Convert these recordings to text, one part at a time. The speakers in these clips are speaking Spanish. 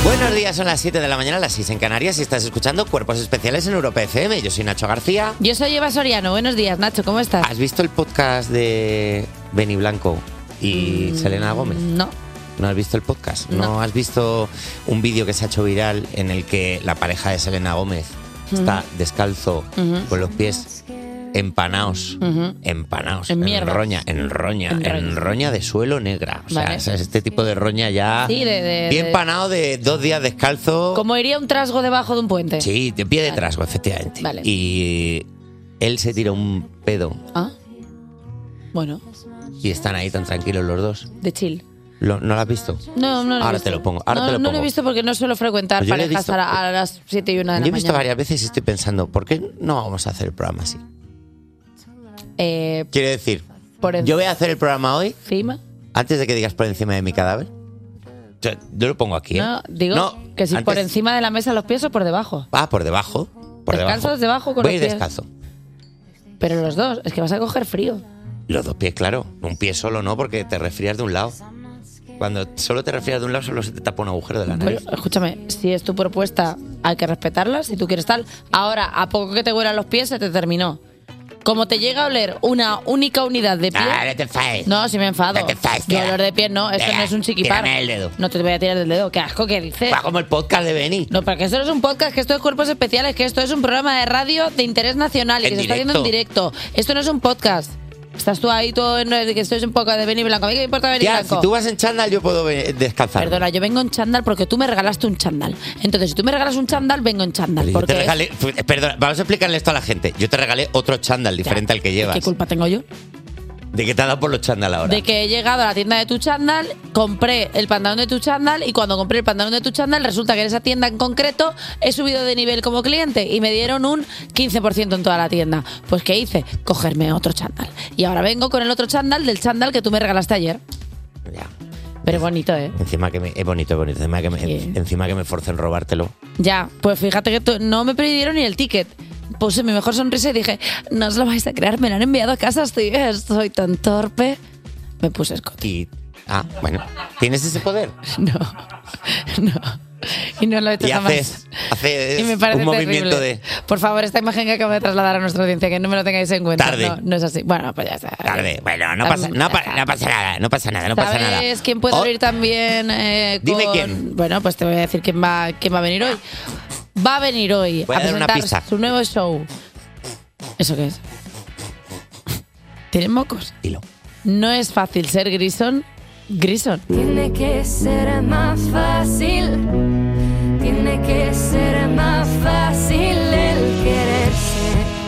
Buenos días, son las 7 de la mañana, las 6 en Canarias y estás escuchando Cuerpos Especiales en Europa FM. Yo soy Nacho García. Yo soy Eva Soriano. Buenos días, Nacho, ¿cómo estás? ¿Has visto el podcast de Benny Blanco y Selena Gómez? No. ¿No has visto el podcast? No. ¿No has visto un vídeo que se ha hecho viral en el que la pareja de Selena Gómez está descalzo con los pies empanaos, empanaos, En mierda. en roña de suelo negra. O sea, Vale. es este tipo de roña ya Sí, bien empanado de 2 días descalzo. Como iría un trasgo debajo de un puente. Sí, de pie de trasgo, efectivamente. Vale. Y él se tira un pedo Ah. Bueno, y están ahí tan tranquilos los dos. de chill. ¿No lo has visto? No lo he Ahora visto. te lo pongo, No lo he visto porque no suelo frecuentar Pues yo lo he parejas visto. a las 7 y 1 de la Yo he visto mañana. varias veces y estoy pensando, ¿por qué no vamos a hacer el programa así? Eh, Quiero decir, por yo voy a hacer el programa hoy encima. antes de que digas por encima de mi cadáver. Yo lo pongo aquí, ¿eh? No, digo No, que si por antes- encima de la mesa los pies o por debajo. Por debajo. Por Descalzos debajo con Voy a los ir pies. descalzo. Pero los dos, es que vas a coger frío. Los dos pies, claro. Un pie solo no, porque te resfrías de un lado. Cuando solo te resfrías de un lado, solo se te tapa un agujero de la nariz. Bueno, escúchame, si es tu propuesta, hay que respetarla, si tú quieres tal. Ahora, a poco que te huelan los pies, se te terminó. Como te llega a oler una única unidad de pie... No te enfades. No, si me enfado. No te enfades, No, tía. olor de pies no, esto Venga, no es un chiquipar. tírame el dedo. No te voy a tirar del dedo, qué asco que dices. Va como el podcast de Benny. No, porque esto no es un podcast, que esto es Cuerpos Especiales, que esto es un programa de radio de interés nacional y En que se está haciendo en directo. Esto no es un podcast. Estás tú ahí todo en que esto es un podcast de Benny Blanco. ¿A mí qué me importa Benny Ya, Blanco? si tú vas en chándal, yo puedo descalzar. Perdona, yo vengo en chándal porque tú me regalaste un chándal. Entonces, si tú me regalas un chándal, vengo en chándal. Yo Porque te regalé, perdona, vamos a explicarle esto a la gente. Yo te regalé otro chándal diferente al que llevas. ¿qué culpa tengo yo? ¿De qué te ha dado por los chándal ahora? De que he llegado a la tienda de tu chándal, compré el pantalón de tu chándal y cuando compré el pantalón de tu chándal resulta que en esa tienda en concreto he subido de nivel como cliente y me dieron un 15% en toda la tienda. Pues ¿qué hice? Cogerme otro chándal. Y ahora vengo con el otro chándal del chándal que tú me regalaste ayer. Ya. Pero bonito, ¿eh? Encima que es bonito. Sí. Encima que me forcen robártelo. Ya, pues fíjate que no me pidieron ni el ticket. Puse mi mejor sonrisa y dije, no os lo vais a creer, me lo han enviado a casa, soy tan torpe. Me puse escote. Bueno, ¿tienes ese poder? No. Y no lo he hecho Y jamás. haces Y me parece un movimiento terrible. Por favor, esta imagen que acabo de trasladar a nuestra audiencia, que no me lo tengáis en cuenta. Tarde. No es así. Bueno, pues ya está. Tarde. Bueno, no pasa nada. ¿Sabes quién puede abrir también? Dime con- quién. Bueno, pues te voy a decir quién va a venir hoy. Va a venir hoy Voy a dar una presentar pista. su nuevo show. ¿Eso qué es? ¿Tienen mocos? Dilo. No es fácil ser Grison. Tiene que ser más fácil. Tiene que ser más fácil el quererse.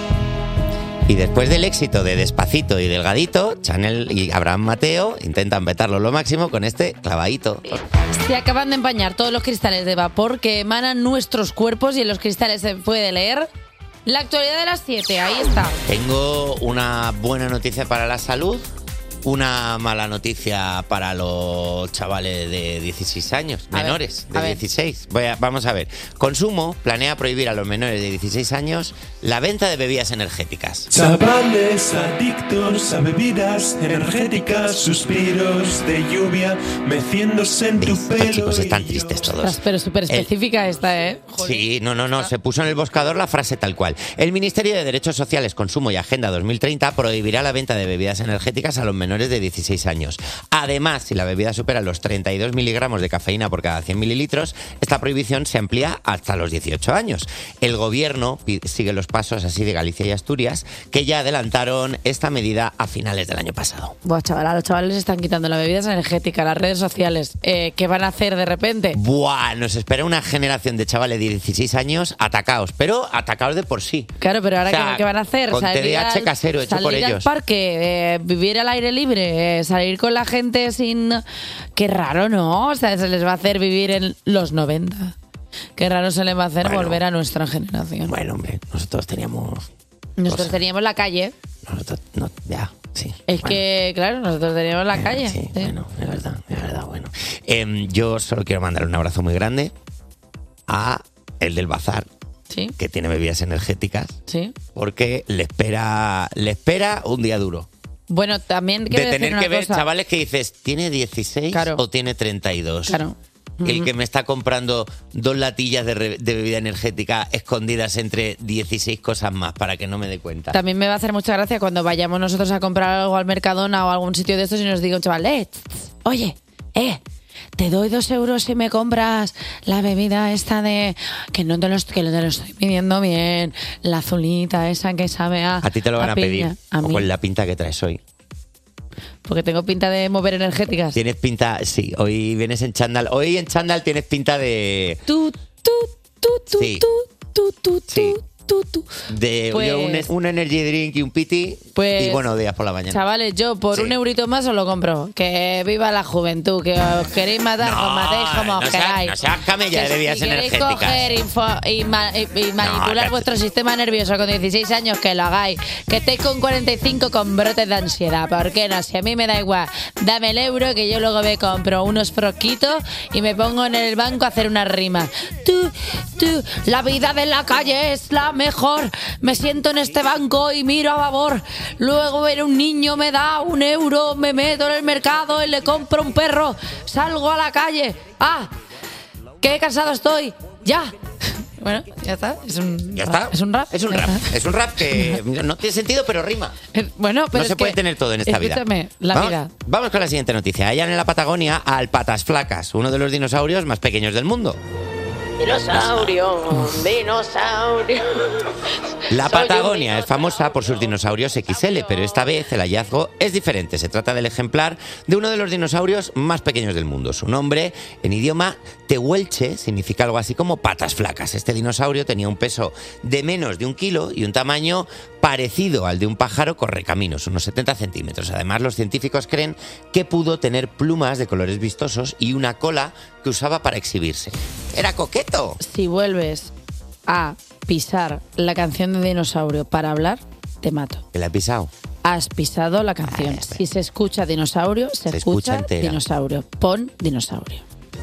Y después del éxito de Despacito y Delgadito, Chanel y Abraham Mateo intentan vetarlo lo máximo con este clavadito. Se acaban de empañar todos los cristales de vapor que emanan nuestros cuerpos y en los cristales se puede leer la actualidad de las 7. Ahí está. Tengo una buena noticia para la salud, una mala noticia para los chavales de 16 años, menores de 16. Vamos a ver. Consumo planea prohibir a los menores de 16 años la venta de bebidas energéticas. Chavales adictos a bebidas energéticas, suspiros de lluvia meciéndose en tu pelo. Estos chicos están tristes todos. Pero súper específica esta, ¿eh? Sí, no. Se puso en el buscador la frase tal cual. El Ministerio de Derechos Sociales, Consumo y Agenda 2030 prohibirá la venta de bebidas energéticas a los menores de 16 años. Además, si la bebida supera los 32 miligramos de cafeína por cada 100 mililitros, esta prohibición se amplía hasta los 18 años. El gobierno sigue los pasos así de Galicia y Asturias, que ya adelantaron esta medida a finales del año pasado. Buah, chaval, los chavales están quitando las bebidas energéticas, las redes sociales. ¿Qué van a hacer de repente? Buah, nos espera una generación de chavales de 16 años atacados, pero atacados de por sí. Claro, pero ahora O sea, ¿qué van a hacer? con Salir TDAH casero hecho por salir al ellos. parque, vivir al aire libre, salir con la gente sin... Qué raro, ¿no? O sea, se les va a hacer vivir en los 90. Qué raro se les va a hacer volver a nuestra generación. Bueno, hombre, nosotros teníamos... Nosotros teníamos la calle. Nosotros, sí. Es que, claro, nosotros teníamos la calle. Sí, bueno, es verdad, bueno. Yo solo quiero mandar un abrazo muy grande a el del bazar, que tiene bebidas energéticas, porque le espera un día duro. Bueno, también quiero De decir tener una que ver cosa. chavales que dices, ¿tiene 16 o tiene 32? Claro. el que me está comprando 2 latillas de bebida energética escondidas entre 16 cosas más para que no me dé cuenta. También me va a hacer mucha gracia cuando vayamos nosotros a comprar algo al Mercadona o a algún sitio de estos y nos diga un chaval, oye, te doy 2 euros si me compras la bebida esta de... Que no te lo estoy pidiendo bien, la azulita esa que sabe a... A ti te lo van a pedir, a o mí. con la pinta que traes hoy. Porque tengo pinta de mover energéticas. Tienes pinta, sí, hoy vienes en chándal. Hoy en chándal tienes pinta de... Sí. Sí. De Pues- un energy drink y un piti Pues, y buenos días por la mañana. Chavales, yo por Sí. 1 eurito más os lo compro. Que viva la juventud, que os queréis matar, os matéis como os queráis. No seas camella Que de bebidas si queréis energéticas. coger y manipular No, vuestro sistema nervioso con 16 años, que lo hagáis. Que estéis con 45 con brotes de ansiedad. ¿Por qué no? Si a mí me da igual, dame el euro que yo luego me compro unos frosquitos y me pongo en el banco a hacer unas rimas. La vida de la calle es la mejor. Me siento en este banco y miro a babor. Luego ver un niño me da 1 euro, me meto en el mercado y le compro un perro. Salgo a la calle. ¡Ah! ¡Qué cansado estoy! ¡Ya! Bueno, ya está. ¿Ya está? Es un rap. Es un Ya rap. está. Es un rap que no tiene sentido, pero rima. Bueno, pero No se puede tener todo en esta vida. Escúchame, la vamos, vida. Vamos con la siguiente noticia. Hallan en la Patagonia al patas flacas, uno de los dinosaurios más pequeños del mundo. Dinosaurio. La Patagonia es famosa por sus dinosaurios XL, pero esta vez el hallazgo es diferente. Se trata del ejemplar de uno de los dinosaurios más pequeños del mundo. Su nombre, en idioma tehuelche, significa algo así como patas flacas. Este dinosaurio tenía un peso de menos de 1 kilo y un tamaño parecido al de un pájaro correcaminos, unos 70 centímetros. Además, los científicos creen que pudo tener plumas de colores vistosos y una cola que usaba para exhibirse. ¡Era coqueto! Si vuelves a pisar la canción de Dinosaurio para hablar, te mato. ¿Que la he pisado? Has pisado la canción. Si se escucha Dinosaurio, se escucha escucha entera. Dinosaurio. Pon Dinosaurio.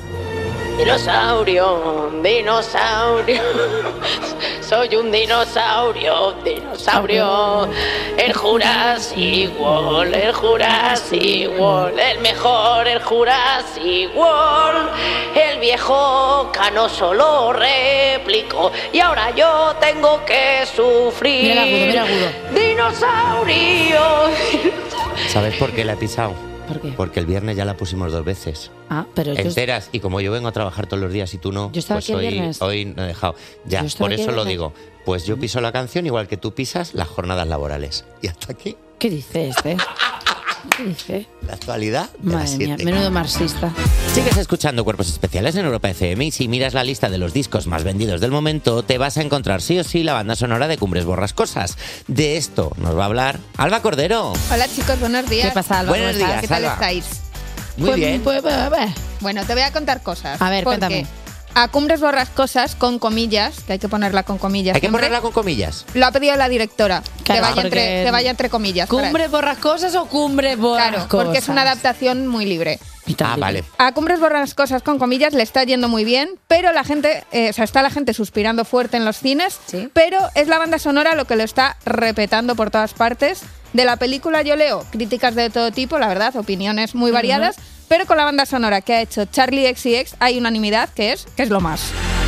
Dinosaurio, dinosaurio, soy un dinosaurio, dinosaurio. El Jurassic World, el Jurassic World, el mejor, el Jurassic World. El viejo canoso lo replicó y ahora yo tengo que sufrir. Mira el agudo. Dinosaurio. ¿Sabes por qué la he pisado? ¿Por qué? Porque el viernes ya la pusimos 2 veces. Ah, pero yo... Enteras, y como yo vengo a trabajar todos los días y tú no, Yo estaba pues aquí el viernes. hoy no he dejado. Ya, Yo estaba por aquí eso el lo viernes. digo. Pues yo piso la canción igual que tú pisas las jornadas laborales. Y hasta aquí, ¿Qué dice este? ¿Qué dice? la actualidad de las Madre mía, 7. menudo marxista. Sigues escuchando Cuerpos Especiales en Europa FM y si miras la lista de los discos más vendidos del momento, te vas a encontrar sí o sí la banda sonora de Cumbres Borrascosas. De esto nos va a hablar Alba Cordero. Hola chicos, buenos días. ¿Qué pasa, Alba? Buenos ¿Cómo estás? días, ¿Qué tal Alba. estáis? Muy bien. A ver. Bueno, te voy a contar cosas. A ver, porque cuéntame. A Cumbres Borrascosas, con comillas, que hay que ponerla con comillas. Hay que siempre, ponerla con comillas. Lo ha pedido la directora. Claro, que vaya entre comillas. ¿Cumbres borrascosas o cumbres borrascosas? Claro, porque es una adaptación muy libre. Ah, vale. A Cumbres Borrascosas con comillas le está yendo muy bien, pero la gente, está la gente suspirando fuerte en los cines, Sí. pero es la banda sonora lo que lo está repetando por todas partes. De la película yo leo críticas de todo tipo, la verdad, opiniones muy variadas, pero con la banda sonora que ha hecho Charlie XCX hay unanimidad que es lo más.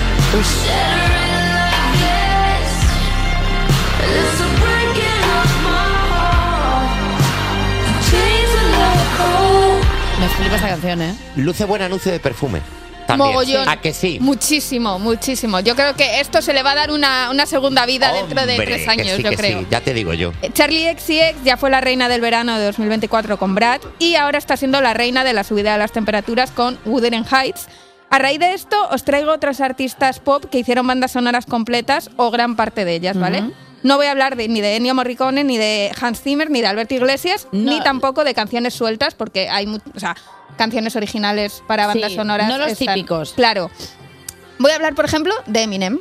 Me flipa esta canción, ¿eh? Luce buen anuncio de perfume. También. Mogollón. ¿A que sí? Muchísimo, muchísimo. Yo creo que esto se le va a dar una segunda vida dentro de Hombre, 3 que años, sí, yo que creo. sí, ya te digo yo. Charlie XCX ya fue la reina del verano de 2024 con Brad y ahora está siendo la reina de la subida de las temperaturas con Wuthering Heights. A raíz de esto os traigo otros artistas pop que hicieron bandas sonoras completas o gran parte de ellas, ¿vale? No voy a hablar ni de Ennio Morricone, ni de Hans Zimmer, ni de Alberto Iglesias, No. ni tampoco de canciones sueltas, porque hay canciones originales para bandas Sí, sonoras. no los están- típicos. Claro. Voy a hablar, por ejemplo, de Eminem.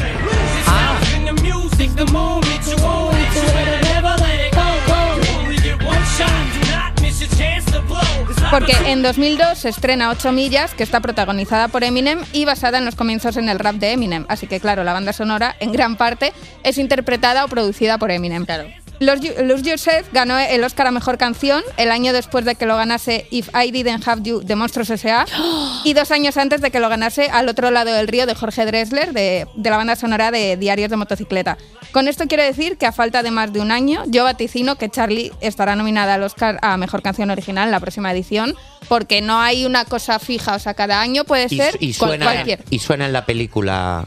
Porque en 2002 se estrena 8 millas, que está protagonizada por Eminem y basada en los comienzos en el rap de Eminem. Así que, claro, la banda sonora, en gran parte, es interpretada o producida por Eminem. Claro. Lose Yourself ganó el Oscar a Mejor Canción el año después de que lo ganase If I Didn't Have You de Monstruos S.A. y 2 años antes de que lo ganase Al Otro Lado del Río de Jorge Drexler de la banda sonora de Diarios de Motocicleta. Con esto quiero decir que a falta de más de un año yo vaticino que Charlie estará nominada al Oscar a Mejor Canción Original en la próxima edición, porque no hay una cosa fija, o sea, cada año puede ser cualquier. Y suena en la película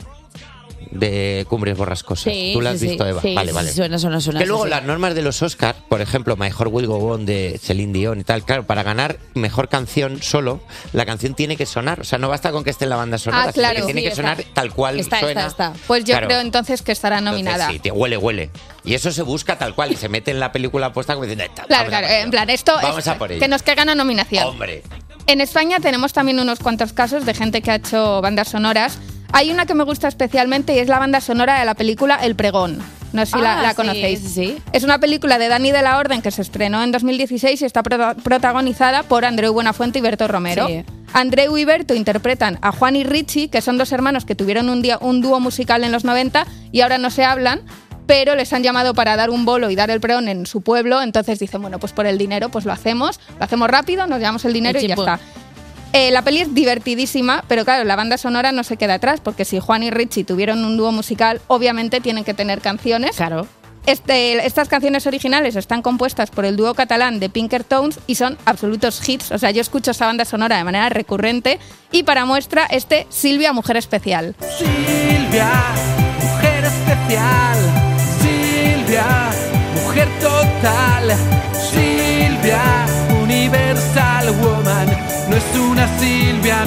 de Cumbres Borrascosas. Sí, ¿Tú la has sí, visto, sí. Eva? Sí, vale, sí, vale. Suena. Que luego sí. las normas de los Oscars, por ejemplo, My Heart Will Go On de Celine Dion y tal, claro, para ganar mejor canción solo, la canción tiene que sonar. O sea, no basta con que esté en la banda sonora, Ah, claro. sino que tiene que sonar tal cual suena. Está. Pues yo Claro. creo entonces que estará nominada. Entonces, sí, huele. Y eso se busca tal cual y se mete en la película puesta como diciendo... Claro, en plan, esto Vamos es a por ello. que nos caiga una nominación. Hombre. En España tenemos también unos cuantos casos de gente que ha hecho bandas sonoras. Hay una que me gusta especialmente y es la banda sonora de la película El Pregón. No sé si la sí, conocéis. Sí. Es una película de Dani de la Orden que se estrenó en 2016 y está protagonizada por Andreu Buenafuente y Berto Romero. Sí. Andreu y Berto interpretan a Juan y Richie, que son 2 hermanos que tuvieron un dúo musical en los 90 y ahora no se hablan, pero les han llamado para dar un bolo y dar el pregón en su pueblo, entonces dicen, bueno, pues por el dinero pues lo hacemos rápido, nos llevamos el dinero y ya está. La peli es divertidísima, pero claro, la banda sonora no se queda atrás, porque si Juan y Richie tuvieron un dúo musical, obviamente tienen que tener canciones. Claro. Estas canciones originales están compuestas por el dúo catalán de Pinkertones y son absolutos hits. O sea, yo escucho esa banda sonora de manera recurrente. Y para muestra, Silvia, Mujer Especial. Silvia, mujer especial. Silvia, mujer total. Silvia, universal woman. No es una Silvia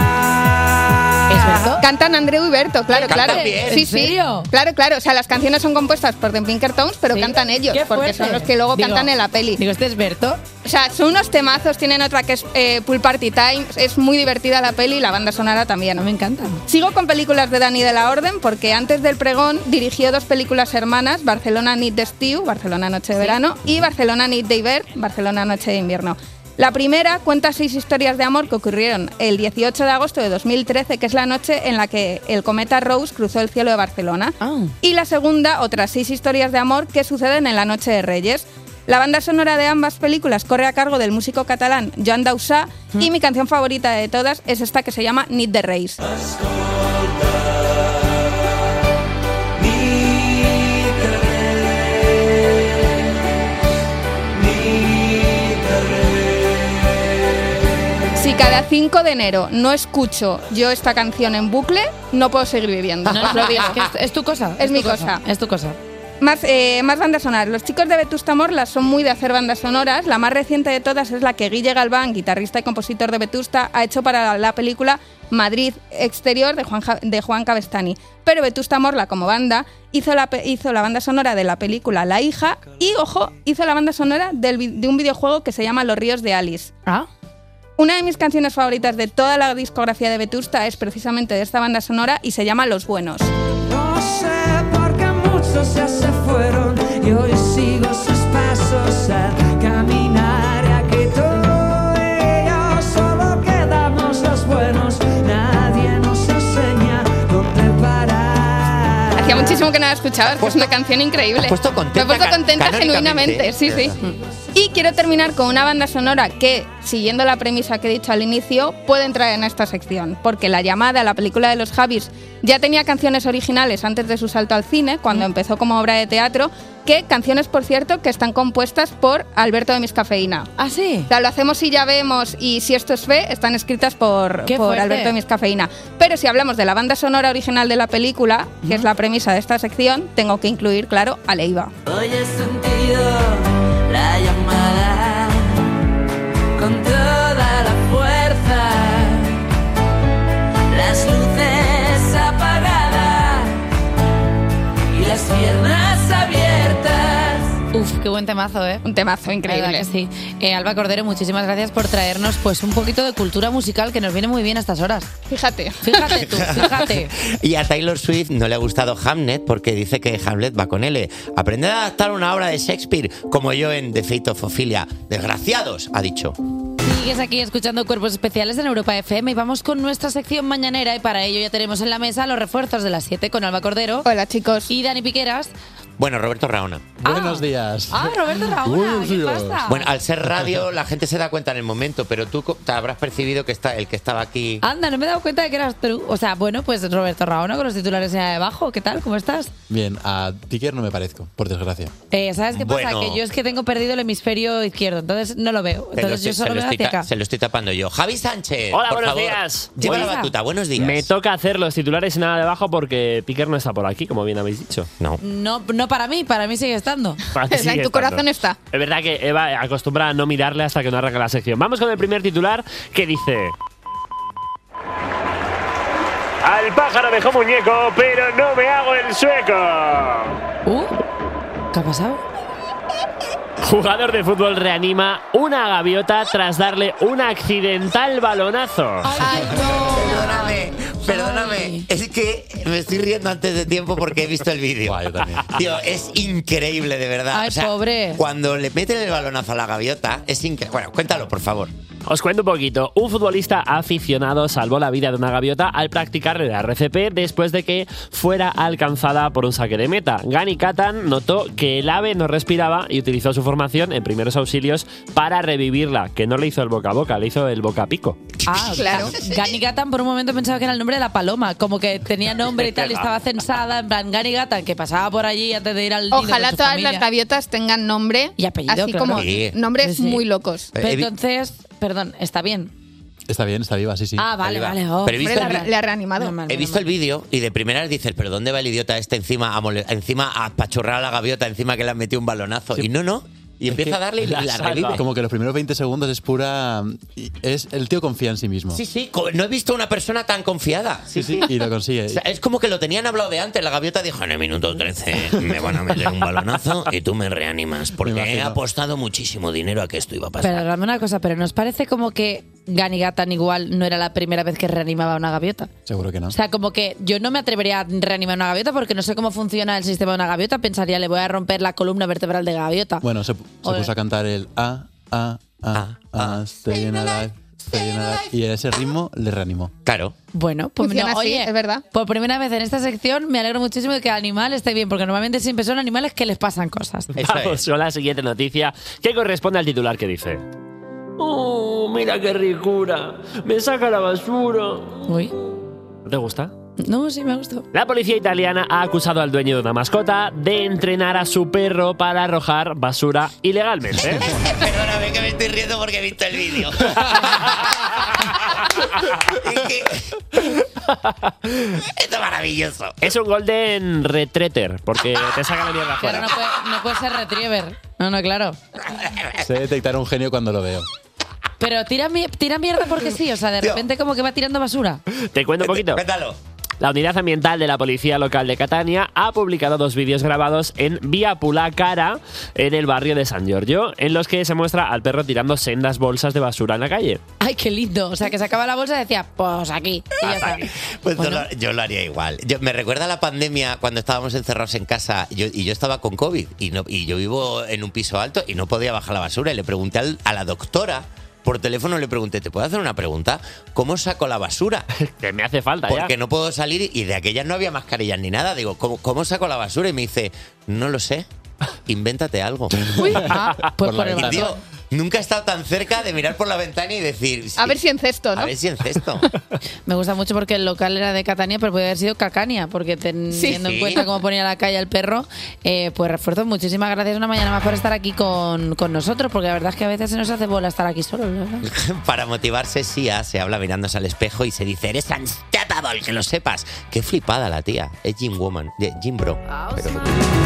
normal. ¿Es Berto? Cantan Andreu y Berto, claro. bien. Sí, ¿En serio? sí. Claro. O sea, las canciones son compuestas por The Pinkertones, pero Sí. cantan ellos, Qué porque fuerte. son los que luego cantan en la peli. Digo, ¿este es Berto? O sea, son unos temazos, tienen otra que es Pool Party Time, es muy divertida la peli y la banda sonora también. Me encantan. Sigo con películas de Dani de la Orden porque antes del pregón dirigió 2 películas hermanas, Barcelona Nit d'Estiu, Barcelona Noche de Verano, y Barcelona Nit d'Hivern, Barcelona Noche de Invierno. La primera cuenta 6 historias de amor que ocurrieron el 18 de agosto de 2013, que es la noche en la que el cometa Rose cruzó el cielo de Barcelona. Y la segunda, otras 6 historias de amor que suceden en la noche de Reyes. La banda sonora de ambas películas corre a cargo del músico catalán Joan Dausà y mi canción favorita de todas es esta que se llama Nit de Reis. Si cada 5 de enero no escucho yo esta canción en bucle, no puedo seguir viviendo. Os lo digo. Es que es tu cosa. Es mi tu cosa. Es tu cosa. Más bandas sonoras. Los chicos de Vetusta Morla son muy de hacer bandas sonoras. La más reciente de todas es la que Guille Galván, guitarrista y compositor de Vetusta, ha hecho para la película Madrid Exterior de Juan Cabestany. Pero Vetusta Morla, como banda, hizo la banda sonora de la película La Hija y, ojo, hizo la banda sonora de un videojuego que se llama Los Ríos de Alice. Una de mis canciones favoritas de toda la discografía de Vetusta es precisamente de esta banda sonora y se llama Los Buenos. No sé por qué muchos ya se fueron y hoy sigo sus pasos al caminar. Aquí tú y yo solo quedamos los buenos, nadie nos enseña dónde parar. Hacía muchísimo que no la escuchaba, es una canción increíble. Me he puesto contenta, Me he puesto contenta canónicamente, genuinamente, sí. Y quiero terminar con una banda sonora que, siguiendo la premisa que he dicho al inicio, puede entrar en esta sección, porque La Llamada, la película de los Javis, ya tenía canciones originales antes de su salto al cine, cuando empezó como obra de teatro, canciones, por cierto, que están compuestas por Alberto de Miscafeína. ¿Ah, sí? O sea, Lo Hacemos y Ya Vemos y Si Esto es Fe están escritas por Alberto de Miscafeína. Pero si hablamos de la banda sonora original de la película, que es la premisa de esta sección, tengo que incluir, claro, a Leiva. Hoy he sentido la llamada con toda la fuerza, las luces apagadas y las piernas abiertas. Uf, qué buen temazo, ¿eh? Un temazo La increíble. verdad que sí. Alba Cordero, muchísimas gracias por traernos pues un poquito de cultura musical que nos viene muy bien a estas horas. Fíjate. Fíjate tú, fíjate. Y a Taylor Swift no le ha gustado Hamlet porque dice que Hamlet va con L. Aprended a adaptar una obra de Shakespeare como yo en The Fate of Ophelia. Desgraciados, ha dicho. Sigues aquí escuchando Cuerpos Especiales en Europa FM y vamos con nuestra sección mañanera y para ello ya tenemos en la mesa los refuerzos de las 7 con Alba Cordero. Hola, chicos. Y Dani Piqueras, Bueno, Roberto Raona. Buenos días. Roberto Raona, Buenos ¿qué días. pasa? Bueno, al ser radio, la gente se da cuenta en el momento, pero tú te habrás percibido que el que estaba aquí... Anda, no me he dado cuenta de que eras tú. O sea, bueno, pues Roberto Raona con los titulares ahí debajo. ¿Qué tal? ¿Cómo estás? Bien, a Ticker no me parezco, por desgracia. ¿Sabes qué pasa? Bueno. Que yo es que tengo perdido el hemisferio izquierdo, entonces no lo veo. Entonces yo solo veo hacia acá. Se lo estoy tapando yo. Javi Sánchez. Hola, por buenos favor, días. Lleva la Hola. batuta, buenos días. Me toca hacer los titulares y nada debajo porque Piquer no está por aquí, como bien habéis dicho. No. No para mí sigue estando. Para ti En sigue tu estando. corazón está. Es verdad que Eva acostumbra a no mirarle hasta que no arranca la sección. Vamos con el primer titular que dice... Al pájaro dejó muñeco, pero no me hago el sueco. ¿Qué ha pasado? Jugador de fútbol reanima una gaviota tras darle un accidental balonazo. Ay, Perdóname, Ay. es que me estoy riendo antes de tiempo porque he visto el vídeo. Guau, yo también. Tío, es increíble, de verdad. Ay, pobre. Cuando le meten el balonazo a la gaviota, es increíble. Bueno, cuéntalo, por favor. Os cuento un poquito. Un futbolista aficionado salvó la vida de una gaviota al practicarle la RCP después de que fuera alcanzada por un saque de meta. Gani Katan notó que el ave no respiraba y utilizó su formación en primeros auxilios para revivirla, que no le hizo el boca a boca, le hizo el boca a pico. Claro. Gani Gatan por un momento pensaba que era el nombre de la paloma, como que tenía nombre y tal, y estaba censada, en plan Gani Gatan, que pasaba por allí antes de ir al nido Ojalá con su todas familia. las gaviotas tengan nombre Y apellido, así claro. como Sí. nombres Sí, sí. muy locos. Pero He vi- entonces, perdón, está bien. Está bien, está viva, sí, sí. Ah, vale, Ahí va. vale. Oh, Pero he visto Hombre, el- le ha reanimado. Normal, He visto el normal. vídeo y de primeras dices, ¿pero dónde va el idiota este encima a apachurrar a la gaviota, encima que le han metido un balonazo? Sí. Y no. Y empieza que a darle y la la salva. revive. Como que los primeros 20 segundos es pura... Es el tío confía en sí mismo. Sí, no he visto una persona tan confiada. Sí, sí, y lo consigue. O sea, es como que lo tenían hablado de antes. La gaviota dijo, en el minuto 13 me van a meter un balonazo y tú me reanimas. Me Porque he imagino. apostado muchísimo dinero a que esto iba a pasar. Pero dame una cosa, pero ¿nos parece como que Gani Gatan igual no era la primera vez que reanimaba a una gaviota? Seguro que no. O sea, como que yo no me atrevería a reanimar una gaviota porque no sé cómo funciona el sistema de una gaviota. Pensaría, le voy a romper la columna vertebral de gaviota. Bueno, se Oye. puso a cantar el staying alive, staying alive. Y en ese ritmo le reanimó. Claro. Bueno, pues Funciona no, así, oye, es verdad. por primera vez en esta sección me alegro muchísimo de que el animal esté bien, porque normalmente siempre son animales que les pasan cosas. Eso Vamos es. con la siguiente noticia que corresponde al titular que dice... ¡Oh, mira qué ricura! ¡Me saca la basura! Uy, ¿No te gusta? no, sí me gustó. La policía italiana ha acusado al dueño de una mascota de entrenar a su perro para arrojar basura ilegalmente. Perdóname que me estoy riendo porque he visto el vídeo. Es que- Esto es maravilloso. Es un golden retriever, porque te saca la mierda Claro, fuera. no puede ser retriever. No, claro. Sé detectar un genio cuando lo veo. Pero tira mierda porque sí, o sea, de Tío. repente como que va tirando basura. Te cuento un poquito. Cuéntalo. La unidad ambiental de la policía local de Catania ha publicado 2 vídeos grabados en Via Pulacara, en el barrio de San Giorgio, en los que se muestra al perro tirando sendas bolsas de basura en la calle. Ay, qué lindo. O sea, que sacaba la bolsa y decía, pues aquí. Y ya está. Pues Bueno. yo lo haría igual. Me recuerda la pandemia cuando estábamos encerrados en casa y yo estaba con COVID y yo vivo en un piso alto y no podía bajar la basura y le pregunté a la doctora. Por teléfono le pregunté, ¿te puedo hacer una pregunta? ¿Cómo saco la basura? Que me hace falta ya. Porque no puedo salir y de aquellas no había mascarillas ni nada. Digo, ¿cómo saco la basura? Y me dice, no lo sé, invéntate algo. Uy, pues Por por la el Y, ventana. tío, balcón. nunca he estado tan cerca de mirar por la ventana y decir... A ver si en cesto, ¿no? A ver si en cesto. Me gusta mucho porque el local era de Catania, pero podría haber sido Cacania, porque teniendo Sí. en cuenta cómo ponía la calle al perro, pues refuerzo. Muchísimas gracias una mañana más por estar aquí con nosotros, porque la verdad es que a veces se nos hace bola estar aquí solos, ¿verdad? Para motivarse, Sia se habla mirándose al espejo y se dice, eres unstoppable, que lo sepas. Qué flipada la tía. Es Jim Woman, Jim Bro. Pero-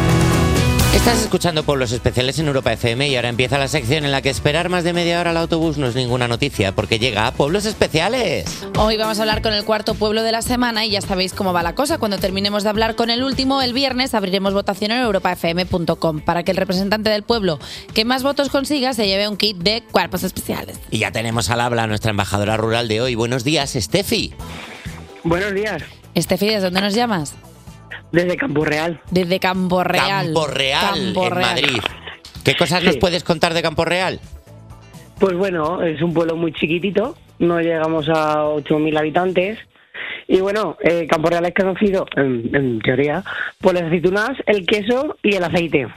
Estás escuchando Pueblos Especiales en Europa FM y ahora empieza la sección en la que esperar más de media hora al autobús no es ninguna noticia, porque llega Pueblos Especiales. Hoy vamos a hablar con el cuarto pueblo de la semana y ya sabéis cómo va la cosa. Cuando terminemos de hablar con el último, el viernes abriremos votación en europafm.com para que el representante del pueblo que más votos consiga se lleve un kit de cuerpos especiales. Y ya tenemos al habla a nuestra embajadora rural de hoy. Buenos días, Steffi. Buenos días, Estefi, ¿desde dónde nos llamas? desde Campo Real. Desde Campo Real. Campo Real, Campo en Real. Madrid. ¿Qué cosas nos Sí. puedes contar de Campo Real? Pues bueno, es un pueblo muy chiquitito, no llegamos a 8.000 habitantes Y bueno, Campo Real es conocido, en teoría, por las aceitunas, el queso y el aceite.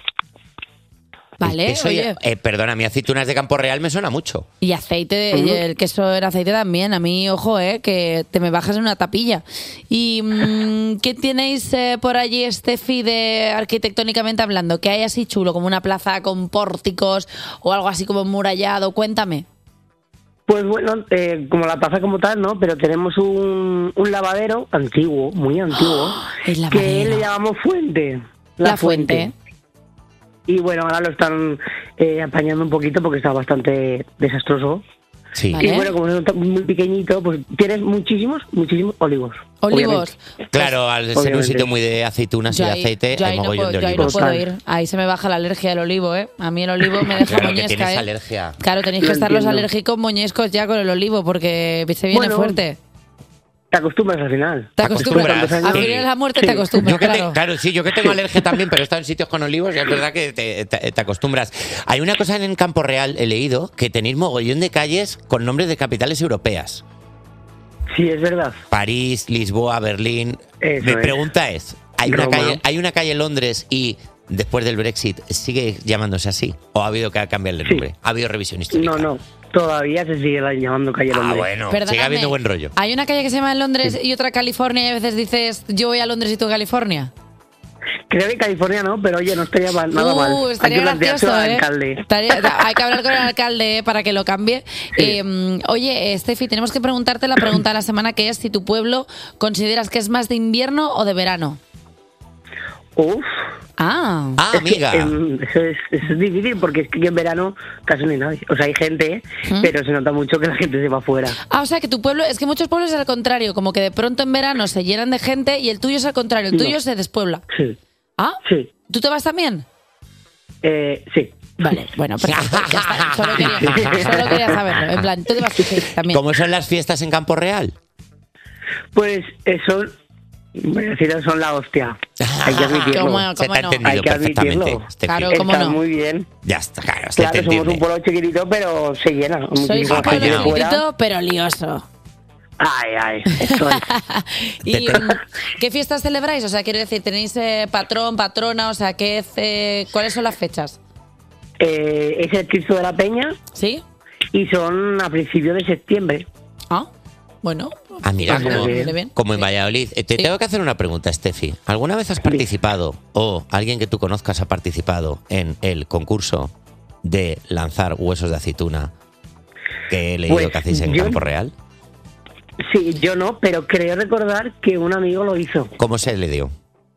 Vale, Eso oye. perdona, a mí aceitunas de Campo Real me suena mucho. Y aceite, y el queso en aceite también. A mí, ojo, que te me bajas en una tapilla. ¿Y qué tenéis por allí, Estefi, de arquitectónicamente hablando? ¿Qué hay así chulo, como una plaza con pórticos o algo así como murallado? Cuéntame. Pues bueno, como la plaza como tal, ¿no? Pero tenemos un lavadero antiguo, muy antiguo, El que lavadero. le llamamos fuente. La fuente. Y bueno, ahora lo están apañando un poquito porque está bastante desastroso. Sí. Y bueno, como es muy pequeñito, pues tienes muchísimos olivos. Olivos. Claro, al ser un Obviamente. sitio muy de aceitunas y Yo de ahí- aceite, yo hay ahí no mogollón puedo- de yo ahí no olivos. puedo ir. Ahí se me baja la alergia del olivo, ¿eh? A mí el olivo me deja Claro que moñesca, tienes ¿eh? alergia. Claro, tenéis que Lo estar los entiendo. alérgicos moñescos ya con el olivo porque se viene Bueno, fuerte. Te acostumbras al final. Te acostumbras. acostumbras, Al sí. final de la muerte Sí. te acostumbras, Yo que claro. claro, sí, yo que tengo alergia también, pero he estado en sitios con olivos y es verdad que te acostumbras. Hay una cosa en Campo Real, he leído, que tenéis mogollón de calles con nombres de capitales europeas. Sí, es verdad. París, Lisboa, Berlín. Eso Mi es. pregunta es, Roma. ¿hay una calle en Londres y después del Brexit sigue llamándose así? ¿O ha habido que cambiarle el Sí. nombre? ¿Ha habido revisión histórica? No, todavía se sigue llamando Calle Londres. Bueno, Perdóname, sigue habiendo buen rollo. Hay una calle que se llama Londres y otra California y a veces dices, yo voy a Londres y tú a California. Creo que California no, pero oye, no estaría nada mal. Estaría Hay que planteárselo gracioso, al ¿eh? alcalde. Hay que hablar con el alcalde para que lo cambie. Oye, Estefi, tenemos que preguntarte la pregunta de la semana, que es si tu pueblo consideras que es más de invierno o de verano. Uf. Ah. Ah, amiga. Eso es difícil porque es que en verano casi no hay nadie. O sea, hay gente, pero se nota mucho que la gente se va afuera. Ah, o sea que tu pueblo, es que muchos pueblos es al contrario, como que de pronto en verano se llenan de gente y el tuyo es al contrario, el No. tuyo se despuebla. Sí. Ah, Sí. ¿tú te vas también? Sí. Vale, bueno, perfecto, ya está. Solo quería saberlo. En plan, tú te vas también. ¿Cómo son las fiestas en Campo Real? Pues eso, voy a decir, son la hostia. Hay que admitirlo. ¿Cómo Se te ha no? entendido Hay que perfectamente. admitirlo. Estefi. Claro, ¿cómo Está no? muy bien. Ya está, claro. se te Claro, somos entiende. un pueblo chiquitito, pero se llena. Sois Muchísima un pueblo gente de fuera. chiquitito, pero lioso. Ay, eso es. ¿Y qué fiestas celebráis? O sea, quiero decir, ¿tenéis patrón, patrona? O sea, ¿cuáles son las fechas? Es el Cristo de la Peña. ¿Sí? Y son a principios de septiembre. Ah, bueno. Ah, mira, Bastante como, bien. como en Valladolid. Te tengo que hacer una pregunta, Estefi. ¿Alguna vez has participado o alguien que tú conozcas ha participado en el concurso de lanzar huesos de aceituna que he leído Pues, que hacéis en yo- Campo Real? Sí, yo no, pero creo recordar que un amigo lo hizo. ¿Cómo se le dio?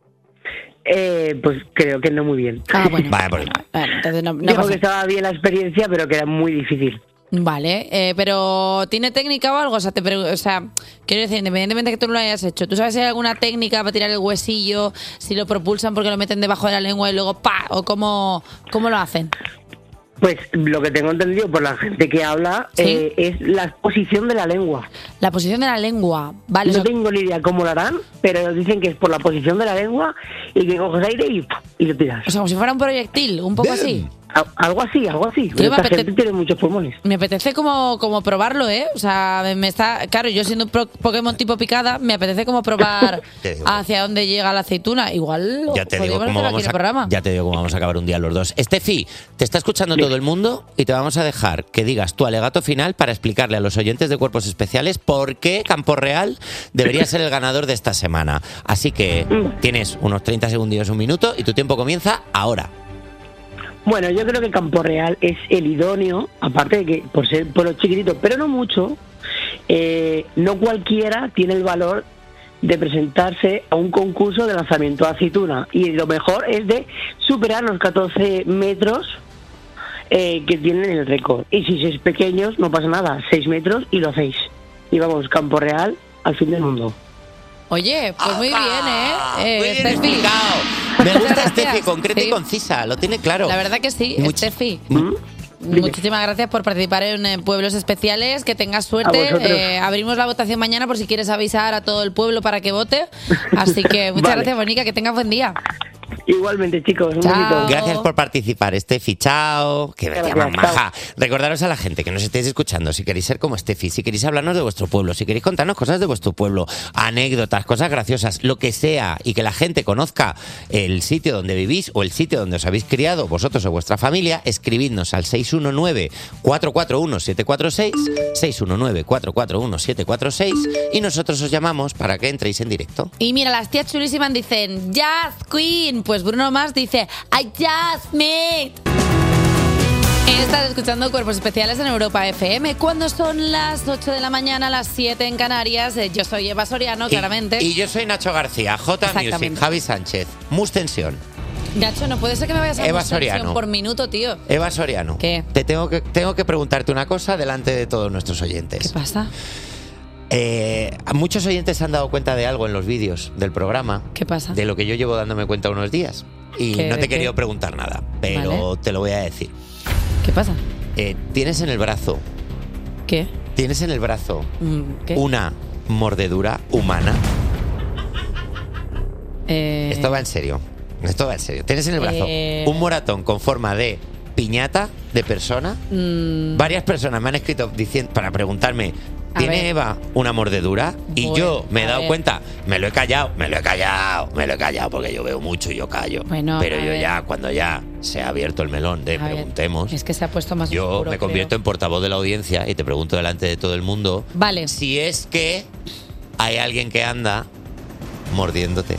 Pues creo que no muy bien. Ah, bueno. Vale, pues, Bueno, entonces no Dijo pasa que estaba bien la experiencia, pero que era muy difícil. Vale, pero ¿tiene técnica o algo? O sea, quiero decir, independientemente de que tú no lo hayas hecho, ¿tú sabes si hay alguna técnica para tirar el huesillo? Si lo propulsan porque lo meten debajo de la lengua y luego ¡pa! ¿O cómo lo hacen? Pues lo que tengo entendido por la gente que habla ¿Sí? es la posición de la lengua. La posición de la lengua, ¿vale? No tengo ni idea cómo lo harán, pero dicen que es por la posición de la lengua y que coges aire y lo tiras. O sea, como si fuera un proyectil, un poco así. Algo así, algo así. Tío, me Esta apete- gente tiene muchos pulmones. Me apetece como probarlo, ¿eh? O sea, claro, yo siendo un Pokémon tipo picada, me apetece como probar Te digo. hacia dónde llega la aceituna. Igual ya te digo podríamos cómo hacer aquí vamos el programa. ya te digo cómo vamos a acabar un día los dos. Estefi, te está escuchando todo el mundo y te vamos a dejar que digas tu alegato final para explicarle a los oyentes de Cuerpos Especiales por qué Campo Real debería ser el ganador de esta semana. Así que tienes unos 30 segundos, un minuto y tu tiempo comienza ahora. Bueno, yo creo que Campo Real es el idóneo, aparte de que por ser pueblo chiquitito, pero no mucho, no cualquiera tiene el valor de presentarse a un concurso de lanzamiento de aceituna. Y lo mejor es de superar los 14 metros que tienen el récord. Y si sois pequeños, no pasa nada, 6 metros y lo hacéis. Y vamos, Campo Real al fin del mundo. Oye, pues muy bien, ¿eh? Muy bien Steffi. explicado. Me Muchas gusta gracias. Steffi, concreta Sí. y concisa, lo tiene claro. La verdad que sí, Steffi. ¿Mm? Muchísimas gracias por participar en Pueblos Especiales. Que tengas suerte. A vosotros. Abrimos la votación mañana por si quieres avisar a todo el pueblo para que vote. Así que muchas Vale. gracias, Bonica. Que tengas buen día. Igualmente, chicos, un Chao. besito. Gracias por participar, Estefi. Chao. Que me Gracias, llaman chao. maja. Recordaros a la gente que nos estéis escuchando, si queréis ser como Estefi, si queréis hablarnos de vuestro pueblo, si queréis contarnos cosas de vuestro pueblo, anécdotas, cosas graciosas, lo que sea, y que la gente conozca el sitio donde vivís o el sitio donde os habéis criado, vosotros o vuestra familia, escribidnos al 619-441-746, 619-441-746, y nosotros os llamamos para que entréis en directo. Y mira, las tías chulísimas dicen Jazz Queen. Pues Bruno Mars dice I just met. Estás escuchando Cuerpos Especiales en Europa FM. Cuando son las 8 de la mañana, las 7 en Canarias. Yo soy Eva Soriano, claramente. Y yo soy Nacho García, J Music, Exactamente. Javi Sánchez, Mustensión. Nacho, no puede ser que me vayas a Eva hacer Soriano. por minuto, tío. Eva Soriano. ¿Qué? Te tengo que preguntarte una cosa delante de todos nuestros oyentes. ¿Qué pasa? Muchos oyentes se han dado cuenta de algo en los vídeos del programa. ¿Qué pasa? De lo que yo llevo dándome cuenta unos días. Y ¿Qué, no de te he qué? querido preguntar nada, pero Vale. te lo voy a decir. ¿Qué pasa? Tienes en el brazo, ¿Qué? ¿Qué? una mordedura humana. Esto va en serio. Tienes en el brazo un moratón con forma de piñata de persona. Varias personas me han escrito para preguntarme, A ¿tiene ver. Eva una mordedura? Y Bueno, yo me he a dado ver. cuenta, me lo he callado porque yo veo mucho y yo callo. Bueno, Pero a yo ver. ya, cuando ya se ha abierto el melón de A ver, preguntemos, es que se ha puesto más yo oscuro, me convierto en portavoz de la audiencia y te pregunto delante de todo el mundo Vale. si es que hay alguien que anda mordiéndote.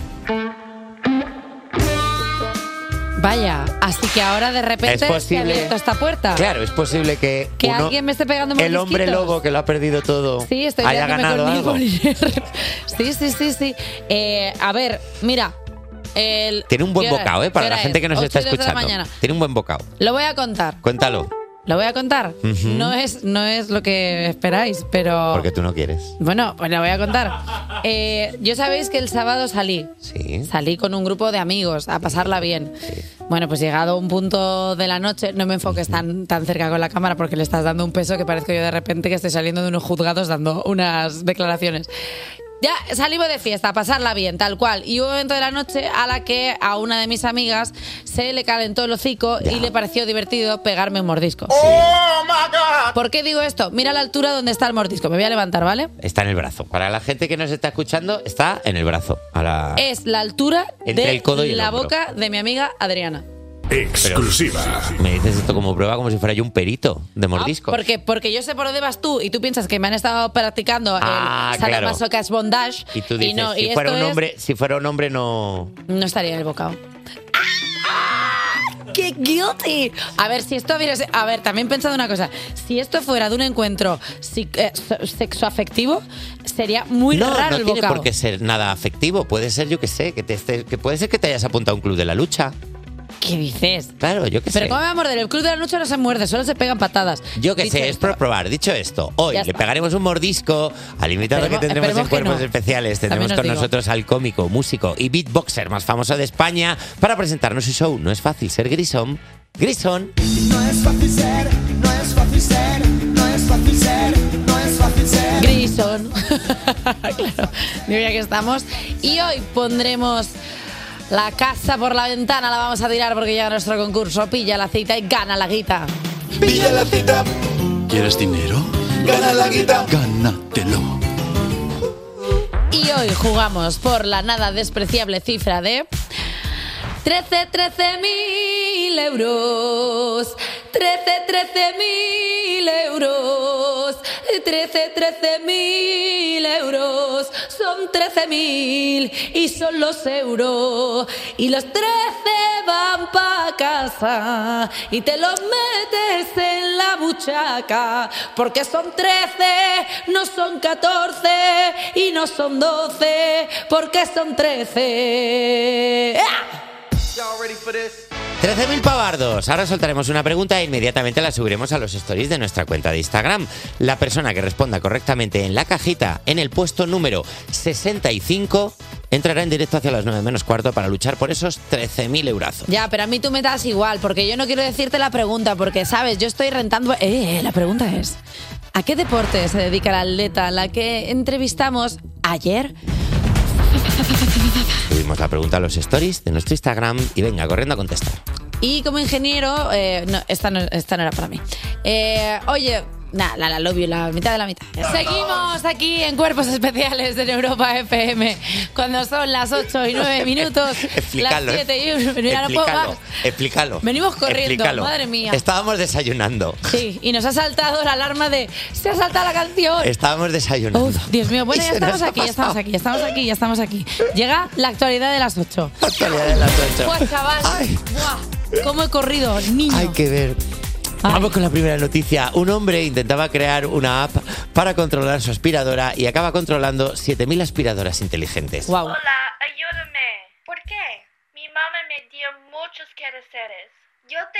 Vaya, así que ahora de repente Es se ha posible. abierto esta puerta. Claro, es posible que, Que alguien me esté pegando el hombre mordisquitos. lobo que lo ha perdido todo Sí, estoy haya quedándome ganado con algo. Bolívar. Sí. A ver, mira. Tiene un buen ¿qué hora bocado, es? para ¿Qué la hora gente es? que nos 8 está y 2 de la escuchando. mañana. Tiene un buen bocado. Lo voy a contar. Cuéntalo, Lo voy a contar. Ujú. No es lo que esperáis, pero... porque tú no quieres. Bueno, pues lo voy a contar. Yo sabéis que el sábado salí. Sí. Salí con un grupo de amigos a pasarla bien. Bueno, pues llegado un punto de la noche, no me enfoques tan cerca con la cámara porque le estás dando un peso que parezco yo de repente que estoy saliendo de unos juzgados dando unas declaraciones. Ya salimos de fiesta, a pasarla bien, tal cual. Y hubo un momento de la noche a la que a una de mis amigas se le calentó el hocico y le pareció divertido pegarme un mordisco. ¿Por qué digo esto? Mira la altura donde está el mordisco. Me voy a levantar, ¿vale? Está en el brazo. Para la gente que nos está escuchando, está en el brazo. Es la altura Entre de el codo y el la hombro. boca de mi amiga Adriana. Exclusiva. Me dices esto como prueba, como si fuera yo un perito de mordisco. Porque yo sé por dónde vas tú y tú piensas que me han estado practicando el claro. sadomasochist bondage Y tú dices, no, si y fuera esto si fuera un hombre no... no estaría en el bocado. ¡Qué guilty! A ver, si esto hubiera... A ver, también he pensado una cosa. Si esto fuera de un encuentro sexoafectivo, sería muy no, raro no el tiene bocado. por qué ser nada afectivo. Puede ser, yo que sé, que puede ser que te hayas apuntado a un club de la lucha. ¿Qué dices? Claro, yo que sé. Pero ¿cómo me va a morder? El club de la noche no se muerde, solo se pegan patadas. Yo que Dicho sé, es esto, por probar. Dicho esto, hoy Ya le está. pegaremos un mordisco al invitado que tendremos en esperemos que Cuerpos no. Especiales. Tendremos También os con digo. nosotros al cómico, músico y beatboxer más famoso de España para presentarnos su show. No es fácil ser Grison. Grison. No es fácil ser, no es fácil ser, no es fácil ser, no es fácil ser. Grison. Claro, digo ya que estamos. Y hoy pondremos la casa por la ventana, la vamos a tirar porque llega nuestro concurso. Pilla la cita y gana la guita. Pilla la cita, ¿Quieres dinero? gana la guita. Gánatelo. Y hoy jugamos por la nada despreciable cifra de 13.000 euros. 13.000 euros. 13.000 euros. Son 13.000 y son los euros. Y los 13 van pa' casa y te los metes en la buchaca. Porque son 13, no son 14 y no son 12. Porque son 13. ¡Ah! 13.000 pavardos. Ahora soltaremos una pregunta e inmediatamente la subiremos a los stories de nuestra cuenta de Instagram. La persona que responda correctamente en la cajita, en el puesto número 65, entrará en directo hacia las 9 menos cuarto para luchar por esos 13.000 eurazos. Ya, pero a mí tú me das igual, porque yo no quiero decirte la pregunta, porque, ¿sabes? Yo estoy rentando... la pregunta es, ¿a qué deporte se dedica la atleta a la que entrevistamos ayer? Subimos la pregunta a los stories de nuestro Instagram y venga, corriendo a contestar. Y como ingeniero, no, esta no era para mí. Oye, nada, la love you, la mitad de la mitad. Seguimos aquí en Cuerpos Especiales de Europa FM, cuando son las 8 y 9 minutos, Explícalo, las 7 y 1. Mira, no puedo más. Explícalo. Venimos corriendo, Explícalo. madre mía. Estábamos desayunando. Sí, y nos ha saltado la alarma de se ha saltado la canción. Estábamos desayunando. Uf, Dios mío, bueno, Y ya se nos estamos ha aquí, ya estamos pasado. aquí, ya estamos aquí, ya estamos aquí. Llega la actualidad de las 8. La actualidad de las 8. Pues chaval, ¡buah! ¿Cómo he corrido, niño? Hay que ver. Vamos con la primera noticia. Un hombre intentaba crear una app para controlar su aspiradora y acaba controlando 7.000 aspiradoras inteligentes. Wow. Hola, ayúdame. ¿Por qué? Mi mamá me dio muchos quehaceres. Yo te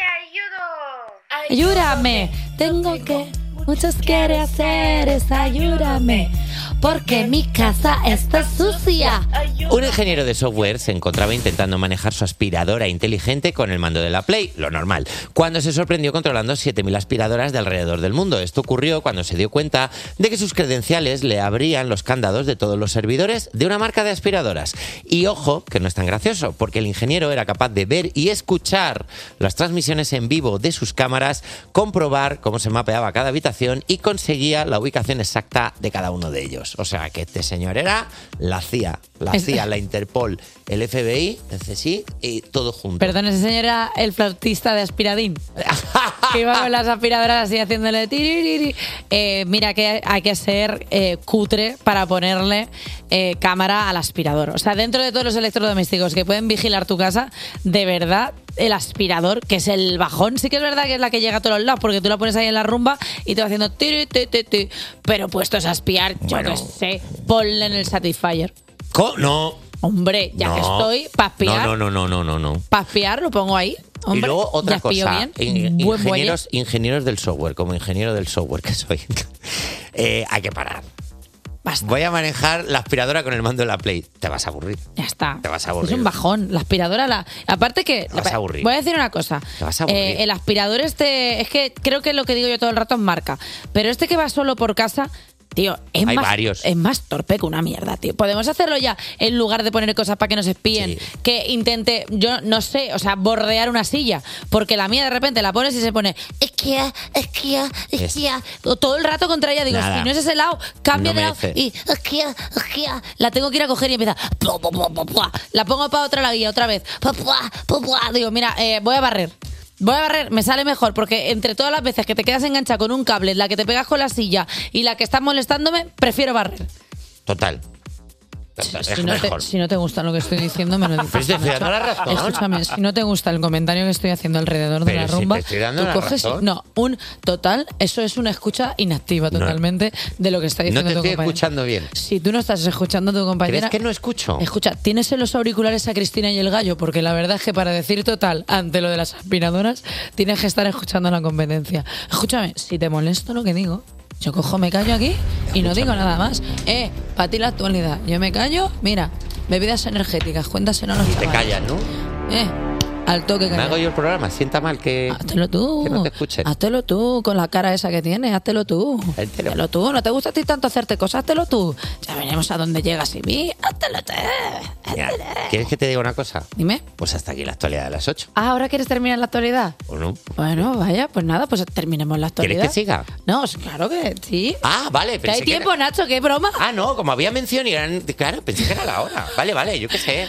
ayudo. Ayúdame, tengo que muchos quehaceres, ayúdame, porque mi casa está sucia. Un ingeniero de software se encontraba intentando manejar su aspiradora inteligente con el mando de la Play, lo normal, cuando se sorprendió controlando 7.000 aspiradoras de alrededor del mundo. Esto ocurrió cuando se dio cuenta de que sus credenciales le abrían los candados de todos los servidores de una marca de aspiradoras. Y ojo, que no es tan gracioso, porque el ingeniero era capaz de ver y escuchar las transmisiones en vivo de sus cámaras, comprobar cómo se mapeaba cada habitación y conseguía la ubicación exacta de cada uno de ellos. O sea, que este señor era la CIA, la Interpol, el FBI, el CSI y todo junto. Perdón, ese señor era el flautista de aspiradín. Que iba con las aspiradoras así haciéndole tiririri. Mira que hay que ser cutre para ponerle cámara al aspirador. O sea, dentro de todos los electrodomésticos que pueden vigilar tu casa, de verdad, el aspirador, que es el bajón, sí que es verdad que es la que llega a todos los lados, porque tú la pones ahí en la rumba y te va haciendo tiri, ti, ti, ti. Pero puestos a espiar, yo Bueno. no sé, ponle en el Satisfyer. No. Hombre, ya No. que estoy, para espiar, No. para espiar lo pongo ahí. Hombre, Y luego otra ya espío cosa, bien. Buen muelle. ingenieros del software, como ingeniero del software que soy, hay que parar. Voy a manejar la aspiradora con el mando de la Play. Te vas a aburrir. Ya está. Te vas a aburrir. Es un bajón. La aspiradora, aparte que... Te vas a aburrir. Voy a decir una cosa. Te vas a aburrir. El aspirador es que creo que lo que digo yo todo el rato es marca. Pero este que va solo por casa... Tío, Hay varios. es más torpe que una mierda, tío. Podemos hacerlo ya en lugar de poner cosas para que nos espíen, que intente, yo no sé, o sea, bordear una silla. Porque la mía de repente la pones y se pone esquía. Todo el rato contra ella. Digo, Nada. si no es ese lado, cambia No de lado merece. y esquía. La tengo que ir a coger y empieza. La pongo para otra la guía otra vez. Digo, mira, voy a barrer. Me sale mejor porque entre todas las veces que te quedas enganchada con un cable, la que te pegas con la silla y la que estás molestándome, prefiero barrer. Total. Es mejor. Si no te gusta lo que estoy diciendo, me lo dices. Pero si te estoy dando la razón. Escúchame, si no te gusta el comentario que estoy haciendo alrededor de Pero la si rumba, te estoy dando tú la coges y- razón. No, eso es una escucha inactiva totalmente de lo que está No diciendo te tu estoy compañera. escuchando bien. Si tú no estás escuchando a tu compañera... ¿Crees que no escucho? Escucha, tienes en los auriculares a Cristina y el gallo, porque la verdad es que para decir total ante lo de las aspiradoras, tienes que estar escuchando la competencia. Escúchame, si te molesto lo que digo, yo cojo, me callo aquí y no digo nada más. Para ti la actualidad. Yo me callo, mira, bebidas energéticas, cuéntaselo a los Y te chavales. callas, ¿no? Al toque Me callar. hago yo el programa. Sienta mal que... Háztelo tú. Que no te escuchen. Háztelo tú, con la cara esa que tienes, háztelo tú. Háztelo tú. ¿No te gusta a ti tanto hacerte cosas? Háztelo tú. Ya veremos a dónde llegas y mí. Háztelo tú. Mira, ¿quieres que te diga una cosa? Dime. Pues hasta aquí la actualidad de las 8. Ah, ¿ahora quieres terminar la actualidad? ¿O no? Bueno, vaya, pues nada, pues terminemos la actualidad. ¿Quieres que siga? No, claro que sí. Ah, vale. Que Pensé hay tiempo, era... Nacho, qué broma. Ah, no, como había mención y eran... Claro, pensé que era la hora. Vale, yo qué sé.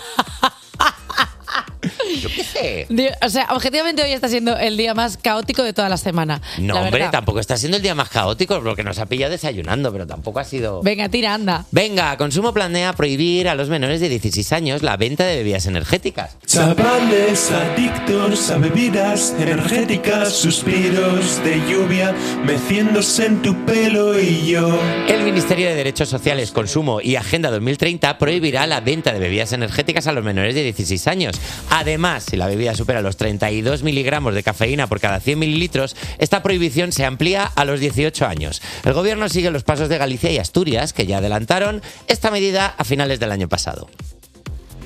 Yo qué sé. O sea, objetivamente hoy está siendo el día más caótico de toda la semana. No, la hombre, verdad. tampoco está siendo el día más caótico porque nos ha pillado desayunando, pero tampoco ha sido... Venga, tira, anda. Venga, Consumo planea prohibir a los menores de 16 años la venta de bebidas energéticas. Chavales adictos a bebidas energéticas, suspiros de lluvia meciéndose en tu pelo y yo. El Ministerio de Derechos Sociales, Consumo y Agenda 2030 prohibirá la venta de bebidas energéticas a los menores de 16 años. Además, si la bebida supera los 32 miligramos de cafeína por cada 100 mililitros, esta prohibición se amplía a los 18 años. El gobierno sigue los pasos de Galicia y Asturias, que ya adelantaron esta medida a finales del año pasado.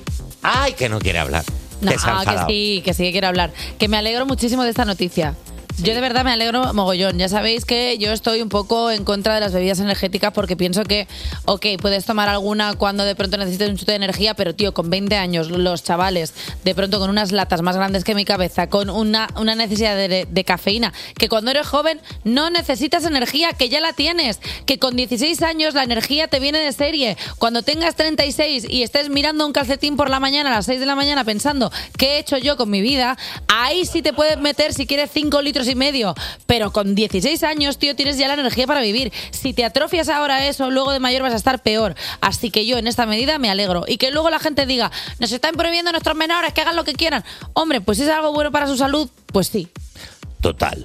¡Ay, que no quiere hablar! No, Que se ha enfadado. que sí que quiero hablar. Que me alegro muchísimo de esta noticia. Yo de verdad me alegro mogollón. Ya sabéis que yo estoy un poco en contra de las bebidas energéticas porque pienso que, ok, puedes tomar alguna cuando de pronto necesites un chute de energía, pero tío, con 20 años los chavales, de pronto con unas latas más grandes que mi cabeza, con una necesidad de cafeína, que cuando eres joven no necesitas energía, que ya la tienes, que con 16 años la energía te viene de serie. Cuando tengas 36 y estés mirando un calcetín por la mañana a las 6 de la mañana pensando ¿qué he hecho yo con mi vida? Ahí sí te puedes meter si quieres 5 litros y medio, pero con 16 años, tío, tienes ya la energía para vivir. Si te atrofias ahora eso, luego de mayor vas a estar peor. Así que yo en esta medida me alegro. Y que luego la gente diga, nos están prohibiendo a nuestros menores que hagan lo que quieran. Hombre, pues si es algo bueno para su salud, pues sí. Total.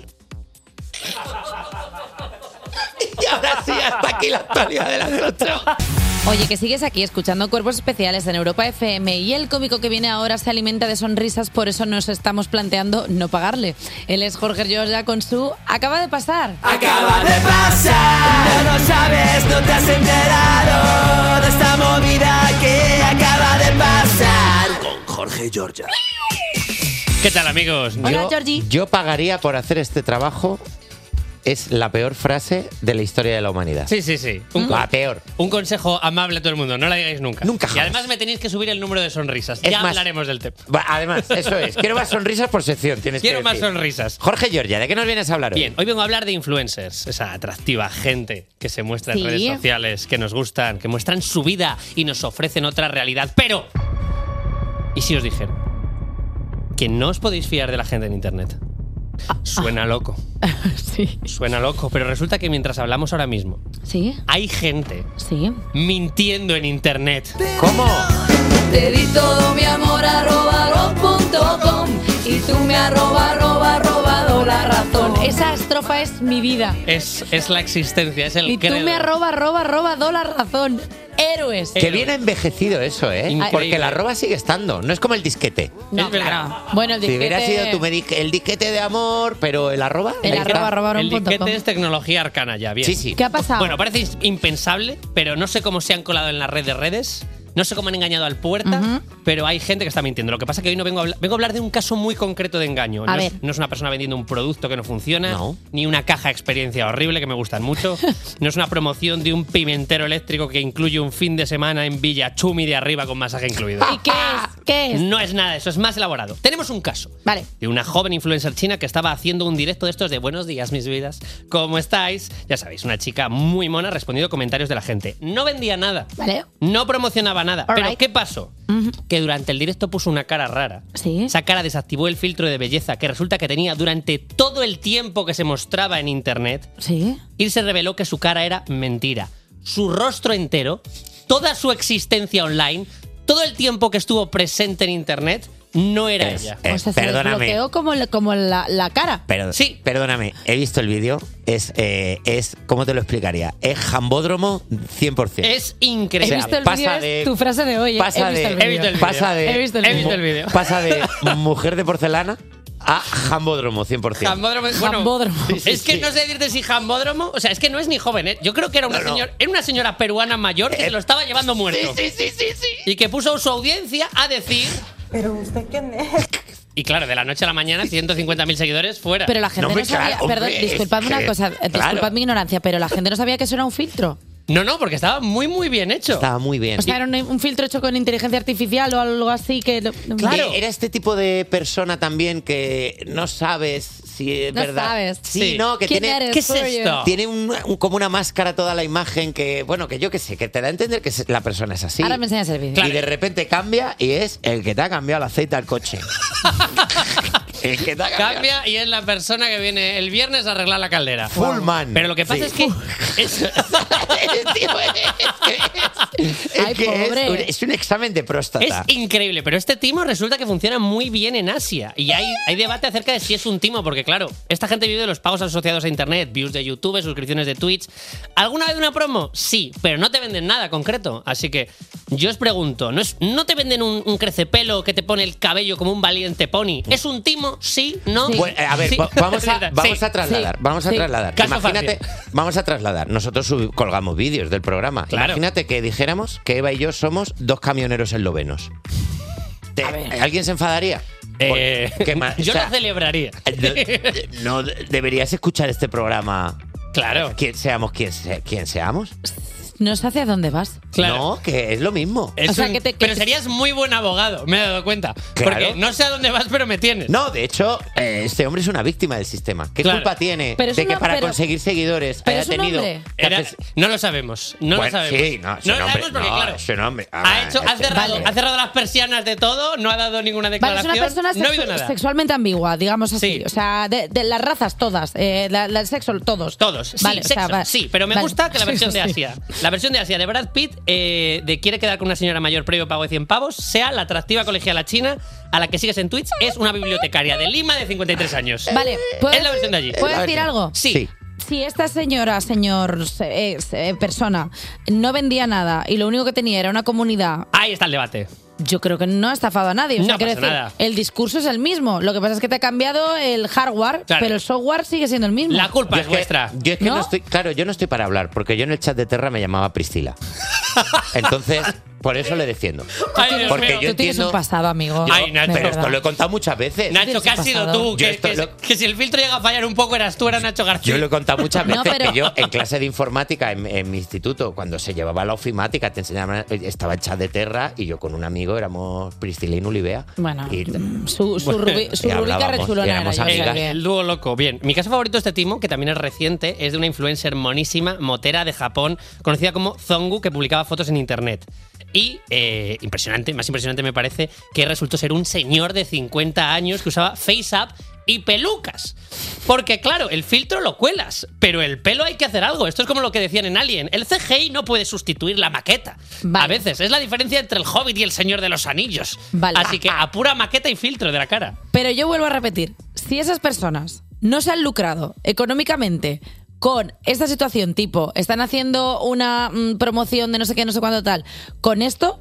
Y ahora sí, hasta aquí la actualidad de las 8. Oye, que sigues aquí escuchando Cuerpos Especiales en Europa FM y el cómico que viene ahora se alimenta de sonrisas, por eso nos estamos planteando no pagarle. Él es Jorge Giorgia con su Acaba de pasar. Acaba de pasar, no sabes, no te has enterado de esta movida que acaba de pasar. Con Jorge Giorgia. ¿Qué tal, amigos? Hola, Georgie. Yo pagaría por hacer este trabajo. Es la peor frase de la historia de la humanidad. Sí, sí, sí. La peor. Un consejo amable a todo el mundo, no la digáis nunca. Nunca Y jamás. además me tenéis que subir el número de sonrisas. Es Ya más- hablaremos del tema. Además, eso es. Quiero más sonrisas por sección. Quiero más sonrisas. Jorge Giorgia, ¿de qué nos vienes a hablar hoy? Bien, hoy vengo a hablar de influencers, esa atractiva gente que se muestra en Sí. redes sociales, que nos gustan, que muestran su vida y nos ofrecen otra realidad. Pero, ¿y si os dijera que no os podéis fiar de la gente en internet? Suena loco. Sí. Suena loco, pero resulta que mientras hablamos ahora mismo, ¿Sí? hay gente Sí. mintiendo en internet. ¿Cómo? Te di todo mi amor @ros.com y tú me robado la razón. Esa estrofa es mi vida. Es la existencia, es el Y tú credo. me robado la razón. Héroes. Que bien ha envejecido eso, ¿eh? Increíble. Porque la arroba sigue estando. No es como el disquete. No, Es verdad. claro. Bueno, el Si hubiera disquete- sido el disquete de amor, pero el arroba. El ahí está. El disquete es tecnología arcana ya, bien. Sí, sí. ¿Qué ha pasado? Bueno, parece impensable, pero no sé cómo se han colado en la red de redes. No sé cómo han engañado al puerta, pero hay gente que está mintiendo. Lo que pasa es que hoy no vengo a hablar de un caso muy concreto de engaño. A No ver. no es una persona vendiendo un producto que no funciona, No. ni una caja de experiencia horrible que me gustan mucho. No es una promoción de un pimentero eléctrico que incluye un fin de semana en Villa Chumi de arriba con masaje incluido. ¿Y qué es? ¿Qué es? No es nada de eso, es más elaborado. Tenemos un caso Vale. de una joven influencer china que estaba haciendo un directo de estos de buenos días, mis vidas, ¿cómo estáis? Ya sabéis, una chica muy mona respondiendo comentarios de la gente. No vendía nada, Vale. no promocionaba nada. All Pero right. ¿qué pasó? Que durante el directo puso una cara rara. Sí. Esa cara desactivó el filtro de belleza que resulta que tenía durante todo el tiempo que se mostraba en internet. Sí. Y se reveló que su cara era mentira. Su rostro entero, toda su existencia online, todo el tiempo que estuvo presente en internet, no era ella. O sea, se Perdóname. desbloqueó como la cara. Sí. Perdóname, he visto el vídeo. Es, ¿cómo te lo explicaría? Es jambódromo 100%. Es increíble. He visto el pasa vídeo, de- es tu frase de hoy. Pasa He visto de, el vídeo. pasa de, He visto el vídeo. Pasa de mujer de porcelana a jambódromo 100%. Jambódromo, bueno, Jambódromo. es que no sé decirte si jambódromo, o sea, es que no es ni joven, ¿eh? Yo creo que era una, era una señora peruana mayor que se lo estaba llevando muerto. Sí. Y que puso a su audiencia a decir... ¿Pero usted quién es? Y claro, de la noche a la mañana, 150.000 seguidores fuera. Pero la gente no, sabía. Perdón, disculpadme una cosa. Disculpad mi ignorancia, pero la gente no sabía que eso era un filtro. No, porque estaba muy, muy bien hecho. Estaba muy bien. O sea, era un filtro hecho con inteligencia artificial o algo así que... Claro. Era este tipo de persona también que no sabes si es No verdad. sabes. Sí, no, que ¿Quién tiene. eres? ¿Qué es esto? Tiene como una máscara toda la imagen que, bueno, que yo qué sé, que te da a entender que la persona es así. Ahora me enseñas el vídeo. Y de repente cambia y es el que te ha cambiado el aceite al coche. El que te ha cambiado. Cambia y es la persona que viene el viernes a arreglar la caldera. Full man. Pero lo que pasa Sí. es que... Ay, pobre. Es un examen de Es próstata. increíble, pero este timo resulta que funciona muy bien en Asia. Y hay debate acerca de si es un timo, porque claro, esta gente vive de los pagos asociados a internet, views de YouTube, suscripciones de Twitch. ¿Alguna vez una promo? Sí, pero no te venden nada concreto. Así que yo os pregunto, ¿no te venden un crecepelo que te pone el cabello como un valiente pony? ¿Es un timo? ¿Sí? ¿No? Bueno, a ver, Sí. vamos a Sí. trasladar. Vamos a Sí. trasladar. Caso Imagínate, fácil. vamos a trasladar. Nosotros colgamos vídeos del programa. Claro. Imagínate que dijéramos que Eva y yo somos dos camioneros eslovenos. ¿Alguien se enfadaría? ¿Qué más? Yo O sea, lo celebraría. No deberías escuchar este programa. Claro. ¿Quién seamos? No sé hacia dónde vas. Claro. No, que es lo mismo. Pero serías muy buen abogado, me he dado cuenta. Claro. Porque no sé a dónde vas, pero me tienes. No, de hecho, este hombre es una víctima del sistema. ¿Qué Claro. culpa tiene Pero es de que una- para pero- conseguir seguidores pero haya es un tenido... hombre. No lo sabemos. No Bueno, lo sabemos. sí, no, no ese lo nombre, sabemos porque, no, claro. ese nombre. Ha cerrado las persianas de todo, no ha dado ninguna Vale, es declaración. una persona no ha habido nada. sexualmente ambigua, digamos así. Sí. O sea, de las razas todas. El sexo, todos. Todos, sí, Vale, o sea, sexo, va- sí, pero me vale. gusta que la versión de Sí. Asia, la versión de Asia de Brad Pitt, de quiere quedar con una señora mayor previo pago de 100 pavos, sea la atractiva colegiala china a la que sigues en Twitch, es una bibliotecaria de Lima de 53 años. Vale, Es la versión de allí. ¿Puedo decir algo? Sí. Si esta persona no vendía nada y lo único que tenía era una comunidad, Ahí está el debate. yo creo que no ha estafado a nadie. O sea, No quiero pasa decir, nada. el discurso es el mismo. Lo que pasa es que te ha cambiado el hardware, Claro. pero el software sigue siendo el mismo. La culpa es vuestra. Yo es que ¿No? no estoy, claro, yo no estoy para hablar, porque yo en el chat de Terra me llamaba Priscila. Entonces, por eso le defiendo. Ay, Dios Porque mío. yo Tú tienes entiendo. un pasado, amigo. Ay, Nacho. De Pero verdad. esto lo he contado muchas veces. Nacho, que has sido tú. Yo Que si el filtro llega a fallar un poco, eras tú, era Nacho García. Yo lo he contado muchas veces No, pero- que yo en clase de informática en mi instituto, cuando se llevaba la ofimática, te enseñaban, estaba el chat de Terra y yo con un amigo éramos Priscila y Nulibea. Bueno, Y- su y rubica hablábamos, rechulona y era éramos yo, o sea amigas. que- El dúo loco. Bien, mi caso favorito de este timo, que también es reciente, es de una influencer monísima, motera de Japón, conocida como Zongu, que publicaba fotos en internet. Y impresionante, más impresionante me parece, que resultó ser un señor de 50 años que usaba FaceApp y pelucas. Porque claro, el filtro lo cuelas, pero el pelo hay que hacer algo. Esto es como lo que decían en Alien. El CGI no puede sustituir la maqueta. A veces es la diferencia entre el Hobbit y el Señor de los Anillos. Vale. Así que a pura maqueta y filtro de la cara. Pero yo vuelvo a repetir, si esas personas no se han lucrado económicamente con esta situación, tipo, están haciendo una promoción de no sé qué, no sé cuándo tal, con esto,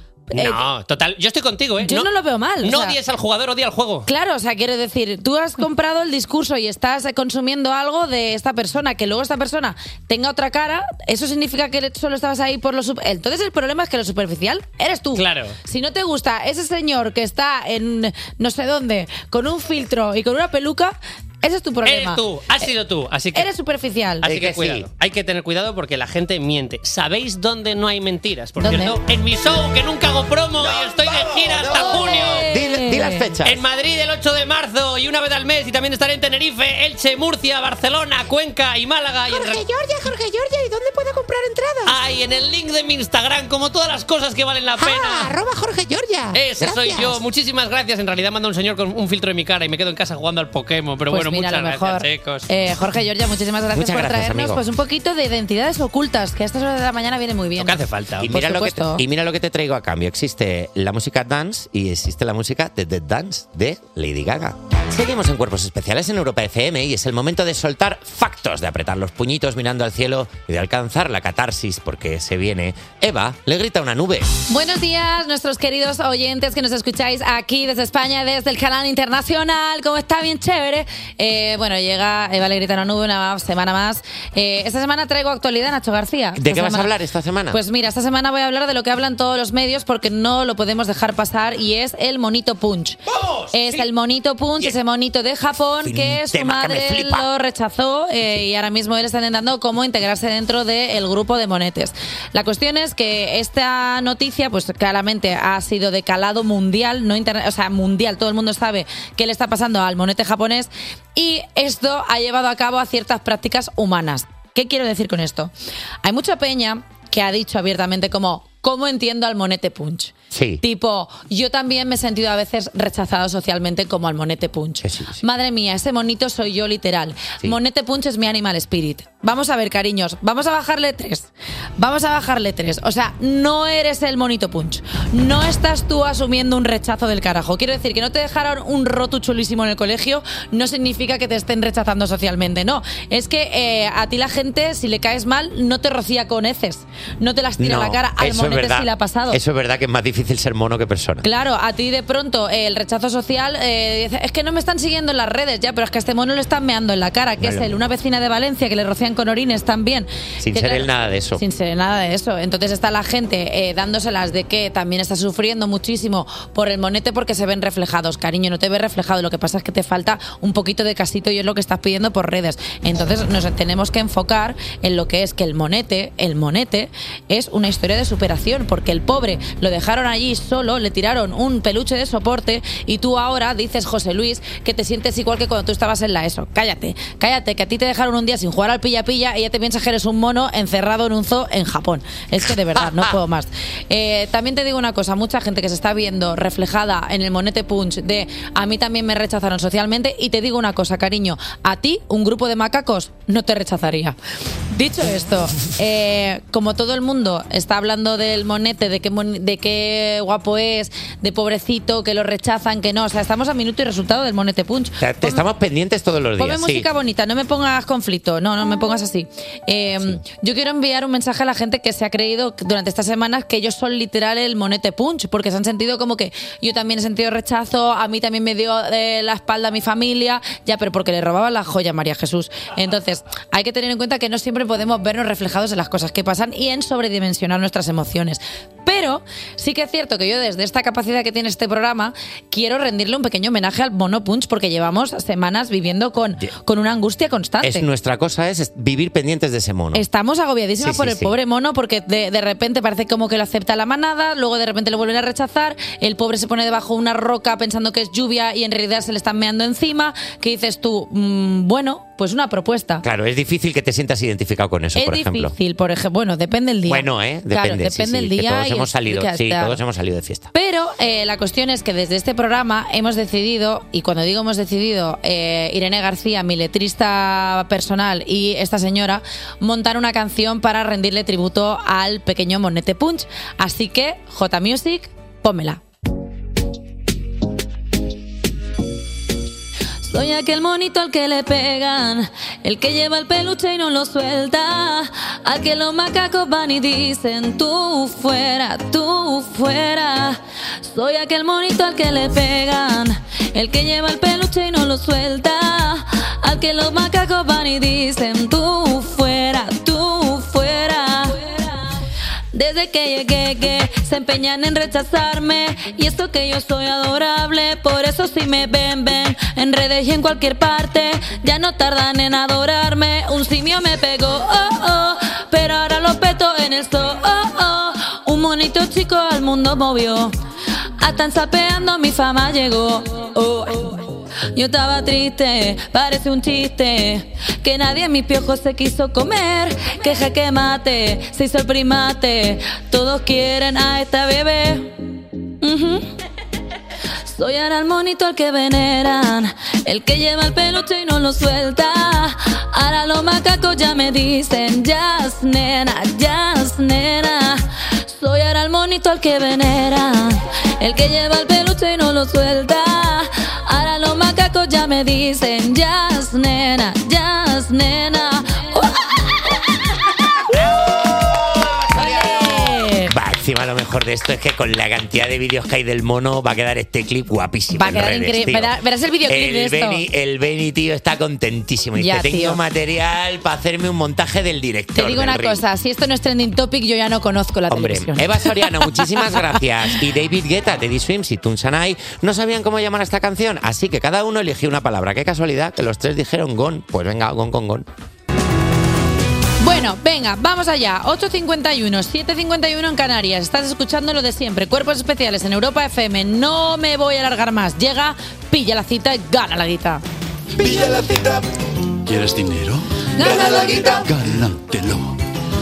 No, total. Yo estoy contigo, ¿eh? yo no lo veo mal. o No sea, odies al jugador, odia al juego. Claro, o sea, quiero decir, tú has comprado el discurso y estás consumiendo algo de esta persona, que luego esta persona tenga otra cara, eso significa que solo estabas ahí por lo... Entonces el problema es que lo superficial eres tú. Claro. Si no te gusta ese señor que está en no sé dónde, con un filtro y con una peluca, ese es tu problema. Eres tú, has sido tú. Así que, Eres superficial. así que cuidado. Hay que tener cuidado porque la gente miente. ¿Sabéis dónde no hay mentiras? Por ¿Dónde? cierto, en mi show, que nunca hago promo y estoy de gira hasta junio. Di las fechas. En Madrid el 8 de marzo y una vez al mes. Y también estaré en Tenerife, Elche, Murcia, Barcelona, Cuenca y Málaga. Jorge Giorgia, ¿y dónde puedo comprar entradas? Ay, en el link de mi Instagram, como todas las cosas que valen la pena. @Jorge Giorgia. Ese soy Gracias. yo. Muchísimas gracias. En realidad manda un señor con un filtro en mi cara y me quedo en casa jugando al Pokémon. Pero Pues bueno, mira, muchas a lo gracias, mejor. chicos. Jorge Giorgia, muchísimas gracias Muchas por gracias, traernos amigo. pues un poquito de identidades ocultas, que a estas horas de la mañana viene muy bien. Lo que hace falta. Y Por mira, supuesto. y mira lo que te traigo a cambio. Existe la música dance y existe la música de The Dance de Lady Gaga. Seguimos en Cuerpos Especiales en Europa FM y es el momento de soltar factos, de apretar los puñitos mirando al cielo y de alcanzar la catarsis porque se viene. Eva le grita a una nube. Buenos días, nuestros queridos oyentes que nos escucháis aquí desde España, desde el canal internacional. ¿Cómo está? Bien chévere. Bueno, llega Eva le grita a una nube una semana más. Esta semana traigo actualidad, Nacho García. ¿De Esta qué vas a semana- hablar esta semana? Pues mira, esta semana voy a hablar de lo que hablan todos los medios porque no lo podemos dejar pasar y es el monito punch. Es el monito punch, ese monito de Japón que su tema que me madre flipa. lo rechazó y ahora mismo él está intentando cómo integrarse dentro del grupo de monetes. La cuestión es que esta noticia pues claramente ha sido de calado mundial, no o sea, mundial, todo el mundo sabe qué le está pasando al monete japonés y esto ha llevado a cabo a ciertas prácticas humanas. ¿Qué quiero decir con esto? Hay mucha peña que ha dicho abiertamente como ¿cómo entiendo al monete punch? Sí. Tipo, yo también me he sentido a veces rechazado socialmente como al monete punch. Madre mía, ese monito soy yo literal. Sí. Monete punch es mi animal spirit. Vamos a ver, cariños, vamos a bajarle 3. Vamos a bajarle 3. O sea, no eres el monito punch. No estás tú asumiendo un rechazo del carajo. Quiero decir que no te dejaron un rotu chulísimo en el colegio, no significa que te estén rechazando socialmente. No, es que a ti la gente, si le caes mal, no te rocía con heces. No te las tira a la cara. Al eso es monete verdad. sí le ha pasado. Eso es verdad que es más difícil difícil ser mono que persona. Claro, a ti de pronto el rechazo social dice, es que no me están siguiendo en las redes ya, pero es que a este mono le están meando en la cara, que Vale. es él, una vecina de Valencia que le rocían con orines también. Sin Que ser claro, él nada de eso. Sin ser nada de eso. Entonces está la gente dándoselas de que también está sufriendo muchísimo por el monete porque se ven reflejados. Cariño, no te ves reflejado, lo que pasa es que te falta un poquito de casito y es lo que estás pidiendo por redes. Entonces nos tenemos que enfocar en lo que es que el monete es una historia de superación, porque el pobre lo dejaron allí solo, le tiraron un peluche de soporte y tú ahora dices, José Luis, que te sientes igual que cuando tú estabas en la ESO. Cállate, que a ti te dejaron un día sin jugar al pilla-pilla y ya te piensas que eres un mono encerrado en un zoo en Japón. Es que de verdad, no puedo más. También te digo una cosa, mucha gente que se está viendo reflejada en el monete punch de a mí también me rechazaron socialmente, y te digo una cosa, cariño, a ti un grupo de macacos no te rechazaría. Dicho esto, como todo el mundo está hablando del monete, de qué guapo es, de pobrecito, que lo rechazan, que no, o sea, estamos a minuto y resultado del monete punch. O sea, te estamos pendientes todos los días. Ponme música bonita, no me pongas conflicto, no me pongas así. Yo quiero enviar un mensaje a la gente que se ha creído durante estas semanas que ellos son literal el monete punch, porque se han sentido como que yo también he sentido rechazo, a mí también me dio la espalda a mi familia, ya, pero porque le robaban la joya a María Jesús. Entonces, hay que tener en cuenta que no siempre podemos vernos reflejados en las cosas que pasan y en sobredimensionar nuestras emociones. Pero sí que es cierto que yo, desde esta capacidad que tiene este programa, quiero rendirle un pequeño homenaje al mono punch, porque llevamos semanas viviendo con una angustia constante. Nuestra cosa es vivir pendientes de ese mono. Estamos agobiadísimas Sí, por sí, el sí. pobre mono, porque de repente parece como que lo acepta la manada, luego de repente lo vuelven a rechazar, el pobre se pone debajo de una roca pensando que es lluvia y en realidad se le están meando encima, que dices tú, bueno, pues una propuesta. Claro, es difícil que te sientas identificado con eso, Es por ejemplo. difícil, por ejemplo, bueno, depende el día. Bueno, depende. Claro, sí, depende sí, el que día. todos y hemos salido, que sí, hasta- todos hemos salido de fiesta. Pero la cuestión es que desde este programa hemos decidido, y cuando digo hemos decidido, Irene García, mi letrista personal, y esta señora, montar una canción para rendirle tributo al pequeño monete punch. Así que, J Music, pónmela. Soy aquel monito al que le pegan, el que lleva el peluche y no lo suelta, al que los macacos van y dicen tú fuera, tú fuera. Soy aquel monito al que le pegan, el que lleva el peluche y no lo suelta, al que los macacos van y dicen tú fuera, tú fuera. Desde que llegué que se empeñan en rechazarme, y esto que yo soy adorable, por eso si me ven en redes y en cualquier parte, ya no tardan en adorarme. Un simio me pegó, pero ahora lo peto en el zoo. Un monito chico al mundo movió, hasta ensapeando mi fama llegó. Yo estaba triste, parece un chiste, que nadie en mis piojos se quiso comer, que jaque mate, se hizo el primate, todos quieren a esta bebé. Soy ahora el monito al que veneran, el que lleva el peluche y no lo suelta, ahora los macacos ya me dicen jazz nena, jazz nena. Soy ahora el monito al que veneran, el que lleva el peluche y no lo suelta, ahora los macacos ya me dicen jazz nena, jazz nena. Va, encima lo mejor de esto es que con la cantidad de vídeos que hay del mono va a quedar este clip guapísimo. Va a en quedar redes, increíble. tío. Verás el videoclip de esto. El Beni, tío, está contentísimo. Ya, Dice, tengo tío. material para hacerme un montaje del director. Te digo del una reel". cosa, si esto no es trending topic, yo ya no conozco la Hombre, televisión. Eva Soriano, muchísimas gracias. Y David Guetta, Teddy Swims y Tunsanai no sabían cómo llamar a esta canción, así que cada uno eligió una palabra. Qué casualidad que los tres dijeron gon. Pues venga, gon con gon. Bueno, venga, vamos allá. 8.51, 7.51 en Canarias. Estás escuchando lo de siempre. Cuerpos especiales en Europa FM. No me voy a alargar más. Llega, pilla la cita y gana la guita. Pilla la cita, ¿Quieres dinero? gana la guita. Gánatelo.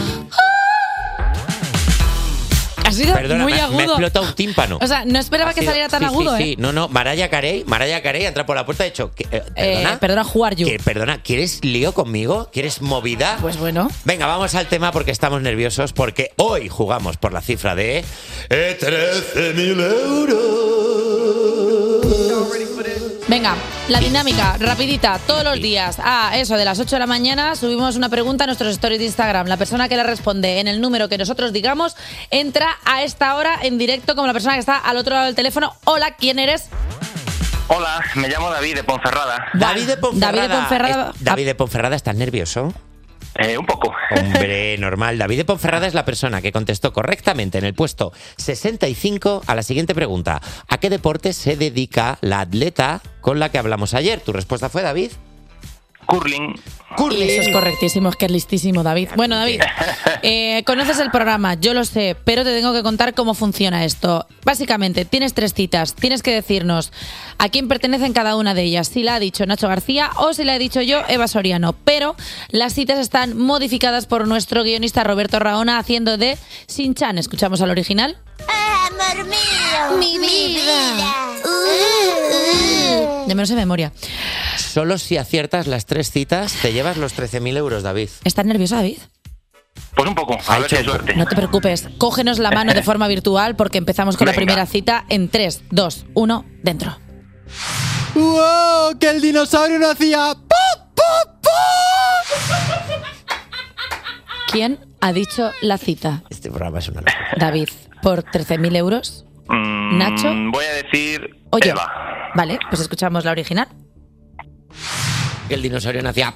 Ha sido Perdona, muy me ha agudo. explotado un tímpano. O sea, no esperaba Ha que sido- saliera tan sí, agudo, sí, sí. No, Mariah Carey entra por la puerta y ha dicho, ¿perdona? Perdona, who are you? Perdona, ¿quieres lío conmigo? ¿Quieres movida? Pues bueno. Venga, vamos al tema porque estamos nerviosos, porque hoy jugamos por la cifra de 13.000 euros. Venga, la dinámica, rapidita, todos los días. A eso de las 8 de la mañana subimos una pregunta a nuestros stories de Instagram. La persona que la responde en el número que nosotros digamos entra a esta hora en directo como la persona que está al otro lado del teléfono. Hola, ¿quién eres? Hola, me llamo David de Ponferrada. David de Ponferrada. David de Ponferrada. David de Ponferrada, ¿estás nervioso? Un poco. Hombre, normal. David de Ponferrada es la persona que contestó correctamente en el puesto 65 a la siguiente pregunta. ¿A qué deporte se dedica la atleta con la que hablamos ayer? ¿Tu respuesta fue, David? Curling. Y eso es correctísimo, es que es listísimo, David. Bueno, David, conoces el programa, yo lo sé, pero te tengo que contar cómo funciona esto. Básicamente, tienes 3 citas, tienes que decirnos a quién pertenecen cada una de ellas, si la ha dicho Nacho García o si la he dicho yo, Eva Soriano. Pero las citas están modificadas por nuestro guionista Roberto Raona haciendo de Shin-chan. ¿Escuchamos al original? Amor mío, mi vida. De menos en memoria. Solo si aciertas las 3 citas te llevas los 13.000 euros, David. ¿Estás nervioso, David? Pues un poco, a ver si hay suerte. No te preocupes, cógenos la mano de forma virtual porque empezamos con la primera cita en 3, 2, 1, dentro. ¡Wow! ¡Que el dinosaurio no hacía ¡pop, pop, pop! ¿Quién ha dicho la cita? Este programa es una locura. David, por 13.000 euros. Nacho. Voy a decir Oye, Eva. Vale, pues escuchamos la original. Que el dinosaurio nacía.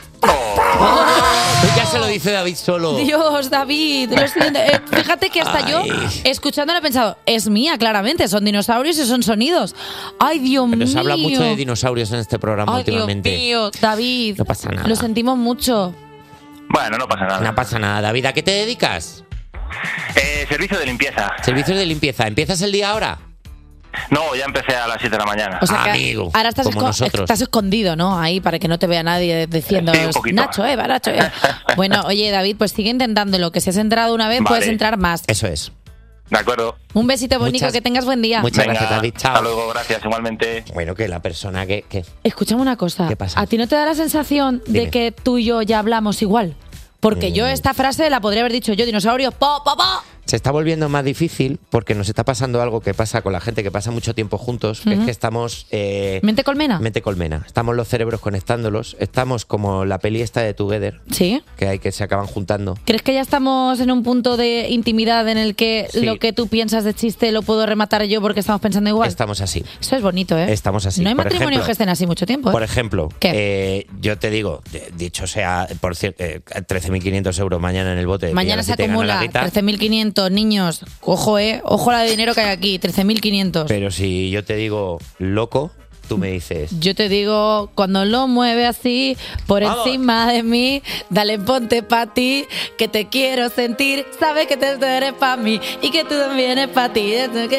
Ya se lo dice David solo. Dios, David, lo siento. Fíjate que hasta yo, escuchándolo, he pensado, es mía, claramente, son dinosaurios y son sonidos. Ay, Dios mío. Pero se habla mucho de dinosaurios en este programa Ay, últimamente. Dios mío, David. No pasa nada. Lo sentimos mucho. Bueno, no pasa nada. No pasa nada, David. ¿A qué te dedicas? Servicio de limpieza. Servicios de limpieza. ¿Empiezas el día ahora? No, ya empecé a las 7 de la mañana. O sea que Amigo, ahora estás, como nosotros. estás escondido, ¿no? Ahí para que no te vea nadie diciendo Sí, un poquito. Nacho, Eva, Nacho, Eva. Bueno, oye, David, pues sigue intentándolo, que si has entrado una vez Vale. puedes entrar más. Eso es. De acuerdo. Un besito bonito, que tengas buen día. Muchas Venga, gracias, David. Chao. Hasta luego, gracias, igualmente. Bueno, que la persona que... Escúchame una cosa. ¿Qué pasa? ¿A ti no te da la sensación de Dime. que tú y yo ya hablamos igual? Porque yo esta frase la podría haber dicho yo, dinosaurio, po, po, po. Se está volviendo más difícil porque nos está pasando algo que pasa con la gente que pasa mucho tiempo juntos, que es que estamos... ¿Mente colmena? Mente colmena. Estamos los cerebros conectándolos. Estamos como la peli esta de Together, ¿Sí? que hay que se acaban juntando. ¿Crees que ya estamos en un punto de intimidad en el que Sí. lo que tú piensas de chiste lo puedo rematar yo porque estamos pensando igual? Estamos así. Eso es bonito, ¿eh? Estamos así. No hay Por matrimonios ejemplo, que estén así mucho tiempo, ¿eh? Por ejemplo, ¿Qué? yo te digo, dicho sea, por cierto, 13.500 euros mañana en el bote. Mañana se acumula 13.500 niños. Ojo, ojo la de dinero que hay aquí, 13.500. Pero si yo te digo loco, tú me dices... Yo te digo, cuando lo mueve así, por ¡Vamos! encima de mí, dale, ponte pa' ti, que te quiero sentir, sabes que tú eres pa' mí y que tú también eres pa' ti.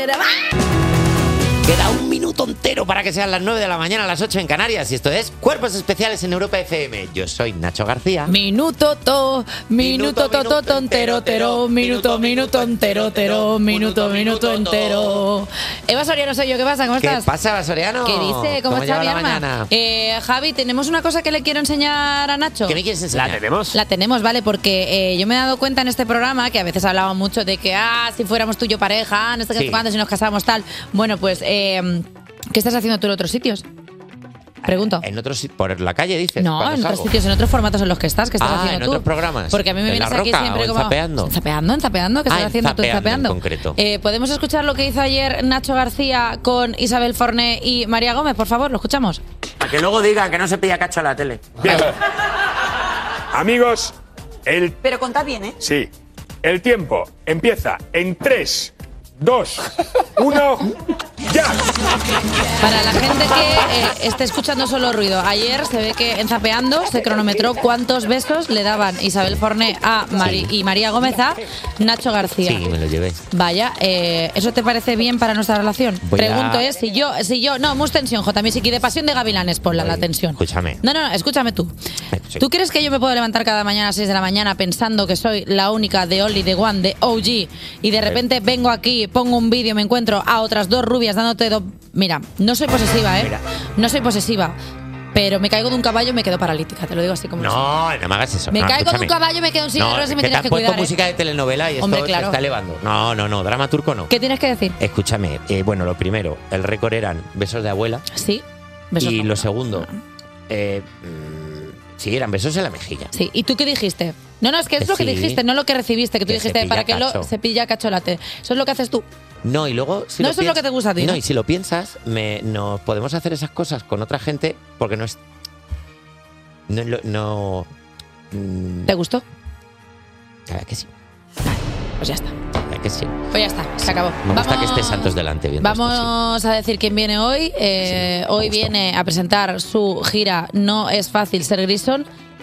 Queda un minuto entero para que sean las 9 de la mañana, a las 8 en Canarias. Y esto es Cuerpos Especiales en Europa FM. Yo soy Nacho García. Minuto entero, tero, minuto entero, tero, minuto entero. Eva Soriano soy yo, ¿qué pasa? ¿Cómo ¿Qué estás? pasa, Basoriano? ¿Qué dice? ¿Cómo está lleva mi la arma? mañana? Javi, tenemos una cosa que le quiero enseñar a Nacho. ¿Qué me quieres enseñar? La tenemos. La tenemos, vale, porque yo me he dado cuenta en este programa que a veces hablaba mucho de que, si fuéramos tú y yo pareja, no sé qué, Sí. cuánto, si nos casamos, tal. Bueno, pues, ¿qué estás haciendo tú en otros sitios? Pregunto. En otros, por la calle, dices. No, cuando en otros salgo. sitios, en otros formatos en los que estás, ¿qué estás Ah, haciendo en tú? otros programas. Porque a mí me ¿En vienes La aquí Roca siempre o en como... Zapeando? ¿Zapeando? ¿Qué estás haciendo tú Zapeando zapeando? en concreto. ¿Podemos escuchar lo que hizo ayer Nacho García con Isabel Forné y María Gómez? Por favor, lo escuchamos. Para que luego diga que no se pilla cacho a la tele. Bien. Amigos, Pero contad bien, ¿eh? Sí. El tiempo empieza en 3, 2, 1, ¡ya! Para la gente que esté escuchando solo ruido, ayer se ve que en Zapeando se cronometró cuántos besos le daban Isabel Forné a y María Gómez a Nacho García. Sí, me lo llevé. Vaya, ¿eso te parece bien para nuestra relación? Voy Pregunto, a- si yo, no, mus tensión, J, Music y de Pasión de Gavilanes, ponla la tensión. Escúchame. No, escúchame tú. ¿Tú crees que yo me puedo levantar cada mañana a 6 de la mañana pensando que soy la única de Only, de One, de OG y de repente vengo aquí, pongo un vídeo, me encuentro a otras dos rubias dándote Mira, no soy posesiva, ¿eh? Mira. No soy posesiva. Pero me caigo de un caballo y me quedo paralítica, te lo digo así como No, no me hagas eso. Me no, caigo de escúchame. un caballo y me quedo en silla de ruedas y me que te tienes has que puesto cuidar, ¿eh? música de telenovela y Hombre, esto claro. se está elevando. No, dramaturgo no. ¿Qué tienes que decir? Escúchame, bueno, lo primero, el récord eran besos de abuela. Sí. Besos y no. lo segundo, sí, eran besos en la mejilla. Sí, ¿y tú qué dijiste? No, es que es lo que Sí. dijiste, no lo que recibiste, que tú Que dijiste, cepilla para que cacho. lo cepilla cacholate. Eso es lo que haces tú. No, y luego... Si No, lo eso es lo que te gusta a ti, No, ¿no? y si lo piensas, no podemos hacer esas cosas con otra gente porque no es... ¿Te gustó? Claro que sí. Pues ya está. Claro que sí. Pues ya está, se acabó. Me gusta que esté Santos delante viendo esto, Vamos a decir quién viene hoy. Hoy viene a presentar su gira No es fácil ser Grison.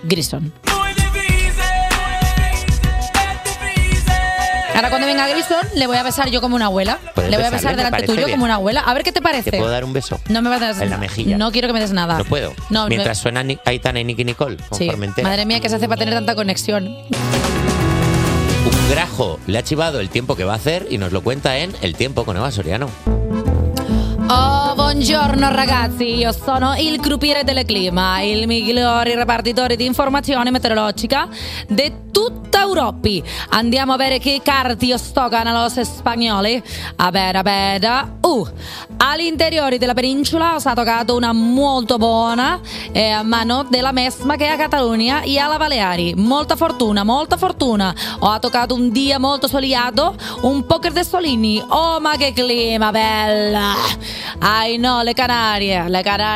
Ahora cuando venga Grison le voy a besar yo como una abuela. Puedes Le voy a besarle, besar me delante parece tuyo bien. como una abuela. A ver qué te parece. ¿Te puedo dar un beso? No me vas a dar En la mejilla. No quiero que me des nada. No puedo. No, Mientras suena Aitana y Nicky Nicole con Sí. Formentera. Madre mía, que se hace para tener tanta conexión. Un grajo le ha chivado el tiempo que va a hacer y nos lo cuenta en El Tiempo con Eva Soriano. Oh, buongiorno ragazzi, io sono il croupiere del clima, il migliore ripartitore di informazioni meteorologiche di tutta Europa. Andiamo a vedere che carti stoccano los spagnoli. A ver. All'interiore della penisola ha toccato una molto buona mano della mesma che a Catalunya e alla Baleari. Molta fortuna. Ho toccato un dia molto soleato, un poco di solini. Oh, ma che clima bella! Ay no, le Canarie,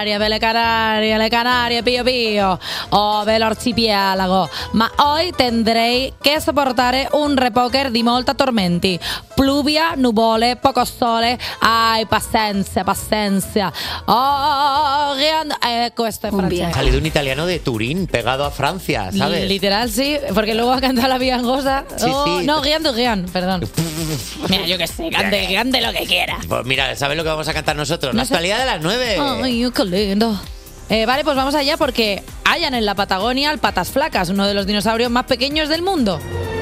pío pío. Oh, ve l'archipiélago. Ma hoy tendrei che sopportare un repoker di molta tormenti. Pluvia, nuvole, poco sole. Ay, pazienza. Oh, questo è francese. Ha salido un italiano de Turín pegado a Francia, ¿sabes? Literal, sí, porque luego ha cantado la viangosa. Sí, sí. No, Rian, perdón. Mira, yo que sé, cante lo que quiera. Pues mira, ¿sabes lo que vamos a cantar nosotros? No La sé. actualidad de las 9. Ay, qué lindo. Vale, pues vamos allá porque hallan en la Patagonia al patas flacas, uno de los dinosaurios más pequeños del mundo.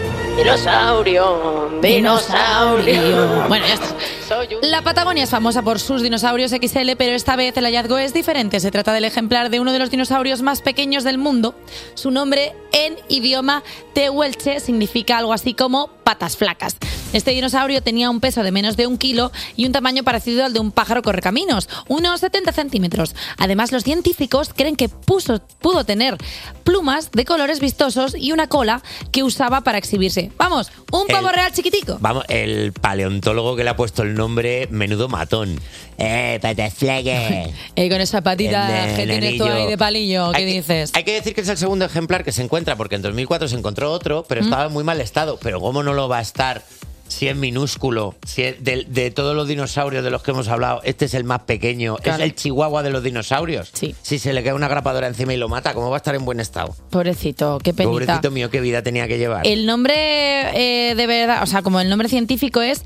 Dinosaurio. Bueno, ya está. La Patagonia es famosa por sus dinosaurios XL, pero esta vez el hallazgo es diferente. Se trata del ejemplar de uno de los dinosaurios más pequeños del mundo. Su nombre en idioma tehuelche significa algo así como patas flacas. Este dinosaurio tenía un peso de menos de 1 kilo y un tamaño parecido al de un pájaro correcaminos, unos 70 centímetros. Además, los científicos creen que pudo tener plumas de colores vistosos y una cola que usaba para exhibirse. Vamos, un pavo real chiquitico. Vamos, el paleontólogo que le ha puesto el nombre, menudo matón. Patas flacas. Con esa patita El que tienes tú anillo. ahí de palillo, ¿qué Hay que- dices? Hay que decir que es el segundo ejemplar que se encuentra, porque en 2004 se encontró otro, pero estaba en muy mal estado. Pero ¿cómo no lo va a estar si es minúsculo? Si es de todos los dinosaurios de los que hemos hablado, este es el más pequeño. Claro. Es el chihuahua de los dinosaurios. Sí. Si se le cae una grapadora encima y lo mata, ¿cómo va a estar en buen estado? Pobrecito, qué penita. Pobrecito mío, qué vida tenía que llevar. El nombre de verdad, o sea, como el nombre científico es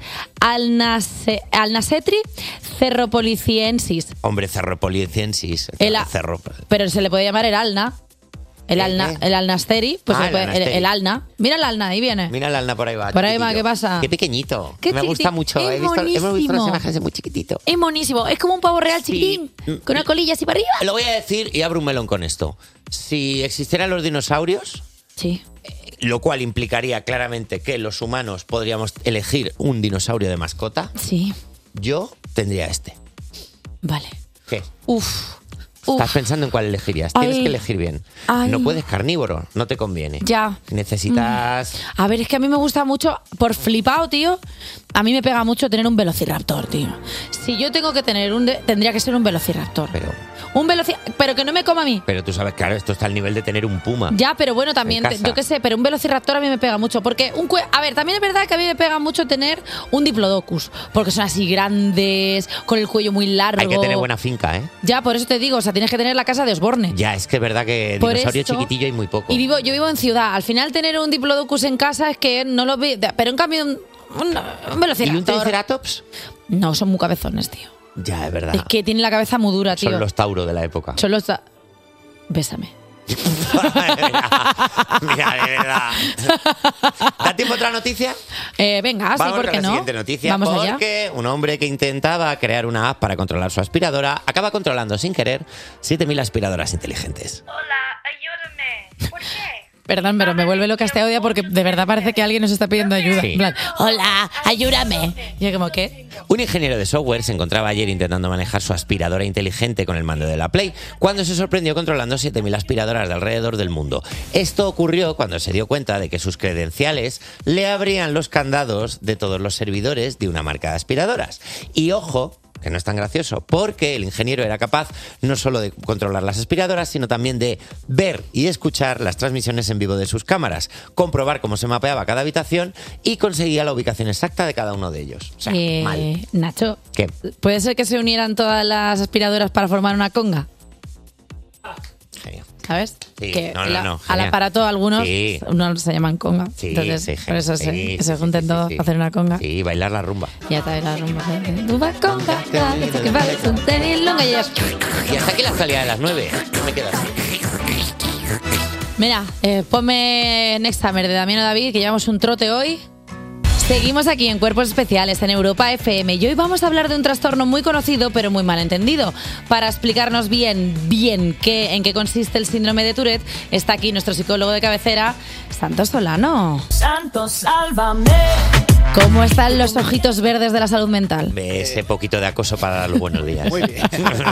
Alnacetri cerropoliciensis. Hombre, cerropoliciensis. Cerro. Pero se le puede llamar el alna. El alnasteri, pues Ah, se puede- el alnasteri. el alna. Mira el alna, ahí viene. Mira la alna por ahí va. Por ahí va, chiquitillo. ¿qué pasa? Qué pequeñito. Qué Me gusta chiquitito. mucho. Es Hemos visto monísimo. los imágenes muy chiquitito. Es monísimo, es como un pavo real chiquitín, con una colilla así para arriba. Lo voy a decir y abro un melón con esto. Si existieran los dinosaurios, sí. Lo cual implicaría claramente que los humanos podríamos elegir un dinosaurio de mascota. Sí. Yo tendría este. Vale. ¿Qué? Uf. Estás pensando en cuál elegirías. Tienes Ay. que elegir bien. Ay. No puedes carnívoro, no te conviene. Ya. Necesitas... A ver, es que a mí me gusta mucho, por flipado, tío, a mí me pega mucho tener un velociraptor, tío. Si yo tengo que tener tendría que ser un velociraptor. Pero que no me coma a mí. Pero tú sabes, claro, esto está al nivel de tener un puma. Ya, pero bueno, también, En casa. yo qué sé, pero un velociraptor a mí me pega mucho. Porque a ver, también es verdad que a mí me pega mucho tener un diplodocus. Porque son así grandes, con el cuello muy largo. Hay que tener buena finca, ¿eh? Ya, por eso te digo, o sea, tienes que tener la casa de Osborne. Ya, es que es verdad que Por dinosaurio eso- chiquitillo hay muy poco. Y yo vivo en ciudad. Al final tener un diplodocus en casa es que no lo veo. Pero en cambio un velociraptor. ¿Y un triceratops? No, son muy cabezones, tío. Ya, es verdad. Es que tienen la cabeza muy dura, tío. Son los Tauro de la época. Son los Bésame. Mira, de verdad. ¿Da tiempo a otra noticia? Venga, sí, Vamos ¿por con qué la no? siguiente noticia. Vamos allá. Porque un hombre que intentaba crear una app para controlar su aspiradora acaba controlando sin querer 7.000 aspiradoras inteligentes. Hola, ayúdame. ¿Por qué? Perdón, pero me vuelve loca este audio porque de verdad parece que alguien nos está pidiendo ayuda. Sí. En plan, hola, ayúdame. Y yo como, ¿qué? Un ingeniero de software se encontraba ayer intentando manejar su aspiradora inteligente con el mando de la Play, cuando se sorprendió controlando 7.000 aspiradoras de alrededor del mundo. Esto ocurrió cuando se dio cuenta de que sus credenciales le abrían los candados de todos los servidores de una marca de aspiradoras. Y ojo, que no es tan gracioso, porque el ingeniero era capaz no solo de controlar las aspiradoras, sino también de ver y escuchar las transmisiones en vivo de sus cámaras, comprobar cómo se mapeaba cada habitación y conseguía la ubicación exacta de cada uno de ellos. O sea, mal. Nacho, ¿Qué? ¿puede ser que se unieran todas las aspiradoras para formar una conga? Genial. ¿Sabes? Sí, que no, al genial. aparato algunos Sí. unos se llaman conga. Sí, Entonces, sí, por eso sí, se junten todos para hacer una conga. Sí, bailar la rumba. Y ya está la rumba. Tú vas conga, que vale, un tenis longa y ellas. Y hasta aquí la actualidad de las 9. No me quedas. Mira, ponme Next Summer de Damiano David, que llevamos un trote hoy. Seguimos aquí en Cuerpos Especiales en Europa FM y hoy vamos a hablar de un trastorno muy conocido pero muy mal entendido. Para explicarnos bien en qué consiste el síndrome de Tourette, está aquí nuestro psicólogo de cabecera, Santos Solano. Santos, sálvame. ¿Cómo están los ojitos verdes de la salud mental? Ve ese poquito de acoso para dar los buenos días. Muy bien.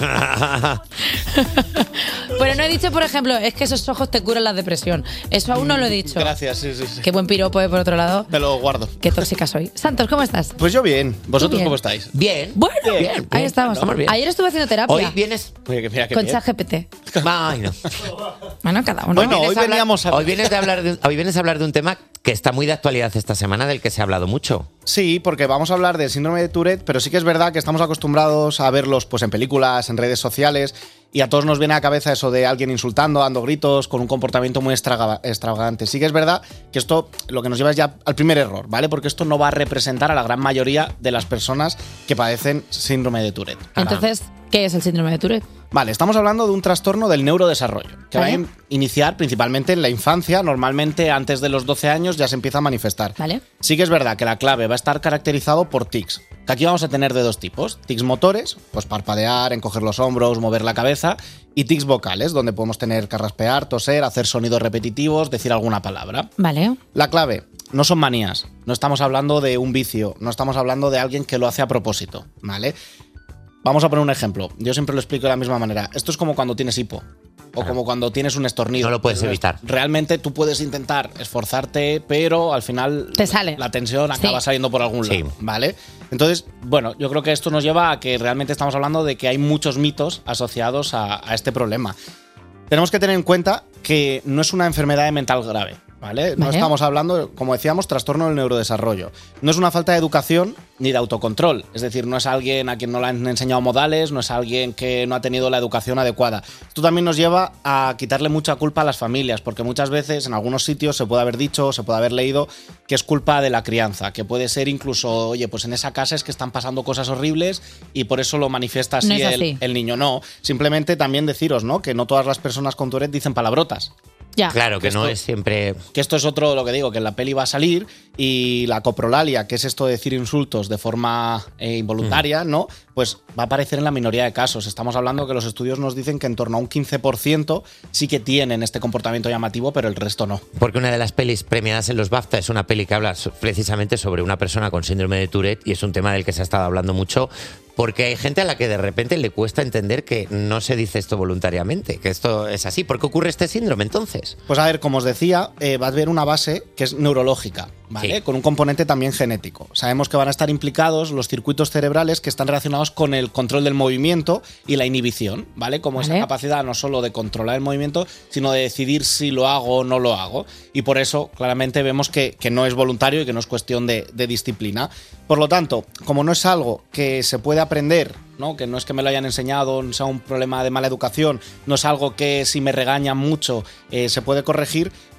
Bueno, no he dicho, por ejemplo, es que esos ojos te curan la depresión. Eso aún no lo he dicho. Gracias, sí. Qué buen piropo, por otro lado. Me lo guardo. Qué tóxica soy. Santos, ¿cómo estás? Pues yo bien. ¿Vosotros Bien. cómo estáis? Bien. Bueno, Bien. ahí estamos. Estamos bien. Ayer estuve haciendo terapia. Hoy vienes Mira qué con bien. ChatGPT. Ay, no. Bueno, cada uno. Bueno, hoy veníamos a... Hoy vienes a hablar de un tema que está muy de actualidad esta semana, del que se ha hablado mucho. Sí, porque vamos a hablar del síndrome de Tourette, pero sí que es verdad que estamos acostumbrados a verlos pues en películas, en redes sociales, y a todos nos viene a la cabeza eso de alguien insultando, dando gritos, con un comportamiento muy extravagante. Sí que es verdad que esto lo que nos lleva es ya al primer error, ¿vale? Porque esto no va a representar a la gran mayoría de las personas que padecen síndrome de Tourette. Entonces, ¿qué es el síndrome de Tourette? Vale, estamos hablando de un trastorno del neurodesarrollo, que Vale. va a iniciar principalmente en la infancia, normalmente antes de los 12 años ya se empieza a manifestar. ¿Vale? Sí que es verdad que la clave va a estar caracterizado por tics, que aquí vamos a tener de dos tipos: tics motores, pues parpadear, encoger los hombros, mover la cabeza, y tics vocales, donde podemos tener carraspear, toser, hacer sonidos repetitivos, decir alguna palabra. Vale. La clave no son manías, no estamos hablando de un vicio, no estamos hablando de alguien que lo hace a propósito, ¿vale? Vamos a poner un ejemplo. Yo siempre lo explico de la misma manera. Esto es como cuando tienes hipo. O como cuando tienes un estornido. No lo puedes evitar. Realmente tú puedes intentar esforzarte, pero al final Te sale. la tensión acaba Sí. saliendo por algún lado, Sí. ¿vale? Entonces, bueno, yo creo que esto nos lleva a que realmente estamos hablando de que hay muchos mitos asociados a este problema. Tenemos que tener en cuenta que no es una enfermedad mental grave, ¿vale? No Vale. estamos hablando, como decíamos, trastorno del neurodesarrollo. No es una falta de educación ni de autocontrol. Es decir, no es alguien a quien no le han enseñado modales, no es alguien que no ha tenido la educación adecuada. Esto también nos lleva a quitarle mucha culpa a las familias, porque muchas veces en algunos sitios se puede haber dicho, se puede haber leído que es culpa de la crianza, que puede ser incluso, oye, pues en esa casa es que están pasando cosas horribles y por eso lo manifiesta así, No es así. el niño. No, simplemente también deciros, ¿no?, que no todas las personas con Tourette dicen palabrotas. Ya. Claro, que no Esto- es siempre... Que esto es otro, lo que digo, que en la peli va a salir, y la coprolalia, que es esto de decir insultos de forma involuntaria, ¿no? Pues va a aparecer en la minoría de casos. Estamos hablando que los estudios nos dicen que en torno a un 15% sí que tienen este comportamiento llamativo, pero el resto no. Porque una de las pelis premiadas en los BAFTA es una peli que habla precisamente sobre una persona con síndrome de Tourette, y es un tema del que se ha estado hablando mucho, porque hay gente a la que de repente le cuesta entender que no se dice esto voluntariamente, que esto es así. ¿Por qué ocurre este síndrome entonces? Pues a ver, como os decía, va a haber una base que es neurológica, ¿vale? Sí. Con un componente también genético. Sabemos que van a estar implicados los circuitos cerebrales que están relacionados con el control del movimiento y la inhibición, ¿vale? Como esa Vale. capacidad no solo de controlar el movimiento, sino de decidir si lo hago o no lo hago. Y por eso, claramente, vemos que no es voluntario y que no es cuestión de disciplina. Por lo tanto, como no es algo que se puede aprender, ¿no?, que no es que me lo hayan enseñado, no sea un problema de mala educación, no es algo que si me regañan mucho se puede corregir, pues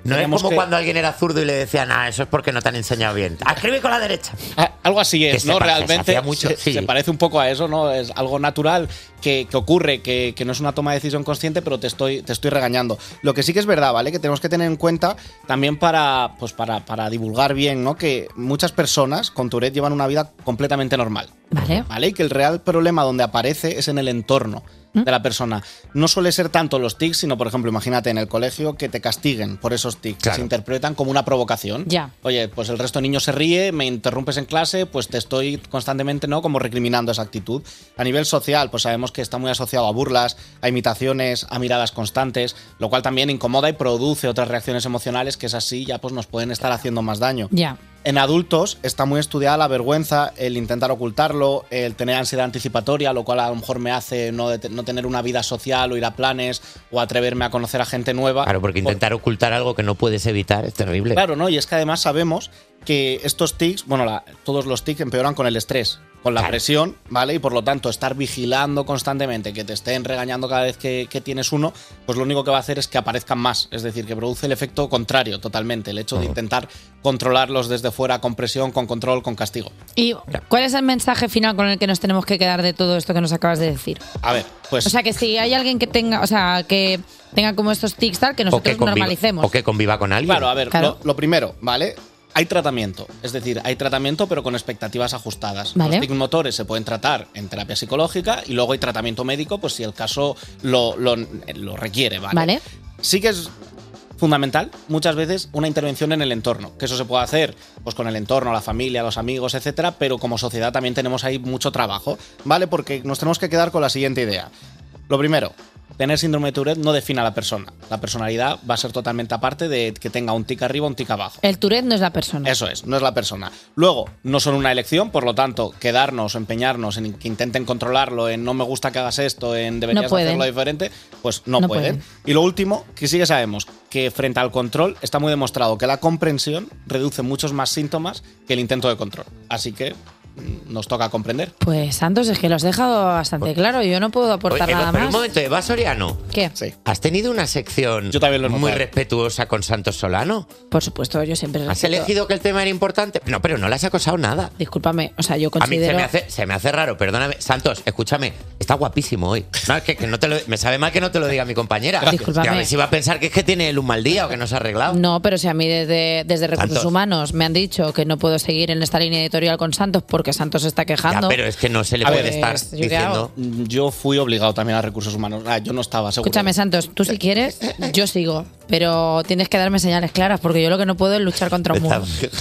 No es tenemos como que- cuando alguien era zurdo y le decían, eso es porque no te han enseñado bien. Escribe con la derecha. Algo así Que es, se ¿no? pa- se Realmente hacía mucho, sí. se parece un poco a eso, ¿no? Es algo natural que ocurre, que no es una toma de decisión consciente, pero te estoy regañando. Lo que sí que es verdad, ¿vale? Que tenemos que tener en cuenta también para divulgar bien, ¿no? Que muchas personas con Tourette llevan una vida completamente normal. Vale. Y que el real problema donde aparece es en el entorno de la persona. No suele ser tanto los tics, sino, por ejemplo, imagínate en el colegio que te castiguen por esos tics. Claro. Se interpretan como una provocación. Ya. Oye, pues el resto de niños se ríe, me interrumpes en clase, pues te estoy constantemente, ¿no? Como recriminando esa actitud. A nivel social, pues sabemos que está muy asociado a burlas, a imitaciones, a miradas constantes, lo cual también incomoda y produce otras reacciones emocionales que es así, ya pues nos pueden estar haciendo más daño. Ya. En adultos está muy estudiada la vergüenza, el intentar ocultarlo, el tener ansiedad anticipatoria, lo cual a lo mejor me hace no tener una vida social o ir a planes o atreverme a conocer a gente nueva. Claro, porque intentar ocultar algo que no puedes evitar es terrible. Claro, ¿no? Y es que además sabemos que estos tics, bueno, todos los tics empeoran con el estrés, con la presión, ¿vale? Y por lo tanto, estar vigilando constantemente, que te estén regañando cada vez que tienes uno, pues lo único que va a hacer es que aparezcan más. Es decir, que produce el efecto contrario totalmente. El hecho de intentar controlarlos desde fuera con presión, con control, con castigo. ¿Y cuál es el mensaje final con el que nos tenemos que quedar de todo esto que nos acabas de decir? A ver, pues... O sea, que si hay alguien que tenga, que tenga como estos tics tal, que nosotros normalicemos. O que conviva con alguien. Claro, a ver, lo primero, ¿vale? Hay tratamiento, es decir, hay tratamiento pero con expectativas ajustadas. Vale. Los tics motores se pueden tratar en terapia psicológica y luego hay tratamiento médico pues si el caso lo requiere, ¿vale? Vale. Sí que es fundamental muchas veces una intervención en el entorno, que eso se puede hacer pues con el entorno, la familia, los amigos, etcétera, pero como sociedad también tenemos ahí mucho trabajo, ¿vale? Porque nos tenemos que quedar con la siguiente idea. Lo primero, tener síndrome de Tourette no define a la persona. La personalidad va a ser totalmente aparte de que tenga un tic arriba o un tic abajo. El Tourette no es la persona. Eso es, no es la persona. Luego, no son una elección, por lo tanto, quedarnos o empeñarnos en que intenten controlarlo, en no me gusta que hagas esto, en deberías pueden. hacerlo diferente, pues no, No pueden. pueden. Y lo último, que sí que sabemos que frente al control está muy demostrado que la comprensión reduce muchos más síntomas que el intento de control. Así que nos toca comprender. Pues Santos, es que lo has dejado bastante claro. Yo no puedo aportar Oye, nada pero más. un momento, Eva Soriano. ¿Qué? ¿Has tenido una sección muy respetuosa con Santos Solano? Por supuesto, yo siempre ¿Has respeto. elegido que el tema era importante? No, pero no le has acosado nada. Discúlpame, o sea, yo A mí considero... se me hace raro, perdóname. Santos, escúchame, está guapísimo hoy. No, es que no te lo, me sabe mal que no te lo diga mi compañera. Discúlpame. Que a ver si va a pensar que es que tiene él un mal día o que no se ha arreglado. No, pero si a mí desde Recursos Santos. Humanos me han dicho que no puedo seguir en esta línea editorial con Santos porque Santos se está quejando. Ya, pero es que no se le A puede ver, estar ¿yo qué hago? diciendo. Yo fui obligado también a Recursos Humanos. Yo no estaba seguro. Escúchame, Santos, tú si quieres, yo sigo. Pero tienes que darme señales claras porque yo lo que no puedo es luchar contra un muro.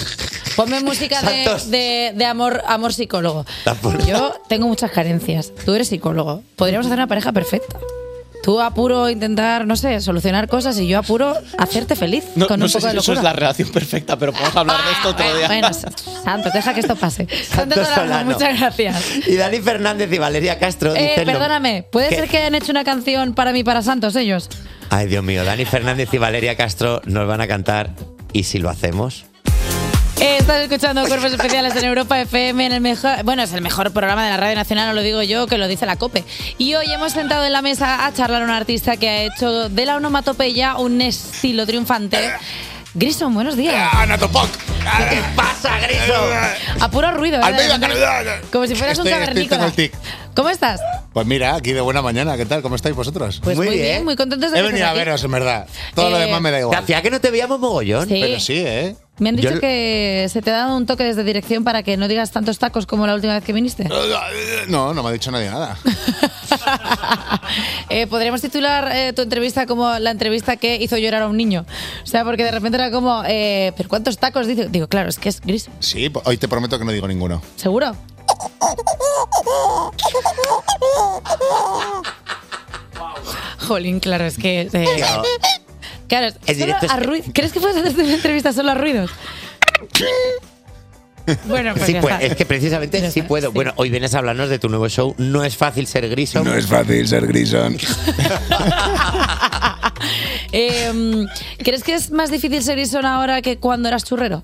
Ponme música Santos. de amor psicólogo. Yo tengo muchas carencias. Tú eres psicólogo. Podríamos hacer una pareja perfecta. Tú apuro intentar, no sé, solucionar cosas y yo apuro hacerte feliz No, con no un sé poco si de eso locura. es la relación perfecta, pero podemos hablar de esto otro día. Bueno, Santos, deja que esto pase. Santos Solano, Solano. muchas gracias. Y Dani Fernández y Valeria Castro dicen lo- Perdóname, ¿puede ¿Qué? ser que hayan hecho una canción para mí y para Santos ellos? Ay, Dios mío, Dani Fernández y Valeria Castro nos van a cantar ¿Y si lo hacemos? Estás escuchando Cuerpos Especiales en Europa FM, en el mejor, bueno, es el mejor programa de la Radio Nacional, no lo digo yo, que lo dice la COPE. Y hoy hemos sentado en la mesa a charlar a un artista que ha hecho de la onomatopeya un estilo triunfante. Grison, buenos días. Anatopoc. ¿Qué pasa, Grison? A puro ruido, Almeida, ¿verdad? Como si fueras un Estoy cavernícola. con el tic. ¿Cómo estás? Pues mira, aquí de buena mañana, ¿qué tal? ¿Cómo estáis vosotros? Pues muy bien, muy contentos de He que venido estés a aquí. veros, en verdad. Todo lo demás me da igual. Hacía que no te veíamos mogollón. Sí. Pero sí, ¿eh? Me han dicho Yo- que se te ha dado un toque desde dirección para que no digas tantos tacos como la última vez que viniste. No, no me ha dicho nadie nada. Podríamos titular tu entrevista como la entrevista que hizo llorar a un niño. O sea, porque de repente era como, ¿pero cuántos tacos dice? Digo, claro, es que es gris. Sí, hoy te prometo que no digo ninguno. ¿Seguro? Jolín, claro, es que... Claro, En solo directo es- a ruido. ¿Crees que puedes hacer una entrevista solo a ruidos? Bueno, pues Sí, ya pues, está. es que precisamente Ya sí está, puedo. sí. Bueno, hoy vienes a hablarnos de tu nuevo show. No es fácil ser Grison. No es fácil ser Grison. ¿Crees que es más difícil ser Grison ahora que cuando eras churrero?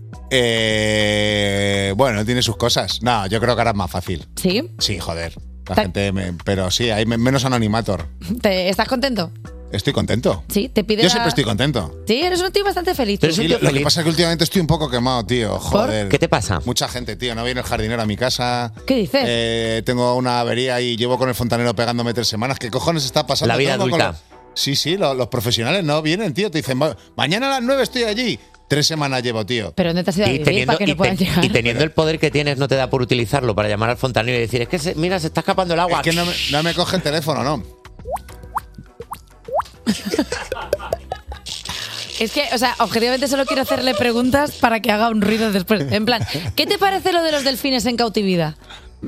Bueno, tiene sus cosas. No, yo creo que ahora es más fácil. ¿Sí? Sí, joder. La Ta- gente pero sí, hay menos anonimator. ¿Estás contento? Estoy contento. Sí, te pide Yo siempre estoy contento. Sí, eres un tío bastante feliz. tú. Sí, lo que pasa es que últimamente estoy un poco quemado, tío. Joder. ¿Qué te pasa? Mucha gente, tío. No viene el jardinero a mi casa. ¿Qué dices? Tengo una avería y llevo con el fontanero pegándome 3 semanas. ¿Qué cojones está pasando? La vida Todo con adulta. Sí, los profesionales no vienen, tío. Te dicen, mañana a las 9 estoy allí. 3 semanas llevo, tío. Pero ¿dónde te has ido a vivir para que no puedan llegar? Y teniendo el poder que tienes, no te da por utilizarlo para llamar al fontanero y decir, es que mira, se está escapando el agua. Es que no me coge el teléfono, ¿no? Es que, o sea, objetivamente solo quiero hacerle preguntas para que haga un ruido después. En plan, ¿qué te parece lo de los delfines en cautividad?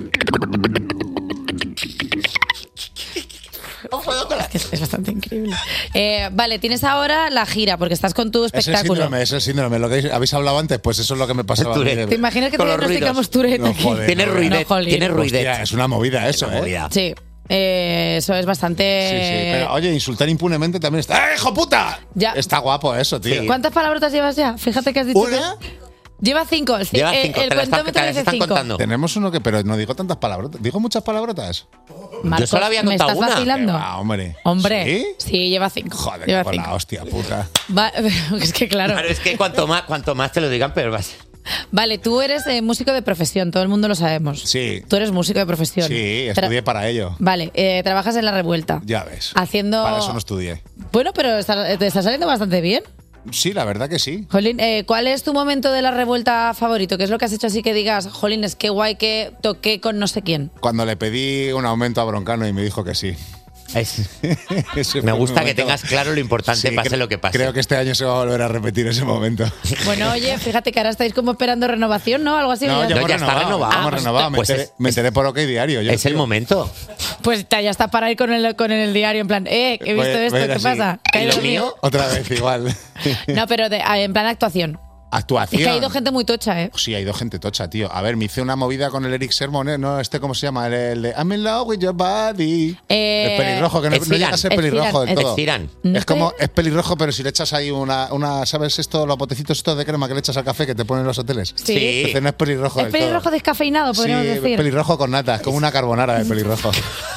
Es bastante increíble. Vale, tienes ahora la gira porque estás con tu espectáculo. Es el síndrome. Lo que habéis hablado antes, pues eso es lo que me pasaba a mí. ¿Te imaginas que te diagnosticamos Tourette aquí? Tienes ruidet. Tienes ruidet. Hostia, es una movida eso, ¿eh? Sí. Eso es bastante... Sí, pero oye, insultar impunemente también está... ¡hijo puta! Ya. Está guapo eso, tío. ¿Cuántas palabrotas llevas ya? Fíjate que has dicho... ¿Una? Lleva 5. Lleva 5, El cuentómetro dice 5. Tenemos uno que... Pero no digo tantas palabrotas. ¿Digo muchas palabrotas? Marcos, Yo solo había ¿me contado estás una. vacilando? Hombre. Hombre. ¿Sí? Lleva 5. Joder, lleva con 5. la hostia puta. Es que claro. Claro, es que cuanto más te lo digan, pero vas. Vale, tú eres músico de profesión, todo el mundo lo sabemos. Sí. Tú eres músico de profesión. Sí, estudié para ello. Vale, trabajas en La Revuelta. Ya ves. Haciendo... Para eso no estudié. Bueno, pero te está saliendo bastante bien. Sí, la verdad que sí. Jolín, ¿cuál es tu momento de La Revuelta favorito? ¿Qué es lo que has hecho así que digas, jolín, es que guay que toqué con no sé quién? Cuando le pedí un aumento a Broncano y me dijo que sí. Me gusta que tengas claro lo importante, pase lo que pase. Creo que este año se va a volver a repetir ese momento. Bueno, oye, fíjate que ahora estáis como esperando renovación, ¿no? Algo así. No, ya está renovado. Hemos renovado. Me enteré por OK Diario. Es el momento. Pues ya está para ir con el diario, en plan, que he visto esto, ¿qué pasa? ¿Y lo mío? Otra vez igual. No, pero en plan actuación. Actuación. Es que ha ido gente muy tocha, ¿eh? Sí, ha ido gente tocha, tío. A ver, me hice una movida con el Eric Sermon, ¿eh? ¿No? ¿Cómo se llama? El de I'm in love with your body. El pelirrojo, que no llega a ser pelirrojo del todo. Es pelirrojo, pero si le echas ahí una ¿sabes esto? Los botecitos estos de crema que le echas al café que te ponen en los hoteles. Sí. Entonces no es pelirrojo del todo. Es pelirrojo descafeinado, podríamos sí, decir. Pelirrojo con nata, es como una carbonara de pelirrojo.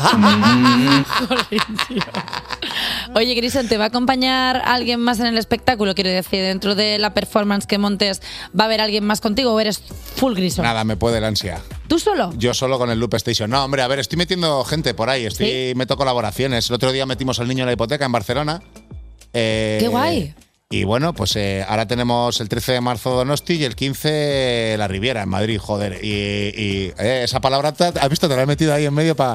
Oye, Grison, ¿te va a acompañar alguien más en el espectáculo? Quiero decir, dentro de la performance que montes, ¿va a haber alguien más contigo o eres full Grison? Nada, me puede el ansia. ¿Tú solo? Yo solo con el Loop Station. No, hombre, a ver, estoy metiendo gente por ahí. Meto colaboraciones. El otro día metimos al Niño en la Hipoteca en Barcelona. ¡Qué guay! Y bueno, pues ahora tenemos el 13 de marzo Donosti y el 15 La Riviera en Madrid, joder. Y esa palabra, ¿has visto? Te la he metido ahí en medio para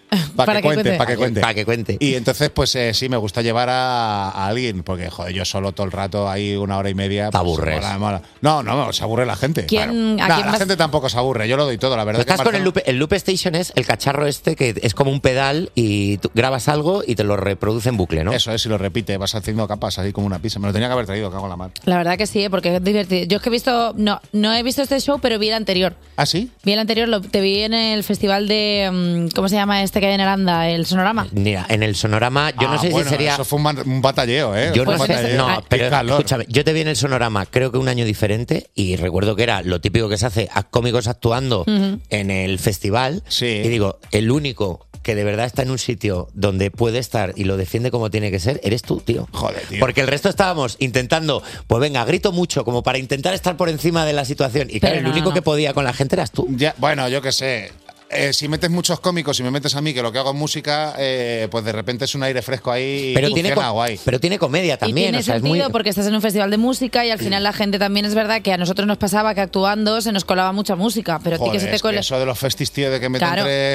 que cuente. Y entonces, pues sí, me gusta llevar a alguien, porque, joder, yo solo todo el rato, ahí 1 hora y media. Te aburres. Mola. No, se aburre la gente. ¿Quién la gente tampoco se aburre, yo lo doy todo, la verdad. Estás con el Loop Station, es el cacharro este que es como un pedal y tú grabas algo y te lo reproduce en bucle, ¿no? Eso es, y lo repite, vas haciendo capas así como una pizza. Me lo tenía que haber traído, cago en la mar. La verdad que sí, porque es divertido. Yo es que he visto, no he visto este show, pero vi el anterior. ¿Ah, sí? Vi el anterior, te vi en el festival de, ¿cómo se llama este que hay en Aranda? El Sonorama. Mira, en el Sonorama, yo no sé si sería... Eso fue un batalleo, ¿eh? Yo no sé, pero escúchame, yo te vi en el Sonorama, creo que un año diferente, y recuerdo que era lo típico que se hace a cómicos actuando en el festival, y digo, el único que de verdad está en un sitio donde puede estar y lo defiende como tiene que ser, eres tú, tío. Joder, tío. Porque el resto estábamos intentando, pues venga, grito mucho, como para intentar estar por encima de la situación, y claro, el único que podía con la gente eras tú. Ya, bueno, yo qué sé. Si metes muchos cómicos y me metes a mí, que lo que hago es música, pues de repente es un aire fresco ahí. Pero guay. Pero tiene comedia también. Y tiene sentido porque estás en un festival de música y al final la gente también, es verdad que a nosotros nos pasaba que actuando se nos colaba mucha música, pero joder, a ti que se te cola... eso de los festis, tío, de que meten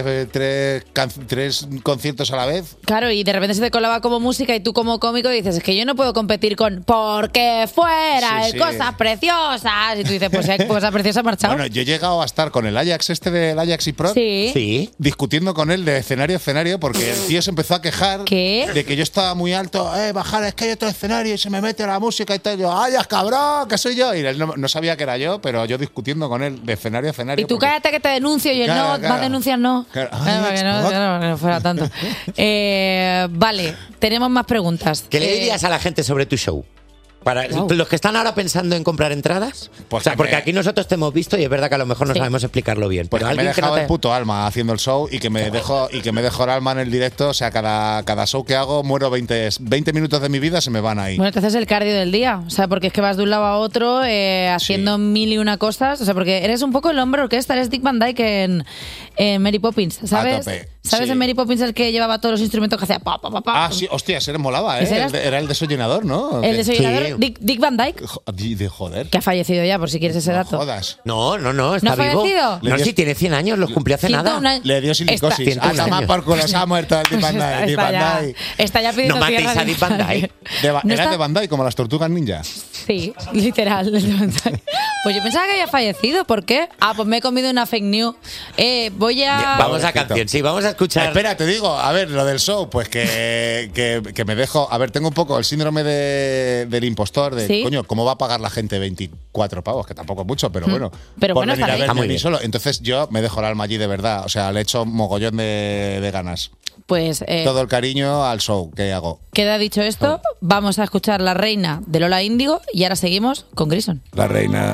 tres conciertos a la vez. Claro, y de repente se te colaba como música y tú como cómico dices, es que yo no puedo competir con porque fuera hay cosas preciosas. Y tú dices, pues si hay cosas preciosas, marchado. Bueno, yo he llegado a estar con el Ajax del Ajax y Pro. Sí. Discutiendo con él de escenario a escenario porque el tío se empezó a quejar de que yo estaba muy alto, bajar, es que hay otro escenario y se me mete la música y tal. Yo, ¡ay, cabrón, que soy yo! Y él no sabía que era yo, pero yo discutiendo con él de escenario a escenario. Y tú cállate que te denuncio y él no, va a denunciar no. Claro. Para que no fuera tanto. Vale, tenemos más preguntas. ¿Qué le dirías a la gente sobre tu show? Para los que están ahora pensando en comprar entradas, Pues o sea, que porque me- aquí nosotros te hemos visto y es verdad que a lo mejor no sabemos explicarlo bien. Pues Pero que me he alguien que dejado no te- el puto alma haciendo el show y que me dejo el alma en el directo. O sea, cada show que hago muero 20 minutos de mi vida se me van ahí. Bueno, te haces el cardio del día, o sea, porque es que vas de un lado a otro haciendo mil y una cosas, o sea, porque eres un poco el hombre orquesta, eres Dick Van Dyke en Mary Poppins, ¿sabes? tope, ¿Sabes sí. en Mary Poppins el que llevaba todos los instrumentos que hacía pa, pa, pa, pa? Ah, sí, hostia, se le molaba, ¿eh? ¿Ese eras? Era el desollinador, ¿no? El desollinador, Dick Van Dyke, Joder. que ha fallecido ya, por si quieres ese dato. Jodas. No, está ¿No ha vivo. fallecido? No, sí, tiene 100 años, los cumplió hace 101 nada. años. Le dio silicosis. Está- Ah, toma por culo, se ha muerto el Dick Van Dyke. Dick Está Van ya, Dyke. está ya pidiendo No matéis tierra a Dick Van Dyke. No Era está- de Van Dyke, como las tortugas ninja. Sí, literal. Pues yo pensaba que había fallecido, ¿por qué? Ah, pues me he comido una fake news. Voy a... Vamos a canción, sí, vamos a escuchar. Espera, te digo, a ver, lo del show, pues que me dejo. A ver, tengo un poco el síndrome del impostor, de ¿Sí? coño, ¿cómo va a pagar la gente 24 pavos? Que tampoco es mucho, pero bueno. Pero por bueno, venir está a bien. verme Está muy a mí bien. solo. Entonces yo me dejo el alma allí de verdad. O sea, le echo mogollón de ganas. Pues Todo el cariño al show que hago. queda dicho esto, vamos a escuchar La Reina de Lola Índigo y ahora seguimos con Grison. La reina.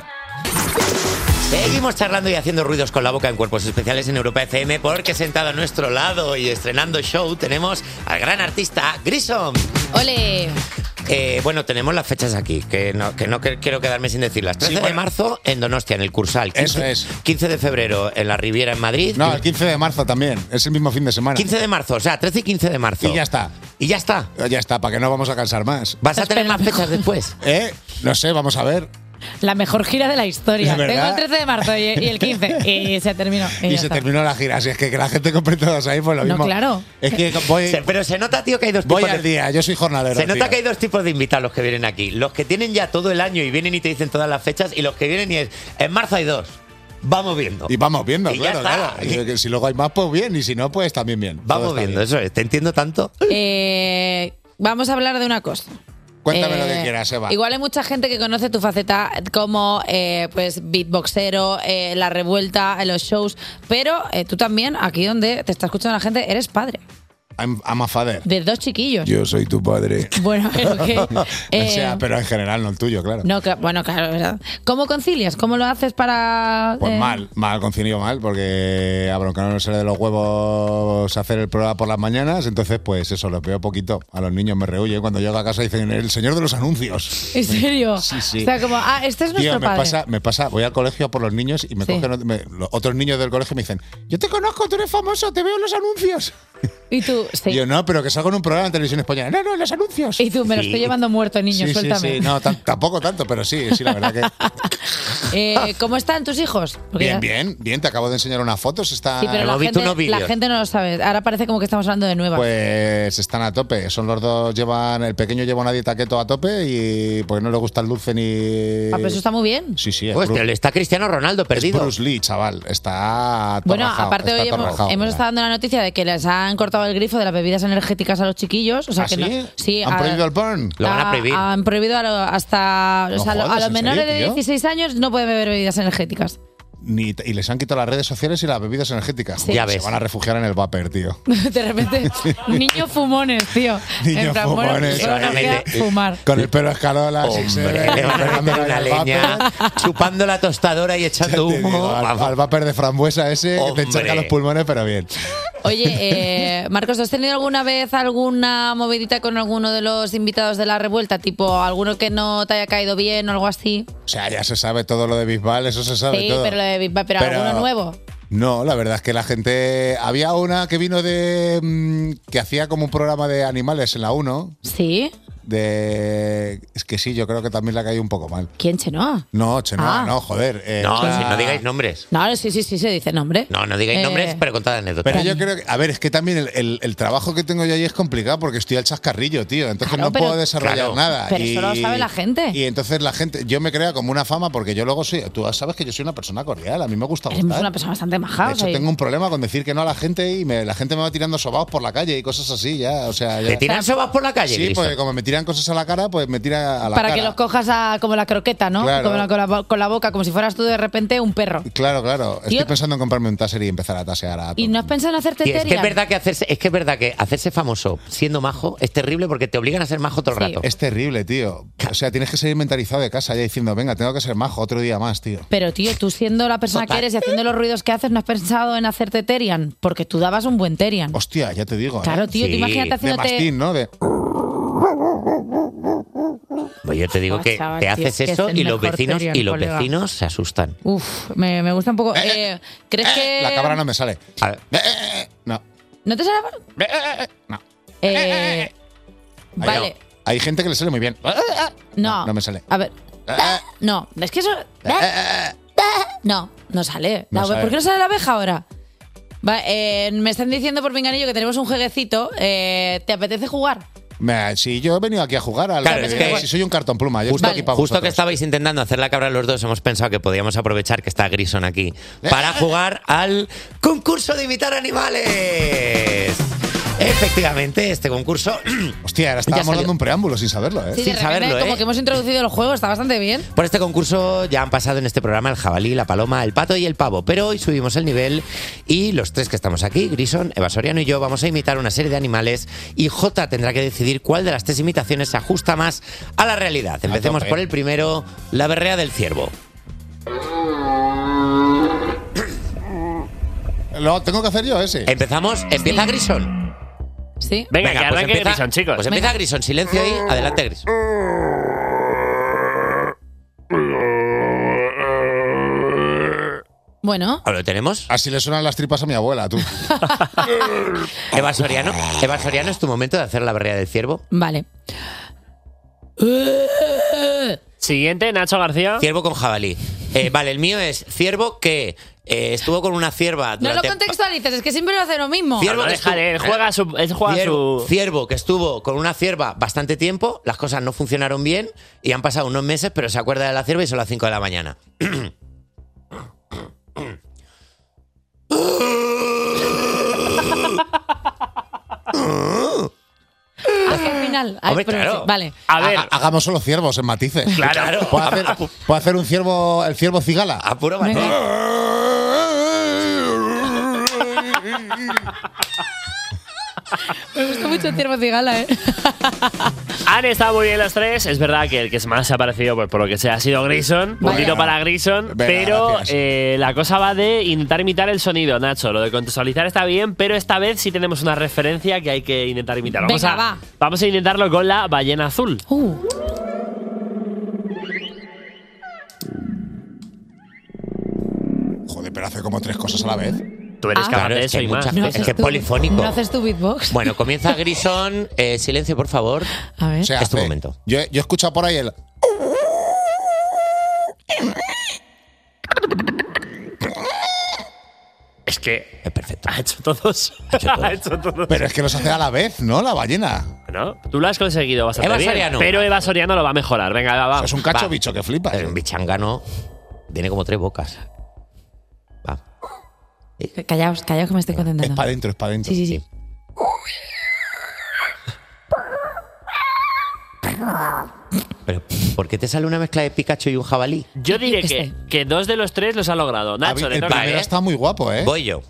Seguimos charlando y haciendo ruidos con la boca en Cuerpos Especiales en Europa FM porque sentado a nuestro lado y estrenando show tenemos al gran artista Grison. ¡Ole! Bueno, tenemos las fechas aquí, que no quiero quedarme sin decirlas. 13 de marzo en Donostia, en el Cursal. 15, Eso es. 15 de febrero en la Riviera, en Madrid. No, el 15 de marzo también. Es el mismo fin de semana. 15 de marzo, o sea, 13 y 15 de marzo. Y ya está. Y ya está. Ya está, para que no vamos a cansar más. ¿Vas a tener más fechas después? No sé, vamos a ver. La mejor gira de la historia. ¿Es verdad? Tengo el 13 de marzo y el 15 y se terminó. Y ya se está. terminó la gira. Así es que la gente compre todos ahí, pues lo No, mismo. claro. Es que voy, Pero se nota, tío, que hay dos voy tipos al día. Yo soy jornalero. Se nota tío. que hay dos tipos de invitados los que vienen aquí. Los que tienen ya todo el año y vienen y te dicen todas las fechas y los que vienen y es, en marzo hay dos. Vamos viendo. Y vamos viendo, Y ya claro, está. claro. Y que si luego hay más, pues bien. Y si no, pues también bien. Todo Vamos está viendo, bien. eso es. Te entiendo tanto. Vamos a hablar de una cosa. Cuéntame lo que quieras, Eva. Igual hay mucha gente que conoce tu faceta como pues beatboxero, la revuelta en los shows, pero tú también, aquí donde te está escuchando la gente, eres padre I'm a father. de dos chiquillos. Yo soy tu padre. Bueno, pero que... O sea, pero en general, no el tuyo, claro. No, bueno, claro, ¿verdad? ¿Cómo concilias? ¿Cómo lo haces para...? Pues mal, concilio mal, porque a Broncano no se le de los huevos hacer el programa por las mañanas, entonces pues eso, lo veo poquito. A los niños me rehuyen cuando llego a casa y dicen, el señor de los anuncios. ¿En serio? Sí, sí. O sea, como, este es nuestro Tío, padre. me pasa, voy al colegio por los niños y me Sí. cogen los otros niños del colegio y me dicen, yo te conozco, tú eres famoso, te veo en los anuncios. Y tú, sí. Y yo, no, pero que salgo en un programa en televisión española. No, en los anuncios. Y tú, me lo estoy llevando muerto, niño, Sí, suéltame. sí, no, tampoco tanto, pero sí, la verdad que... ¿Cómo están tus hijos? Porque Bien, te acabo de enseñar unas fotos. Está... Sí, pero la gente no lo sabe. Ahora parece como que estamos hablando de nuevas. Pues están a tope. Son los dos, el pequeño lleva una dieta keto a tope y pues no le gusta el dulce ni... Pero eso está muy bien. Sí, sí. Pues está Cristiano Ronaldo perdido. Es Bruce Lee, chaval. Está todo Bueno, rajado, aparte está hoy todo rajado. hemos estado dando la noticia de que les han cortado el grifo de las bebidas energéticas a los chiquillos. O sea, ¿Ah, que sí? no, sí, ¿Han prohibido el porn? Lo van a prohibir. Han prohibido hasta No o sea, a jodas, los ¿en menores serio, de tío? 16 años no pueden beber bebidas energéticas. Y les han quitado las redes sociales y las bebidas energéticas. Sí. Joder, Ya se ves. van a refugiar en el vapor, tío. De repente, niños fumones, tío. Niños En plan, bueno, fumones. solo nos queda fumar. Con el pelo escalola, así se ve, Le van a meter una leña, chupando la tostadora y echando Te digo, humo. al vapor de frambuesa ese que te Hombre. encharca los pulmones, pero bien. Oye, Marcos, ¿has tenido alguna vez alguna movidita con alguno de los invitados de la revuelta? Tipo, alguno que no te haya caído bien o algo así. O sea, ya se sabe todo lo de Bisbal, eso se sabe Sí, todo. pero, pero alguno nuevo. No, la verdad es que la gente... Había una que vino que hacía como un programa de animales en la 1. Sí. Es que sí, yo creo que también le ha caído un poco mal. ¿Quién, Chenoa? No, Chenoa, Ah. no, joder. No, o sea- si no digáis nombres. No, sí, se dice nombre. No digáis nombres, pero contad anécdotas. Pero yo creo que, a ver, es que también el trabajo que tengo yo ahí es complicado porque estoy al chascarrillo, tío. Entonces Claro, no pero- puedo desarrollar Claro. nada. Pero eso lo sabe la gente. Y entonces la gente, yo me crea como una fama porque yo luego soy, tú sabes que yo soy una persona cordial, a mí me gusta Eres gustar. una persona bastante maja. De o hecho, sea, tengo un problema con decir que no a la gente y la gente me va tirando sobaos por la calle y cosas así, ya. O sea, ya. ¿Te tiran sobas por la calle, Sí, Grison? porque como me tiran tiran cosas a la cara, pues me tira a la Para cara. que los cojas como la croqueta, ¿no? Claro. Con la boca, como si fueras tú de repente un perro. Claro. Tío. Estoy pensando en comprarme un taser y empezar a tasear a ¿Y no has pensado en hacerte Tío, es que Terian? es verdad que hacerse famoso siendo majo es terrible porque te obligan a ser majo todo el rato. Es terrible, tío. O sea, tienes que salir mentalizado de casa ya diciendo, venga, tengo que ser majo otro día más, tío. Pero, tío, tú siendo la persona que eres y haciendo los ruidos que haces, ¿no has pensado en hacerte Terian? Porque tú dabas un buen Terian. Hostia, ya te digo. Claro, tío, tú imagínate haciéndote... De mastín, ¿no? Pues yo te digo que chaval, te tío, haces es que es eso el y los mejor vecinos Terian, colega. se asustan. Uf, me gusta un poco... ¿Crees que...? La cabra no me sale. A ver. No. ¿No te sale? No. Vale. Hay gente que le sale muy bien. No. No me sale. A ver. No, es que eso... No sale. No sale. ¿Por qué no sale la abeja ahora? Me están diciendo por pinganillo que tenemos un jueguecito. ¿Te apetece jugar? Si yo he venido aquí a jugar al Claro, es que- si soy un cartón pluma, yo estoy aquí para Justo que vosotros. estabais intentando hacer la cabra los dos, hemos pensado que podíamos aprovechar que está Grison aquí para jugar al concurso de imitar animales. Efectivamente, este concurso... Hostia, ahora estábamos dando un preámbulo sin saberlo, ¿eh? Sí, de repente, como que hemos introducido el juego, está bastante bien. Por este concurso ya han pasado en este programa el jabalí, la paloma, el pato y el pavo, pero hoy subimos el nivel y los tres que estamos aquí, Grison, Eva Soriano y yo, vamos a imitar una serie de animales y Jota tendrá que decidir cuál de las tres imitaciones se ajusta más a la realidad. Empecemos por el primero, la berrea del ciervo. ¿Lo tengo que hacer yo ese? Empezamos, empieza Grison. Sí. Venga, que arranque empieza, Grison, chicos. Pues empieza Venga. Grison, silencio ahí, adelante Grison. Bueno. ¿Lo tenemos? Así le suenan las tripas a mi abuela, tú. Eva Soriano, ¿es tu momento de hacer la berrea del ciervo? Vale. Siguiente, Nacho García. Ciervo con jabalí. Vale, el mío es ciervo que estuvo con una cierva No lo durante... contextualices, es que siempre lo hace lo mismo. Ciervo que Déjale, él juega su... Ciervo que estuvo con una cierva bastante tiempo, las cosas no funcionaron bien y han pasado unos meses, pero se acuerda de la cierva y son las 5 de la mañana. Hacia el final. Ay, Hombre, pero claro. sí, vale. A ver. Hagamos solo ciervos en matices. Claro. ¿Puedo hacer un ciervo, el ciervo cigala? A puro matiz. Me gusta mucho el ciervo cigala, ¿eh? Han estado muy bien los tres. Es verdad que el que más se ha parecido, pues por lo que sea, ha sido Grison. Puntito para Grison. Venga, Pero gracias. la cosa va de intentar imitar el sonido, Nacho. Lo de contextualizar está bien, pero esta vez sí tenemos una referencia que hay que intentar imitar. Venga, Vamos a intentarlo con la ballena azul. Joder, pero hace como 3 cosas a la vez. Tú eres capaz Claro, de es eso que y hay más. muchas cosas. Es que es polifónico. ¿No haces tu beatbox? Bueno, comienza Grison. Silencio, por favor. A ver. O sea, Es tu hace- momento. Yo he escuchado por ahí el... Es que Es perfecto. ha hecho todos. Ha hecho todos. Pero es que los hace a la vez, ¿no? La ballena. Bueno, tú lo has conseguido bastante Eva bien. Soriano. Pero Eva Soriano lo va a mejorar. Venga, va. Es un cacho Va. bicho que flipa. Pero un bichangano tiene como 3 bocas. Va. Callaos que me estoy Es concentrando. para adentro, es para adentro. Sí. Pero, ¿por qué te sale una mezcla de Pikachu y un jabalí? Yo diré Yo qué que 2 de los 3 los ha logrado. Nacho, le El toca. primero está muy guapo, ¿eh? Voy yo.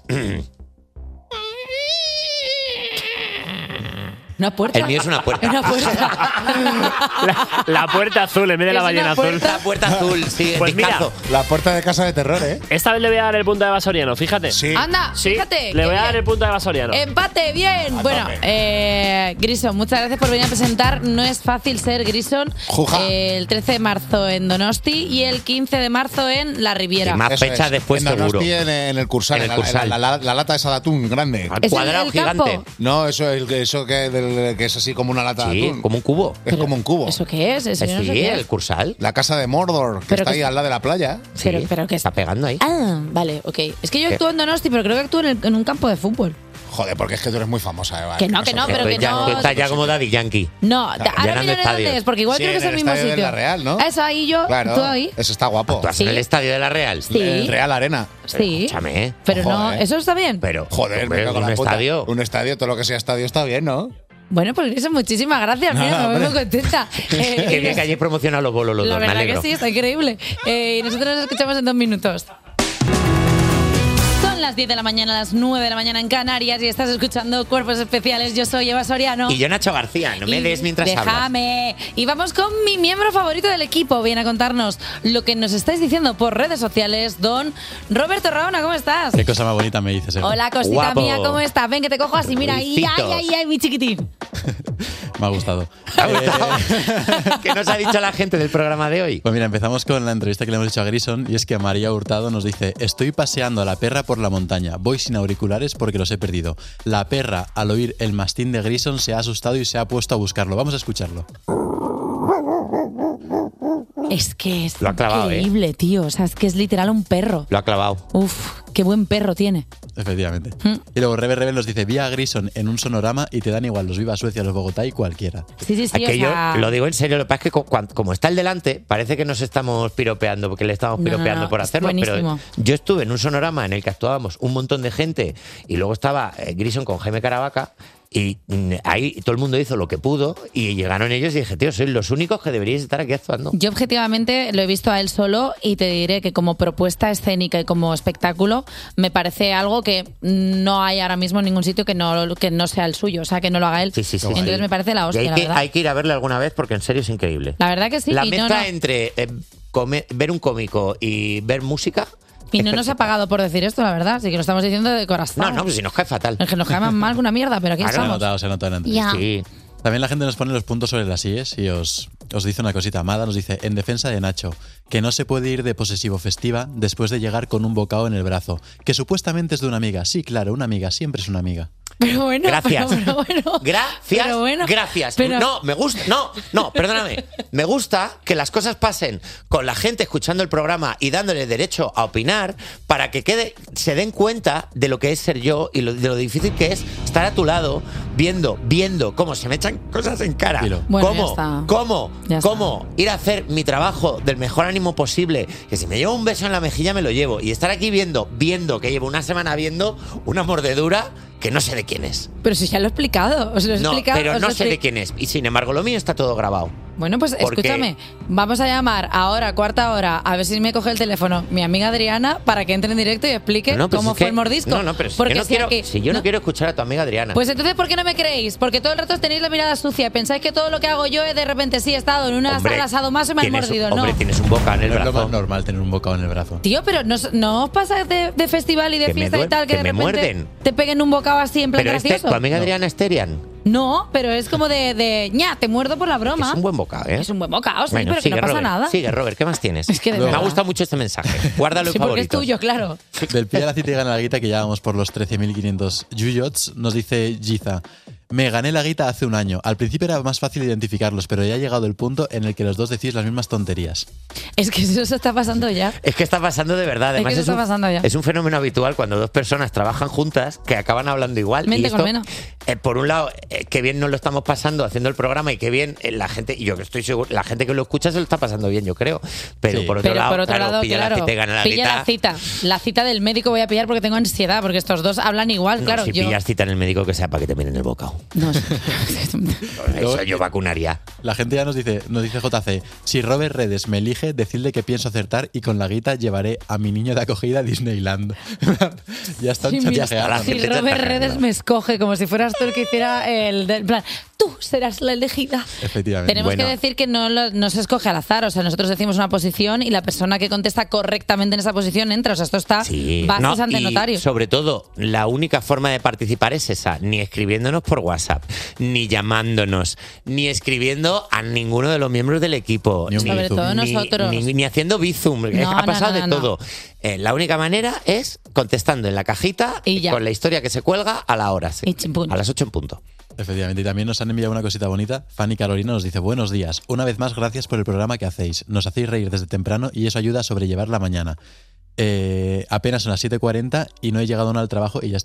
Una puerta. El mío es una puerta. Una puerta. La puerta azul en vez de la Es ballena una azul. puerta. La puerta azul, sí, Pues mira, discazo. La puerta de casa de terror, ¿eh? esta vez le voy a dar el punto de Eva Soriano, fíjate. Sí. Anda, Sí, fíjate. le qué voy a dar bien. el punto de Eva Soriano. Empate, bien. Bueno, Grison, muchas gracias por venir a presentar. No es fácil ser Grison. Juja. El 13 de marzo en Donosti y el 15 de marzo en La Riviera. Y más Eso fechas es. después, en seguro. Donosti, en el Cursal. En el Cursal. La lata esa de atún grande. Al ¿Es el cuadrado del gigante. campo? No, eso que es así como una lata de Sí, atún. como un cubo. Es como un cubo. ¿Eso qué es? Eso yo no sé Sí, qué el es. Cursal. La casa de Mordor, que Pero está que- ahí al lado de la playa. Sí, Pero que está pegando ahí. Ah, vale, ok. Es que yo actúo en Donosti, pero creo que actúo en un campo de fútbol. Joder, porque es que tú eres muy famosa, Eva. Que no, pero Tú que ya- no. Tú estás ya como Daddy Yankee. No, Claro, ahora llenando miraré estadios. dónde es, porque igual Sí, creo que es en el el mismo estadio de sitio. La Real, ¿no? Eso, ahí yo, Claro. tú ahí. Eso está guapo. ¿Tú haces Sí. el estadio de la Real? Sí. El Real Arena. Sí. Escúchame. Pero no, Joder. eso está bien. Pero, Joder, hombre, me cago en un la puta. estadio. Un estadio, todo lo que sea estadio está bien, ¿no? Bueno, pues Grison, muchísimas gracias. Mira, me voy muy contenta. Qué bien que hayáis promocionado los bolos los La dos, me verdad alegro. que sí, está increíble. Y nosotros nos escuchamos en 2 minutos. Son las 10 de la mañana, las 9 de la mañana en Canarias y estás escuchando Cuerpos Especiales. Yo soy Eva Soriano. Y yo, Nacho García, no me Y des mientras hablas. déjame. Y vamos con mi miembro favorito del equipo. Viene a contarnos lo que nos estáis diciendo por redes sociales. Don Roberto Raona, ¿cómo estás? Qué cosa más bonita me dices, Eva. Hola, cosita Guapo. mía, ¿cómo estás? Ven que te cojo así, mira. Ay, Besitos. ay, ay, mi chiquitín. Me ha gustado. ¿Qué nos ha dicho la gente del programa de hoy? Pues mira, empezamos con la entrevista que le hemos hecho a Grison y es que María Hurtado nos dice: estoy paseando a la perra por la montaña, voy sin auriculares porque los he perdido. La perra, al oír el mastín de Grison, se ha asustado y se ha puesto a buscarlo. Vamos a escucharlo. Es que es Lo ha clavado, increíble, tío. O sea, es que es literal un perro. Lo ha clavado. Uf, qué buen perro tiene. Efectivamente. Y luego Rebe nos dice: vi a Grison en un sonorama y te dan igual los Viva Suecia, los Bogotá y cualquiera. Sí, sí, sí. Que o sea, yo lo digo en serio, lo que pasa es que como está el delante, parece que nos estamos piropeando, porque le estamos No, piropeando no, por es hacerlo. Pero buenísimo. yo estuve en un sonorama en el que actuábamos un montón de gente y luego estaba Grison con Jaime Caravaca. Y ahí todo el mundo hizo lo que pudo y llegaron ellos y dije, tío, sois los únicos que deberíais estar aquí actuando. Yo objetivamente lo he visto a él solo y te diré que como propuesta escénica y como espectáculo me parece algo que no hay ahora mismo en ningún sitio que no sea el suyo, o sea, que no lo haga él. Sí, sí, sí. Entonces Sí. me parece la hostia, Y la verdad. hay que ir a verle alguna vez porque en serio es increíble. La verdad que sí. La y mezcla no, entre ver un cómico y ver música. y no nos ha pagado por decir esto, la verdad. Así que lo estamos diciendo de corazón. No, pues si nos cae fatal. Es que nos cae más mal que una mierda, pero aquí Se ha estamos. notado, se ha notado en la entrevista. Ya. Sí. También la gente nos pone los puntos sobre las IES y os dice una cosita. Amada nos dice: en defensa de Nacho, que no se puede ir de posesivo festiva después de llegar con un bocado en el brazo, que supuestamente es de una amiga. Sí, claro, una amiga siempre es una amiga. Pero bueno, Gracias. pero bueno. Gracias, Pero bueno, gracias. pero- No, me gusta, no, perdóname. Me gusta que las cosas pasen con la gente escuchando el programa y dándole derecho a opinar para que se den cuenta de lo que es ser yo y de lo difícil que es estar a tu lado viendo cómo se me echan cosas en cara. Bueno, ya está. Cómo ir a hacer mi trabajo del mejor ánimo posible. Que si me llevo un beso en la mejilla me lo llevo. Y estar aquí viendo que llevo una semana viendo una mordedura que no sé de quién es. Pero si ya lo he explicado. Os lo he No, explicado. pero os no lo he sé de expli- quién es. Y sin embargo, lo mío está todo grabado. Bueno, pues Porque- escúchame, vamos a llamar ahora, cuarta hora, a ver si me coge el teléfono mi amiga Adriana para que entre en directo y explique No, pero cómo es fue que- el mordisco. No, pero si Porque yo no si quiero, aquí- si yo no quiero escuchar a tu amiga Adriana. Pues entonces, ¿por qué no me creéis? Porque todo el rato tenéis la mirada sucia y pensáis que todo lo que hago yo es de repente sí he estado en una Hombre, sala asado más y me han tienes- mordido, hombre, no. tienes un bocado en el No es lo brazo. más normal tener un bocado en el brazo. Tío, pero ¿no os pasa de festival y de Que me fiesta y duele- tal que que de me repente muerden. te peguen un bocado así en plan Pero gracioso? tu amiga Adriana es Terian. No, pero es como de ña, te muerdo por la broma. Es un buen bocado, ¿eh? Es un buen bocado, sí, Bueno, pero que sigue, no pasa Robert, nada. Sigue, Robert, ¿qué más tienes? Es que de me verdad. ha gustado mucho este mensaje. Guárdalo en Sí, porque es favoritos. tuyo, claro. Del pilla la cita y gana la guita, que ya vamos por los 13.500 yuyots, nos dice Giza: me gané la guita hace un año. Al principio era más fácil identificarlos, pero ya ha llegado el punto en el que los dos decís las mismas tonterías. Es que eso se está pasando ya. Es que está pasando de verdad. Es que Además, eso está un, pasando ya. es un fenómeno habitual cuando dos personas trabajan juntas que acaban hablando igual. Mente y con esto, mena. Por un lado, qué bien nos lo estamos pasando haciendo el programa y qué bien la gente, y yo que estoy seguro, la gente que lo escucha se lo está pasando bien, yo creo. Pero Sí. por otro Pero lado, por otro claro, lado, pilla claro, la cita y gana la pilla guita. la cita. La cita del médico voy a pillar porque tengo ansiedad, porque estos dos hablan igual, No, claro. si yo, pillas cita en el médico que sea para que te miren el bocado. no, Eso yo vacunaría. La gente ya nos dice JC: si Robert Redes me elige, decidle que pienso acertar y con la guita llevaré a mi niño de acogida a Disneyland. Ya están Sí, mira, chantajeando. si Robert Redes me escoge como si fueras tú el que hiciera el del plan, tú serás la elegida. Efectivamente. Tenemos que decir que no se escoge al azar, o sea, nosotros decimos una posición y la persona que contesta correctamente en esa posición entra, o sea, esto está bases ante y notario. sobre todo, la única forma de participar es esa, ni escribiéndonos por WhatsApp, ni llamándonos, ni escribiendo a ninguno de los miembros del equipo. Ni un Sobre Bizum. todo nosotros. Ni haciendo Bizum. No, ha pasado no, de no. todo. La única manera es contestando en la cajita con la historia que se cuelga a la hora. Sí. A las 8 en punto. Efectivamente, y también nos han enviado una cosita bonita. Fanny Carolina nos dice: buenos días, una vez más gracias por el programa que hacéis. Nos hacéis reír desde temprano y eso ayuda a sobrellevar la mañana. Apenas son las 7:40 y no he llegado aún al trabajo y ya estoy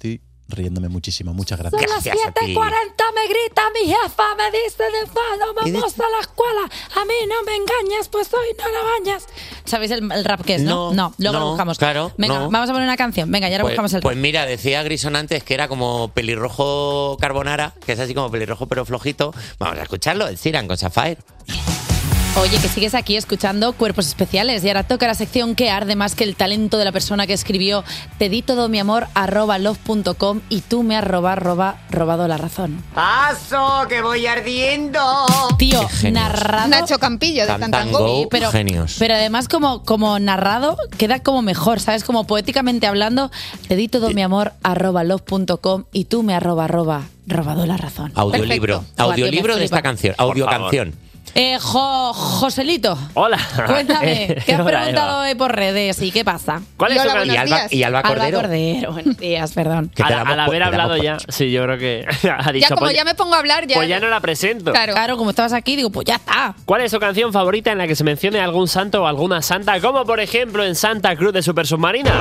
riéndome muchísimo. Muchas Son gracias. las 7:40, me grita mi jefa, me dice de enfado, vamos a la escuela. A mí no me engañas, pues hoy no la bañas. ¿Sabéis el rap que es, no? Luego lo buscamos. Claro, Venga, no. vamos a poner una canción. Venga, ya ahora buscamos el rap. Pues mira, decía Grison antes que era como pelirrojo carbonara, que es así como pelirrojo pero flojito. Vamos a escucharlo, el Sheeran con Sapphire. Oye, que sigues aquí escuchando Cuerpos Especiales y ahora toca la sección que arde más que el talento de la persona que escribió te di todo mi amor @love.com y tú me has robado la razón. ¡Paso, que voy ardiendo! Tío, narrado... Nacho Campillo de Tantango. Pero además como narrado queda como mejor, ¿sabes? Como poéticamente hablando, te di todo mi amor @love.com y tú me has robado la razón. Audiolibro. Perfecto. Audiolibro de esta canción. Audiocanción. Joselito. Hola. Cuéntame, ¿qué has Hola, preguntado hoy por redes y qué pasa? ¿Cuál es tu canción? Y Alba Cordero. Alba Cordero, buenos días, perdón. Al haber hablado ya, sí, yo creo que ha dicho. Ya como ya me pongo a hablar, ya... Pues ya no la presento. Claro, como estabas aquí, digo, pues ya está. ¿Cuál es tu canción favorita en la que se mencione algún santo o alguna santa? Como por ejemplo en Santa Cruz de Super Submarina.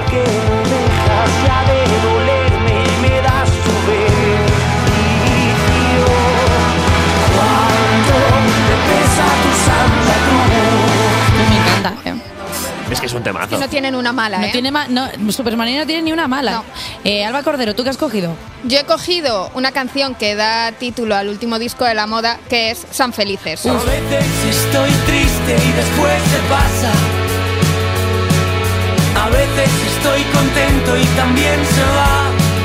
Me encanta, Es que es un temazo. Que no tienen una mala, No tiene Supermanía no tiene ni una mala. Alba Cordero, ¿tú qué has cogido? Yo he cogido una canción que da título al último disco de la moda, que es San Felices. A veces estoy triste y después se pasa. A veces estoy contento y también se va.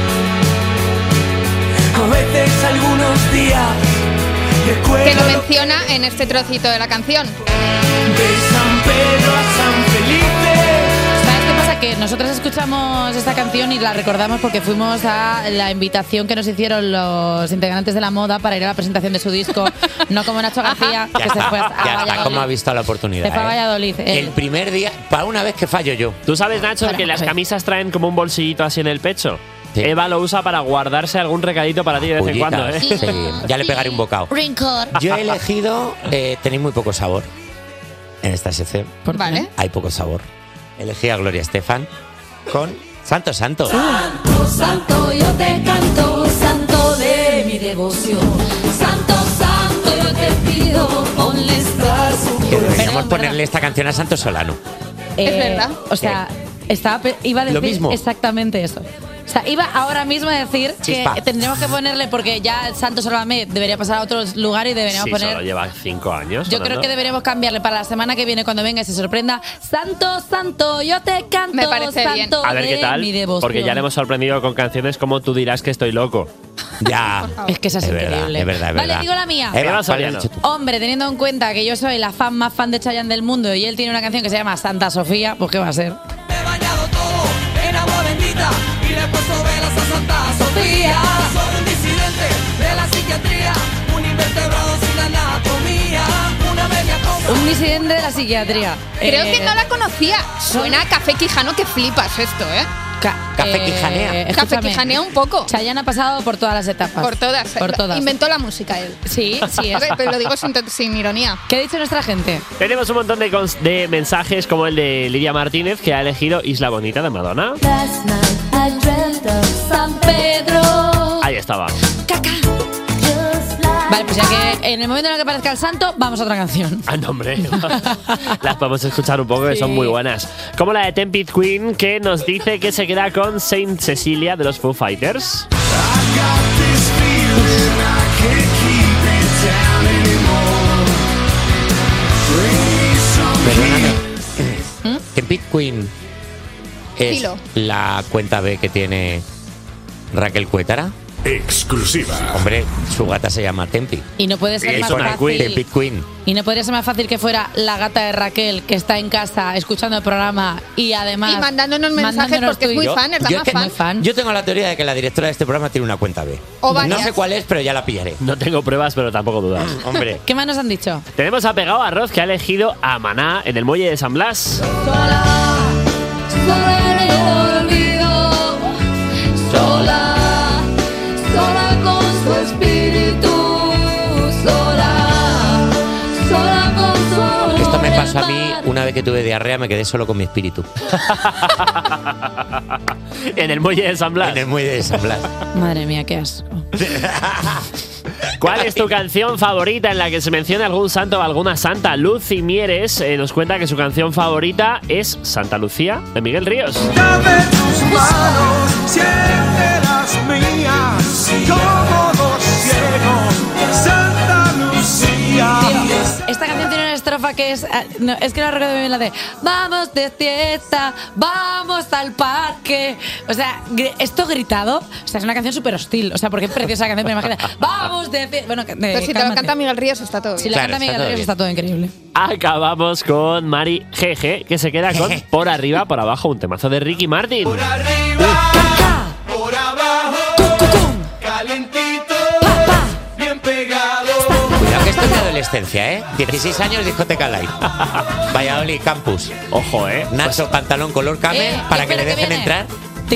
A veces algunos días recuerdo Que lo menciona en este trocito de la canción. de San Pedro a San Felipe. ¿Sabes qué pasa? Que nosotros escuchamos esta canción y la recordamos porque fuimos a la invitación que nos hicieron los integrantes de la moda para ir a la presentación de su disco. No como Nacho García, que se fue a Ya está, Valladolid. como ha visto la oportunidad. Se fue a Valladolid. El primer día, para una vez que fallo yo. ¿Tú sabes, Nacho, que las camisas traen como un bolsillito así en el pecho? Sí. Eva lo usa para guardarse algún recadito para ti de vez en cuando, ¿eh? Sí, ya le pegaré un bocado. Rincón. Yo he elegido, tenéis muy poco sabor en esta sección. Vale. Hay poco sabor. Elegí a Gloria Estefan con Santo Santo. Santo, santo, yo te canto, santo de mi devoción. Santo, santo, yo te pido, ponle esta su Que deberíamos ponerle esta canción a Santo Solano. Es verdad. O sea, iba a Lo decir mismo. exactamente eso. O sea, iba ahora mismo a decir Chispa. que tendríamos que ponerle, porque ya el Santo Sálvame debería pasar a otros lugares y deberíamos Sí, poner... solo lleva 5 años. Yo creo que deberíamos cambiarle para la semana que viene, cuando venga y se sorprenda. Santo, santo, yo te canto. Me parece bien. santo A ver qué de tal, mi devoción. porque ya le hemos sorprendido con canciones como Tú dirás que estoy loco. Ya. Es que esa es verdad, increíble. es verdad, es Vale, verdad. digo la mía. Eva, Eva ¿cuál Soriano. has dicho tú? Hombre, teniendo en cuenta que yo soy la fan más fan de Chayanne del mundo y él tiene una canción que se llama Santa Sofía, pues ¿qué va a ser? en agua bendita y le he puesto velas a Santa Sofía. Soy un disidente de la psiquiatría, un invertebrado sin anatomía, una media cosa. Un disidente de la psiquiatría. Creo que no la conocía. Suena a Café Quijano que flipas esto, ¿eh? Café Quijanea. Café Escúchame, Quijanea un poco. Chayanne ha pasado por todas las etapas. Por todas. Por todas. Inventó la música él. Sí, sí es. Pero lo digo sin ironía. ¿Qué ha dicho nuestra gente? Tenemos un montón de mensajes como el de Lidia Martínez, que ha elegido Isla Bonita de Madonna. Last night I dreamt of San Pedro. Ahí estaba. Vale, pues ya que en el momento en el que aparezca el santo, vamos a otra canción. Ah, no, hombre. Las podemos escuchar un poco, que son muy buenas. Como la de Tempted Queen, que nos dice que se queda con Saint Cecilia de los Foo Fighters. Perdóname. Tempted Queen es Dilo. la cuenta B que tiene Raquel Cuétara. Exclusiva. Hombre, su gata se llama Tempi. Y no puede ser Y más pone fácil. Tempted Queen. Y no podría ser más fácil que fuera la gata de Raquel, que está en casa escuchando el programa y además Y mandándonos mensajes porque es muy fan, es la más fan. Yo tengo la teoría de que la directora de este programa tiene una cuenta B. O No varias. sé cuál es, pero ya la pillaré. No tengo pruebas, pero tampoco dudas. Hombre. ¿Qué más nos han dicho? Tenemos a Pegado Arroz, que ha elegido a Maná en el muelle de San Blas. Sola en el olvido, sola, sola con su espíritu, sola, sola con su Esto me pasó a mí una vez que tuve diarrea me quedé solo con mi espíritu. En el muelle de San Blas. En el muelle de San Blas. Madre mía, qué asco. ¿Cuál es tu canción favorita en la que se menciona algún santo o alguna santa? Lucy Mieres nos cuenta que su canción favorita es Santa Lucía, de Miguel Ríos. Dame tus manos, siente las mías, como dos ciegos, Santa Lucía. Tío, esta canción tiene una estrofa que es... No, es que no recuerdo bien la de... Vamos de fiesta, vamos al parque. O sea, esto gritado... O sea, es una canción súper hostil. O sea, porque es preciosa la canción, pero imagínate... Vamos de fiesta... Bueno, Pero si te lo canta Miguel Ríos está todo bien. Si la canta Miguel Ríos está todo increíble. Acabamos con Mari GG, que se queda con Por arriba, por abajo, un temazo de Ricky Martin. Por arriba, por abajo, calentito, bien pegado. Cuidado que esto es de adolescencia, ¿eh? 16 años, discoteca live. Valladolid, campus. Ojo, Nacho, pantalón color camel, para que le dejen entrar.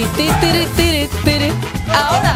Ahora.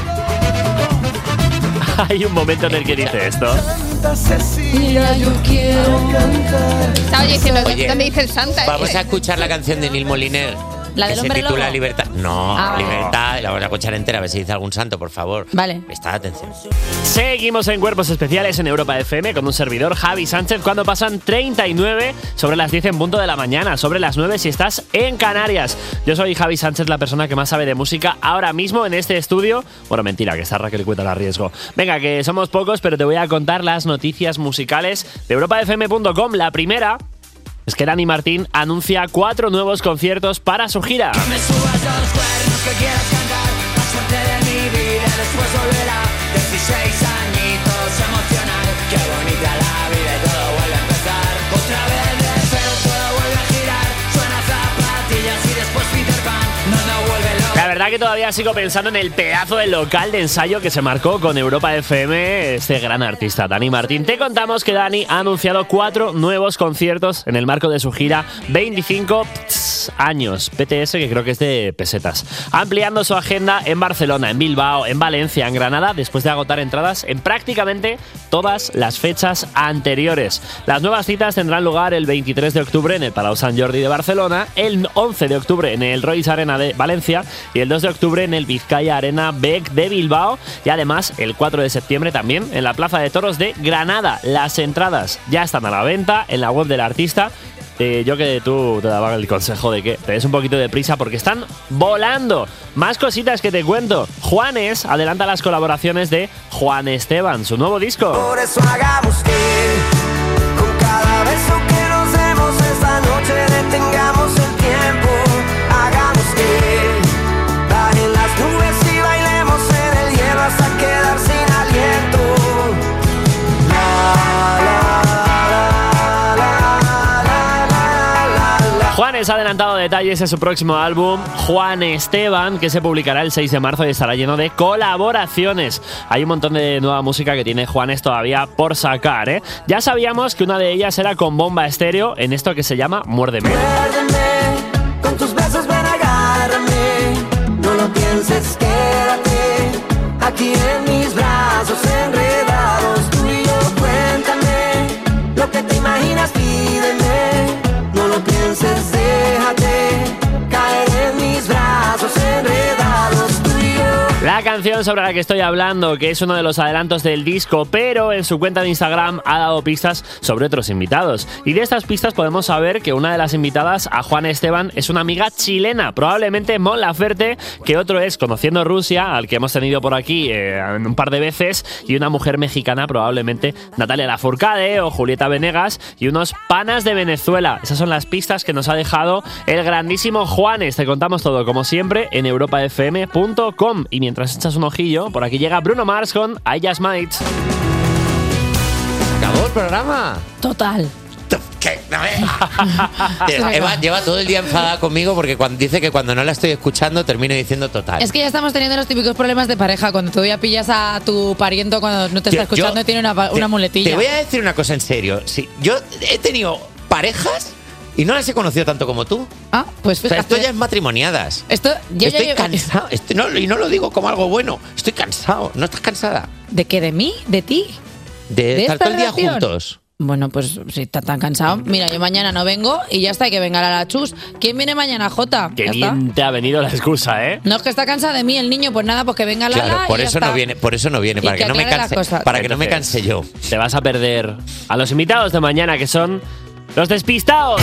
Hay un momento en el que dice esto. Santa Cecilia, yo quiero cantar. Estaba diciendo, Oye, ¿dónde dice el Santa? Vamos a escuchar la canción de Neil Moliner. La que del se hombre titula lobo. Libertad. No, Vale. Libertad. La vamos a escuchar entera, a ver si dice algún santo, por favor. Vale. Prestad atención. Seguimos en Cuerpos Especiales en Europa FM con un servidor, Javi Sánchez, cuando pasan 39 sobre las 10 en punto de la mañana, sobre las 9 si estás en Canarias. Yo soy Javi Sánchez, la persona que más sabe de música ahora mismo en este estudio. Bueno, mentira, que está Raquel Cueta a riesgo. Venga, que somos pocos, pero te voy a contar las noticias musicales de europafm.com. La primera es que Dani Martín anuncia 4 nuevos conciertos para su gira. Me subas a los cuernos que quieras cantar, la suerte de mi vida después volverá. 16 añitos emocional, qué bonita la vida y todo vuelve a empezar. Otra vez de cero todo vuelve a girar, suena zapatillas y después Peter Pan, no vuelve loco. La verdad que todavía sigo pensando en el pedazo de local de ensayo que se marcó con Europa FM este gran artista, Dani Martín. Te contamos que Dani ha anunciado 4 nuevos conciertos en el marco de su gira 25 años, PTS, que creo que es de pesetas, ampliando su agenda en Barcelona, en Bilbao, en Valencia, en Granada, después de agotar entradas en prácticamente todas las fechas anteriores. Las nuevas citas tendrán lugar el 23 de octubre en el Palau Sant Jordi de Barcelona, el 11 de octubre en el Royce Arena de Valencia y el 2 de octubre en el Vizcaya Arena Bec de Bilbao, y además el 4 de septiembre también en la Plaza de Toros de Granada. Las entradas ya están a la venta en la web del artista. Yo que tú te daba el consejo de que te des un poquito de prisa porque están volando. Más cositas que te cuento. Juanes adelanta las colaboraciones de Juan Esteban, su nuevo disco. Por eso hagamos que con cada beso que nos demos esta noche detengamos el tiempo. Hagamos que bajen las nubes y bailemos en el hielo hasta quedar sin aliento. Juanes ha adelantado detalles de su próximo álbum, Juan Esteban, que se publicará el 6 de marzo y estará lleno de colaboraciones. Hay un montón de nueva música que tiene Juanes todavía por sacar, ¿eh? Ya sabíamos que una de ellas era con Bomba Estéreo en esto que se llama Muérdeme. Muérdeme, con tus besos ven, agárrame. No lo pienses, quédate aquí en mis brazos enredados. Tú y yo, cuéntame lo que te imaginas, pídeme. No lo pienses, déjate caer en mis brazos enredados. Tú y yo. La canción sobre la que estoy hablando, que es uno de los adelantos del disco, pero en su cuenta de Instagram ha dado pistas sobre otros invitados. Y de estas pistas podemos saber que una de las invitadas a Juan Esteban es una amiga chilena, probablemente Mon Laferte, que otro es Conociendo Rusia, al que hemos tenido por aquí un par de veces, y una mujer mexicana, probablemente Natalia Lafourcade o Julieta Venegas, y unos panas de Venezuela. Esas son las pistas que nos ha dejado el grandísimo Juanes. Te contamos todo, como siempre, en europafm.com. Y mientras echas un ojillo, por aquí llega Bruno Mars con I Just Might. ¿Acabó el programa? Total. ¿Qué? No, Eva lleva todo el día enfadada conmigo porque dice que cuando no la estoy escuchando termino diciendo total. Es que ya estamos teniendo los típicos problemas de pareja. Cuando tú ya pillas a tu pariento cuando no te está escuchando y tiene una muletilla. Te voy a decir una cosa en serio. Sí, yo he tenido parejas y no las he conocido tanto como tú. Ah, pues fíjate. O sea, esto ya es matrimoniadas. Estoy cansado. Y no lo digo como algo bueno. Estoy cansado. ¿No estás cansada? ¿De qué? ¿De mí? ¿De ti? De estar esta todo el día relación? juntos. Bueno, pues si está tan cansado, mira, yo mañana no vengo y ya está, hay que vengar a la chus. ¿Quién viene mañana, Jota? Qué Ya bien está. te ha venido la excusa, ¿eh? No, es que está cansado de mí el niño, pues nada, pues que venga Lala Claro, por y ya eso está. no viene, Y para que no me aclare las canse, cosas. para que no me canse yo. Te vas a perder a los invitados de mañana, que son los despistados.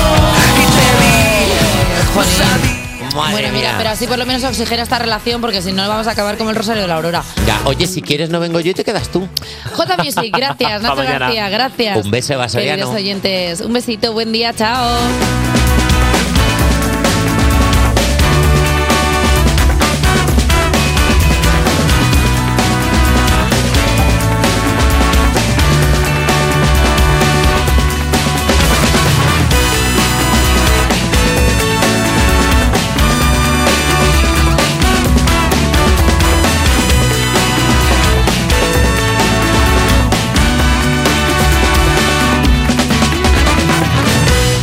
Bueno, mira, pero así por lo menos oxigena esta relación porque si no vamos a acabar como el Rosario de la Aurora. Ya, oye, si quieres no vengo yo y te quedas tú. J Music, gracias, Hasta Nacho mañana. García, gracias. Un beso, Vasoriano. Queridos oyentes, un besito, buen día, chao.